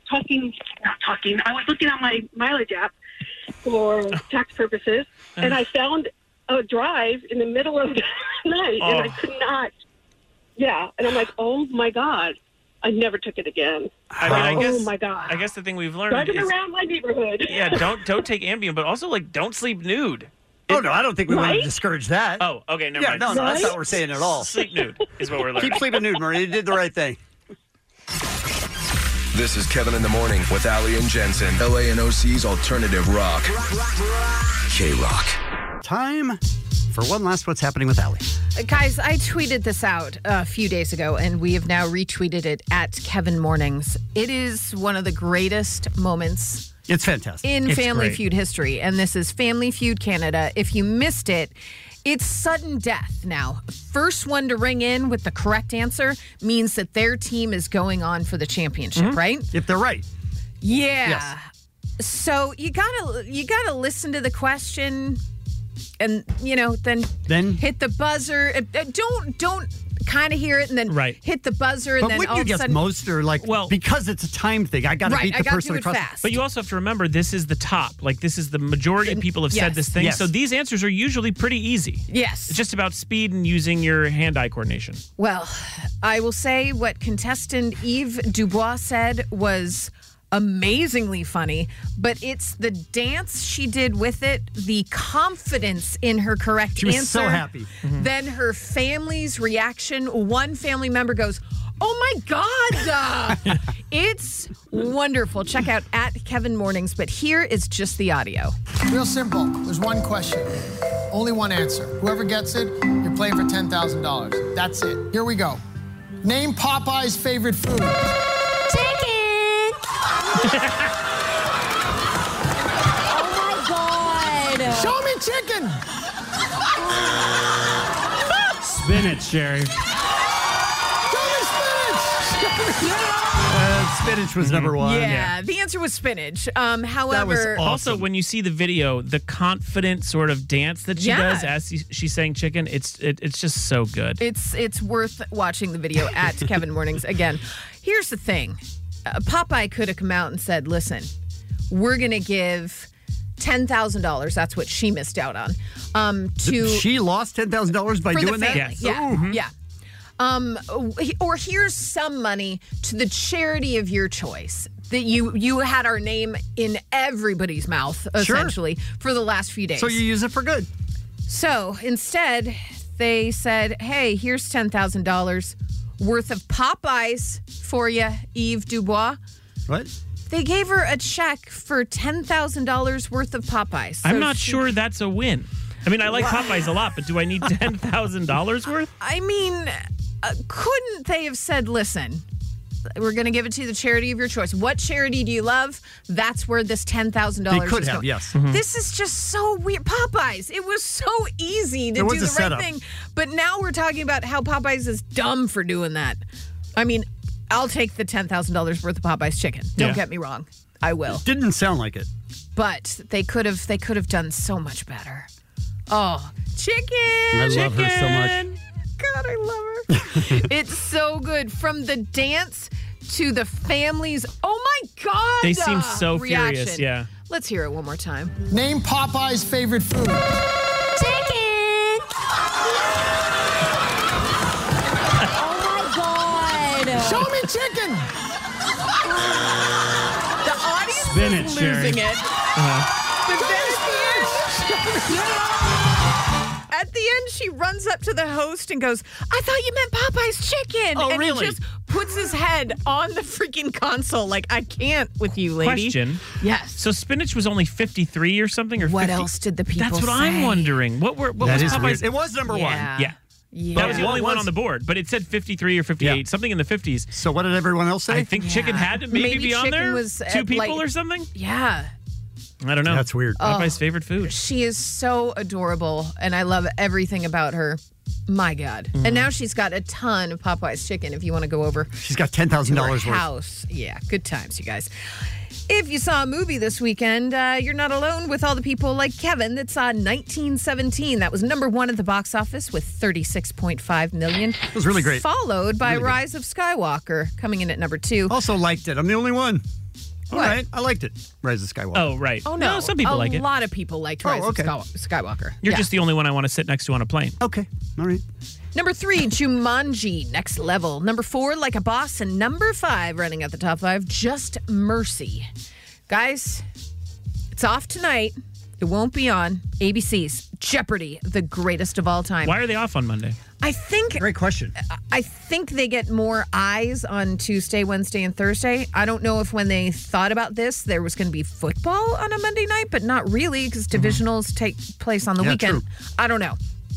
[SPEAKER 14] I was looking at my mileage app for tax purposes, and I found a drive in the middle of the night, and I could not. Yeah, and I'm like, oh my God, I never took it again.
[SPEAKER 11] I mean, I guess,
[SPEAKER 14] oh my God.
[SPEAKER 11] I guess the thing we've learned
[SPEAKER 14] Driving
[SPEAKER 11] is,
[SPEAKER 14] around my neighborhood.
[SPEAKER 11] yeah, don't take Ambien, but also like don't sleep nude.
[SPEAKER 9] Oh, no, I don't think we want to
[SPEAKER 14] Right?
[SPEAKER 9] discourage that.
[SPEAKER 11] Oh, okay, never
[SPEAKER 9] Yeah,
[SPEAKER 11] mind.
[SPEAKER 9] no, that's not what we're saying at all.
[SPEAKER 11] Sleep nude is what we're learning.
[SPEAKER 9] Keep sleeping nude, Maria. You did the right thing.
[SPEAKER 12] This is Kevin in the Morning with Ali and Jensen. LANOC's alternative rock. K-Rock.
[SPEAKER 9] Time for one last What's Happening with Allie.
[SPEAKER 10] Guys, I tweeted this out a few days ago, and we have now retweeted it at Kevin Mornings. It is one of the greatest moments
[SPEAKER 9] It's fantastic.
[SPEAKER 10] in
[SPEAKER 9] It's
[SPEAKER 10] Family
[SPEAKER 9] great.
[SPEAKER 10] Feud history, and this is Family Feud Canada. If you missed it, it's sudden death now. First one to ring in with the correct answer means that their team is going on for the championship, right?
[SPEAKER 9] If they're right.
[SPEAKER 10] Yeah.
[SPEAKER 9] Yes.
[SPEAKER 10] So you gotta listen to the question, and then hit the buzzer. Don't kind of hear it and then hit the buzzer, and
[SPEAKER 9] But
[SPEAKER 10] then
[SPEAKER 9] wouldn't
[SPEAKER 10] all
[SPEAKER 9] you
[SPEAKER 10] of a
[SPEAKER 9] guess
[SPEAKER 10] sudden,
[SPEAKER 9] most are like, because it's a time thing, I got to beat the person across.
[SPEAKER 11] But you also have to remember, this is the top. Like, this is the majority of people have said this thing.
[SPEAKER 9] Yes.
[SPEAKER 11] So these answers are usually pretty easy.
[SPEAKER 10] Yes.
[SPEAKER 11] It's just about speed and using your hand-eye coordination.
[SPEAKER 10] Well, I will say what contestant Eve Dubois said was amazingly funny, but it's the dance she did with it, the confidence in her correct
[SPEAKER 9] She was
[SPEAKER 10] answer.
[SPEAKER 9] so happy. Mhm.
[SPEAKER 10] Then her family's reaction. One family member goes, "Oh my God!" It's wonderful. Check out at Kevin Mornings, but here is just the audio.
[SPEAKER 15] Real simple. There's one question. Only one answer. Whoever gets it, you're playing for $10,000. That's it. Here we go. Name Popeye's favorite food.
[SPEAKER 7] Chicken! Oh my God!
[SPEAKER 15] Show me chicken!
[SPEAKER 19] Spinach, Jerry.
[SPEAKER 9] Spinach was number one.
[SPEAKER 10] Yeah, the answer was spinach. However,
[SPEAKER 11] Also, when you see the video, the confident sort of dance that she
[SPEAKER 10] Yeah.
[SPEAKER 11] does as she's saying chicken, it's just so good.
[SPEAKER 10] It's worth watching the video at Kevin Mornings. Again, here's the thing. Popeye could have come out and said, listen, we're going to give $10,000. That's what she missed out on.
[SPEAKER 9] She lost $10,000 by
[SPEAKER 10] for
[SPEAKER 9] doing
[SPEAKER 10] the family.
[SPEAKER 9] that?
[SPEAKER 10] Yeah, yeah. Or here's some money to the charity of your choice. That you had our name in everybody's mouth,
[SPEAKER 9] Sure.
[SPEAKER 10] essentially, for the last few days.
[SPEAKER 9] So you use it for good.
[SPEAKER 10] So instead, they said, hey, here's $10,000 worth of Popeyes for you, Eve Dubois.
[SPEAKER 9] What?
[SPEAKER 10] They gave her a check for $10,000 worth of Popeyes.
[SPEAKER 11] I'm not sure that's a win. I mean, I like Popeyes a lot, but do I need $10,000 worth?
[SPEAKER 10] I mean, couldn't they have said, listen, we're going to give it to the charity of your choice. What charity do you love? That's where this $10,000
[SPEAKER 9] They could
[SPEAKER 10] is
[SPEAKER 9] have,
[SPEAKER 10] going.
[SPEAKER 9] yes.
[SPEAKER 10] This is just so weird. Popeyes, it was so easy to
[SPEAKER 9] There was
[SPEAKER 10] do
[SPEAKER 9] a
[SPEAKER 10] the right
[SPEAKER 9] setup.
[SPEAKER 10] thing. But now we're talking about how Popeyes is dumb for doing that. I mean, I'll take the $10,000 worth of Popeyes chicken. Don't get me wrong. I will.
[SPEAKER 9] Didn't sound like it.
[SPEAKER 10] But they could have done so much better. Oh, chicken!
[SPEAKER 9] I love her so much.
[SPEAKER 10] God, I love her. It's so good. From the dance to the families. Oh my God!
[SPEAKER 11] They seem so
[SPEAKER 10] reaction.
[SPEAKER 11] furious, yeah.
[SPEAKER 10] Let's hear it one more time.
[SPEAKER 15] Name Popeye's favorite food.
[SPEAKER 7] Chicken! Oh my God!
[SPEAKER 15] Show me chicken!
[SPEAKER 10] The audience
[SPEAKER 19] Spinach,
[SPEAKER 10] is
[SPEAKER 19] Sherry.
[SPEAKER 10] losing it. But then at the end, she runs up to the host and goes, I thought you meant Popeye's chicken.
[SPEAKER 9] Oh,
[SPEAKER 10] and
[SPEAKER 9] really?
[SPEAKER 10] he just puts his head on the freaking console. Like, I can't with you, lady.
[SPEAKER 11] Question.
[SPEAKER 10] Yes.
[SPEAKER 11] So spinach was only 53 or something? Or
[SPEAKER 10] What
[SPEAKER 11] 50?
[SPEAKER 10] that did the people
[SPEAKER 11] That's what
[SPEAKER 10] say?
[SPEAKER 11] I'm wondering. What
[SPEAKER 9] That
[SPEAKER 11] was
[SPEAKER 9] is
[SPEAKER 11] Popeyes?
[SPEAKER 9] weird. It was number one.
[SPEAKER 11] Yeah.
[SPEAKER 10] Yeah.
[SPEAKER 11] That was the
[SPEAKER 9] What
[SPEAKER 11] only one
[SPEAKER 9] was-
[SPEAKER 11] on the board, but it said 53 or 58, something in the 50s.
[SPEAKER 9] So what did everyone else say?
[SPEAKER 11] I think chicken had to maybe be on
[SPEAKER 10] chicken
[SPEAKER 11] there.
[SPEAKER 10] was
[SPEAKER 11] 2
[SPEAKER 10] at,
[SPEAKER 11] people
[SPEAKER 10] like-
[SPEAKER 11] or something?
[SPEAKER 10] Yeah.
[SPEAKER 11] I don't know.
[SPEAKER 9] That's weird.
[SPEAKER 11] Popeye's favorite food.
[SPEAKER 10] She is so adorable, and I love everything about her. My God. And now she's got a ton of Popeye's chicken if you want to go over
[SPEAKER 9] She's got
[SPEAKER 10] to
[SPEAKER 9] $10,000
[SPEAKER 10] her
[SPEAKER 9] worth.
[SPEAKER 10] house. Yeah, good times, you guys. If you saw a movie this weekend, you're not alone with all the people like Kevin that saw 1917. That was number one at the box office with $36.5 million. It
[SPEAKER 9] was really great.
[SPEAKER 10] Followed by
[SPEAKER 9] Really good.
[SPEAKER 10] Rise of Skywalker coming in at number 2.
[SPEAKER 9] Also liked it. I'm the only one. All
[SPEAKER 10] What?
[SPEAKER 9] right. I liked it. Rise of Skywalker.
[SPEAKER 11] Oh, right.
[SPEAKER 10] Oh, no.
[SPEAKER 11] some people like it.
[SPEAKER 10] A lot of people liked Rise
[SPEAKER 9] okay.
[SPEAKER 10] of Skywalker.
[SPEAKER 11] You're
[SPEAKER 10] Yeah.
[SPEAKER 11] just the only one I want to sit next to on a plane.
[SPEAKER 9] Okay. All right.
[SPEAKER 10] Number 3, Jumanji, Next Level. Number 4, Like a Boss. And number 5, running at the top 5, Just Mercy. Guys, it's off tonight. It won't be on ABC's Jeopardy, the greatest of all time.
[SPEAKER 11] Why are they off on Monday?
[SPEAKER 10] I think
[SPEAKER 9] Great question.
[SPEAKER 10] I think they get more eyes on Tuesday, Wednesday, and Thursday. I don't know if when they thought about this, there was going to be football on a Monday night, but not really because divisionals take place on the
[SPEAKER 9] Yeah,
[SPEAKER 10] weekend.
[SPEAKER 9] true.
[SPEAKER 10] I don't know.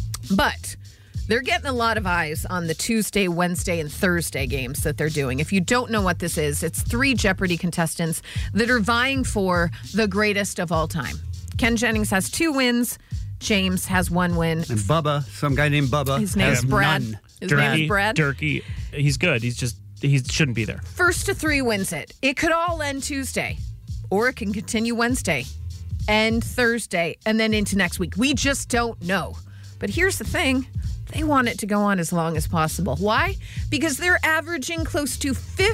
[SPEAKER 10] But they're getting a lot of eyes on the Tuesday, Wednesday, and Thursday games that they're doing. If you don't know what this is, it's 3 Jeopardy contestants that are vying for the greatest of all time. Ken Jennings has 2 wins. James has 1 win.
[SPEAKER 9] And Bubba, some guy named Bubba.
[SPEAKER 10] His name's
[SPEAKER 9] has
[SPEAKER 10] Brad.
[SPEAKER 9] none.
[SPEAKER 10] His name is Brad.
[SPEAKER 11] Durkee. He's good. He shouldn't be there.
[SPEAKER 10] First to 3 wins it. It could all end Tuesday, or it can continue Wednesday and Thursday, and then into next week. We just don't know. But here's the thing. They want it to go on as long as possible. Why? Because they're averaging close to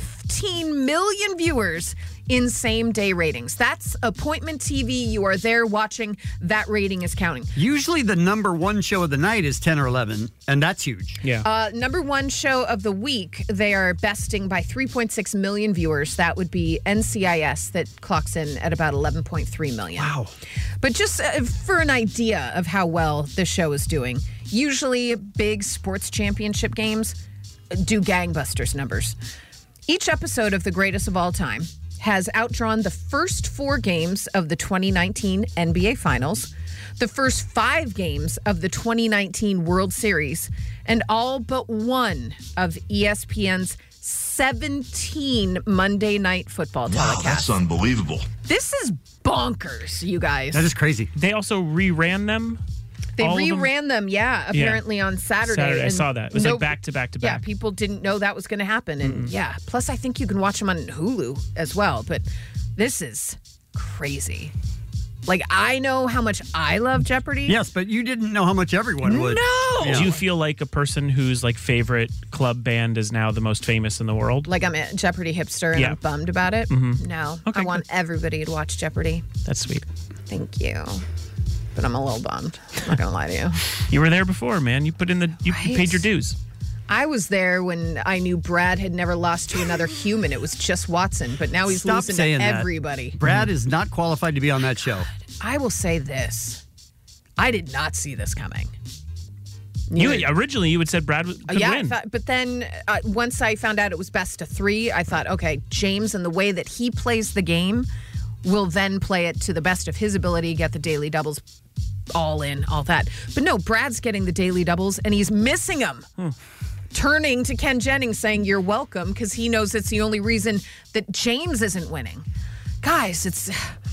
[SPEAKER 10] 15 million viewers in same-day ratings. That's appointment TV. You are there watching. That rating is counting.
[SPEAKER 9] Usually the number one show of the night is 10 or 11, and that's huge.
[SPEAKER 11] Yeah.
[SPEAKER 10] Number 1 show of the week, they are besting by 3.6 million viewers. That would be NCIS that clocks in at about 11.3 million.
[SPEAKER 9] Wow.
[SPEAKER 10] But just for an idea of how well this show is doing, usually big sports championship games do gangbusters numbers. Each episode of The Greatest of All Time has outdrawn the first 4 games of the 2019 NBA Finals, the first 5 games of the 2019 World Series, and all but 1 of ESPN's 17 Monday Night Football telecasts.
[SPEAKER 12] That's unbelievable.
[SPEAKER 10] This is bonkers, you guys.
[SPEAKER 9] That is crazy.
[SPEAKER 11] They also reran them.
[SPEAKER 10] They
[SPEAKER 11] all of them?
[SPEAKER 10] reran them, apparently on Saturday.
[SPEAKER 11] I
[SPEAKER 10] And
[SPEAKER 11] saw that. It was
[SPEAKER 10] no-
[SPEAKER 11] like back to back to
[SPEAKER 10] Yeah,
[SPEAKER 11] back.
[SPEAKER 10] people didn't know that was going to happen. And plus I think you can watch them on Hulu as well. But this is crazy. Like, I know how much I love Jeopardy.
[SPEAKER 9] Yes, but you didn't know how much everyone would.
[SPEAKER 10] No!
[SPEAKER 11] Do you feel like a person whose like favorite club band is now the most famous in the world?
[SPEAKER 10] Like, I'm a Jeopardy hipster and
[SPEAKER 11] Yeah.
[SPEAKER 10] I'm bummed about it?
[SPEAKER 11] Mhm.
[SPEAKER 10] No.
[SPEAKER 11] Okay,
[SPEAKER 10] I want everybody to watch Jeopardy.
[SPEAKER 11] That's sweet.
[SPEAKER 10] Thank you. But I'm a little bummed. I'm not going to lie to you.
[SPEAKER 11] You were there before, man. You put in you
[SPEAKER 10] Right.
[SPEAKER 11] paid your dues.
[SPEAKER 10] I was there when I knew Brad had never lost to another human. It was just Watson, but now he's
[SPEAKER 9] Stop
[SPEAKER 10] losing to
[SPEAKER 9] saying that.
[SPEAKER 10] everybody.
[SPEAKER 9] Brad is not qualified to be on that show.
[SPEAKER 10] I will say this. I did not see this coming.
[SPEAKER 11] Originally you had said Brad could win.
[SPEAKER 10] But then once I found out it was best of 3, I thought, okay, James and the way that he plays the game will then play it to the best of his ability, get the daily doubles all in, all that. But no, Brad's getting the daily doubles and he's missing them. Turning to Ken Jennings saying, you're welcome, because he knows it's the only reason that James isn't winning. Guys, it's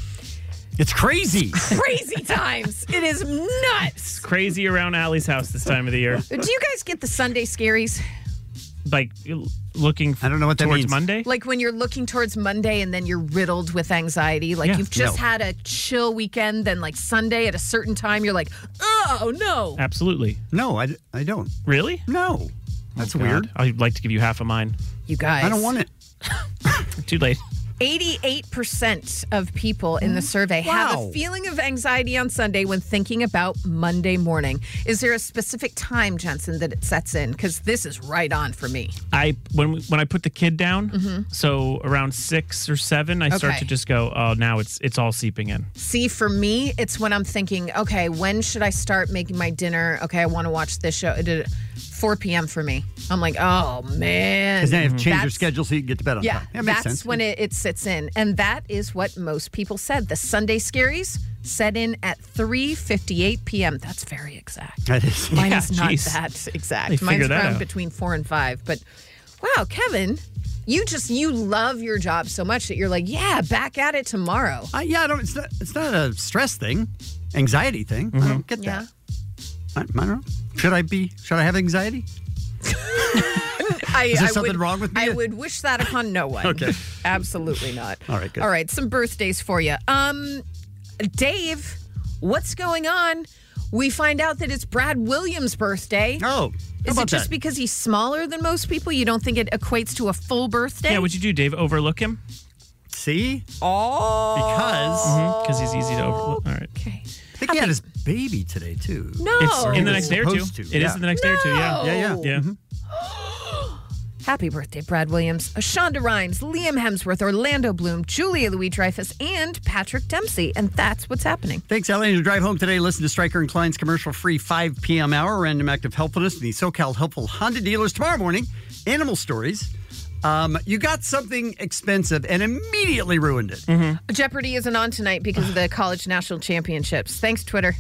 [SPEAKER 9] crazy.
[SPEAKER 10] Crazy times. It is nuts.
[SPEAKER 11] It's crazy around Allie's house this time of the year.
[SPEAKER 10] Do you guys get the Sunday scaries?
[SPEAKER 11] Like looking
[SPEAKER 9] I don't know what that
[SPEAKER 11] towards
[SPEAKER 9] means.
[SPEAKER 11] Monday?
[SPEAKER 10] Like when you're looking towards Monday and then you're riddled with anxiety. Like you've just had a chill weekend, then like Sunday at a certain time, you're like, oh, no.
[SPEAKER 11] Absolutely.
[SPEAKER 9] No, I don't.
[SPEAKER 11] Really?
[SPEAKER 9] No. That's weird.
[SPEAKER 11] I'd like to give you half of mine.
[SPEAKER 10] You guys.
[SPEAKER 9] I don't want it.
[SPEAKER 11] Too late.
[SPEAKER 10] 88% of people in the survey have a feeling of anxiety on Sunday when thinking about Monday morning. Is there a specific time, Jensen, that it sets in? Because this is right on for me.
[SPEAKER 11] When I put the kid down, so around 6 or 7, I start to just go, oh, now it's all seeping in.
[SPEAKER 10] See, for me, it's when I'm thinking, okay, when should I start making my dinner? Okay, I want to watch this show. 4 p.m. for me. I'm like, oh, man.
[SPEAKER 9] Because then you have to change your schedule so you can get to bed on time. That makes
[SPEAKER 10] that's
[SPEAKER 9] sense.
[SPEAKER 10] when it sits in. And that is what most people said. The Sunday scaries set in at 3:58 p.m. That's very exact.
[SPEAKER 9] That is.
[SPEAKER 10] Mine is not that exact. Mine's around between 4 and 5. But, wow, Kevin, you love your job so much that you're like, yeah, back at it tomorrow.
[SPEAKER 9] It's not a stress thing, anxiety thing. I don't get that. I don't know. Should I have anxiety? Is there something wrong with me?
[SPEAKER 10] I would wish that upon no one.
[SPEAKER 9] Okay.
[SPEAKER 10] Absolutely not.
[SPEAKER 9] All right, good.
[SPEAKER 10] All right, some birthdays for you. Dave, what's going on? We find out that it's Brad Williams' birthday.
[SPEAKER 9] Oh,
[SPEAKER 10] is it just because he's smaller than most people? You don't think it equates to a full birthday?
[SPEAKER 11] Yeah, what'd you do, Dave? Overlook him?
[SPEAKER 9] See?
[SPEAKER 10] Oh.
[SPEAKER 11] Because he's easy to overlook. All right.
[SPEAKER 10] Okay.
[SPEAKER 9] I think he had his baby today, too.
[SPEAKER 10] No.
[SPEAKER 11] It's in the next day or two. It is in the next day or two,
[SPEAKER 10] No.
[SPEAKER 11] yeah.
[SPEAKER 10] Happy birthday, Brad Williams. Shonda Rhimes, Liam Hemsworth, Orlando Bloom, Julia Louis-Dreyfus, and Patrick Dempsey. And that's what's happening.
[SPEAKER 9] Thanks, Ellie. As you drive home today, listen to Stryker and Klein's commercial-free 5 p.m. hour, random act of helpfulness, and the SoCal Helpful Honda dealers tomorrow morning. Animal stories. You got something expensive and immediately ruined it.
[SPEAKER 10] Jeopardy isn't on tonight because of the college national championships. Thanks, Twitter.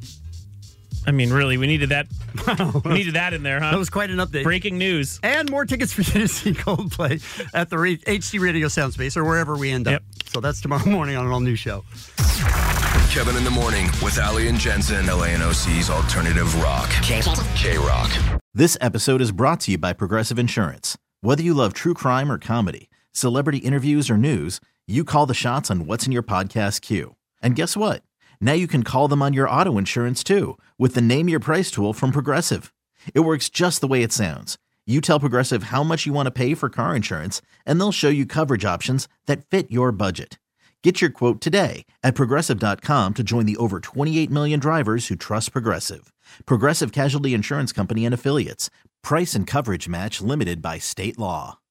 [SPEAKER 11] I mean, really, we needed that. We needed that in there, huh?
[SPEAKER 9] That was quite an update.
[SPEAKER 11] Breaking news.
[SPEAKER 9] And more tickets for you to see Coldplay at the HD Radio Soundspace or wherever we end up. So that's tomorrow morning on an all-new show.
[SPEAKER 12] Kevin in the Morning with Ali and Jensen. LANOC's Alternative Rock. K-Rock.
[SPEAKER 3] This episode is brought to you by Progressive Insurance. Whether you love true crime or comedy, celebrity interviews or news, you call the shots on what's in your podcast queue. And guess what? Now you can call them on your auto insurance too with the Name Your Price tool from Progressive. It works just the way it sounds. You tell Progressive how much you want to pay for car insurance, and they'll show you coverage options that fit your budget. Get your quote today at Progressive.com to join the over 28 million drivers who trust Progressive. Progressive Casualty Insurance Company and Affiliates. Price and coverage match limited by state law.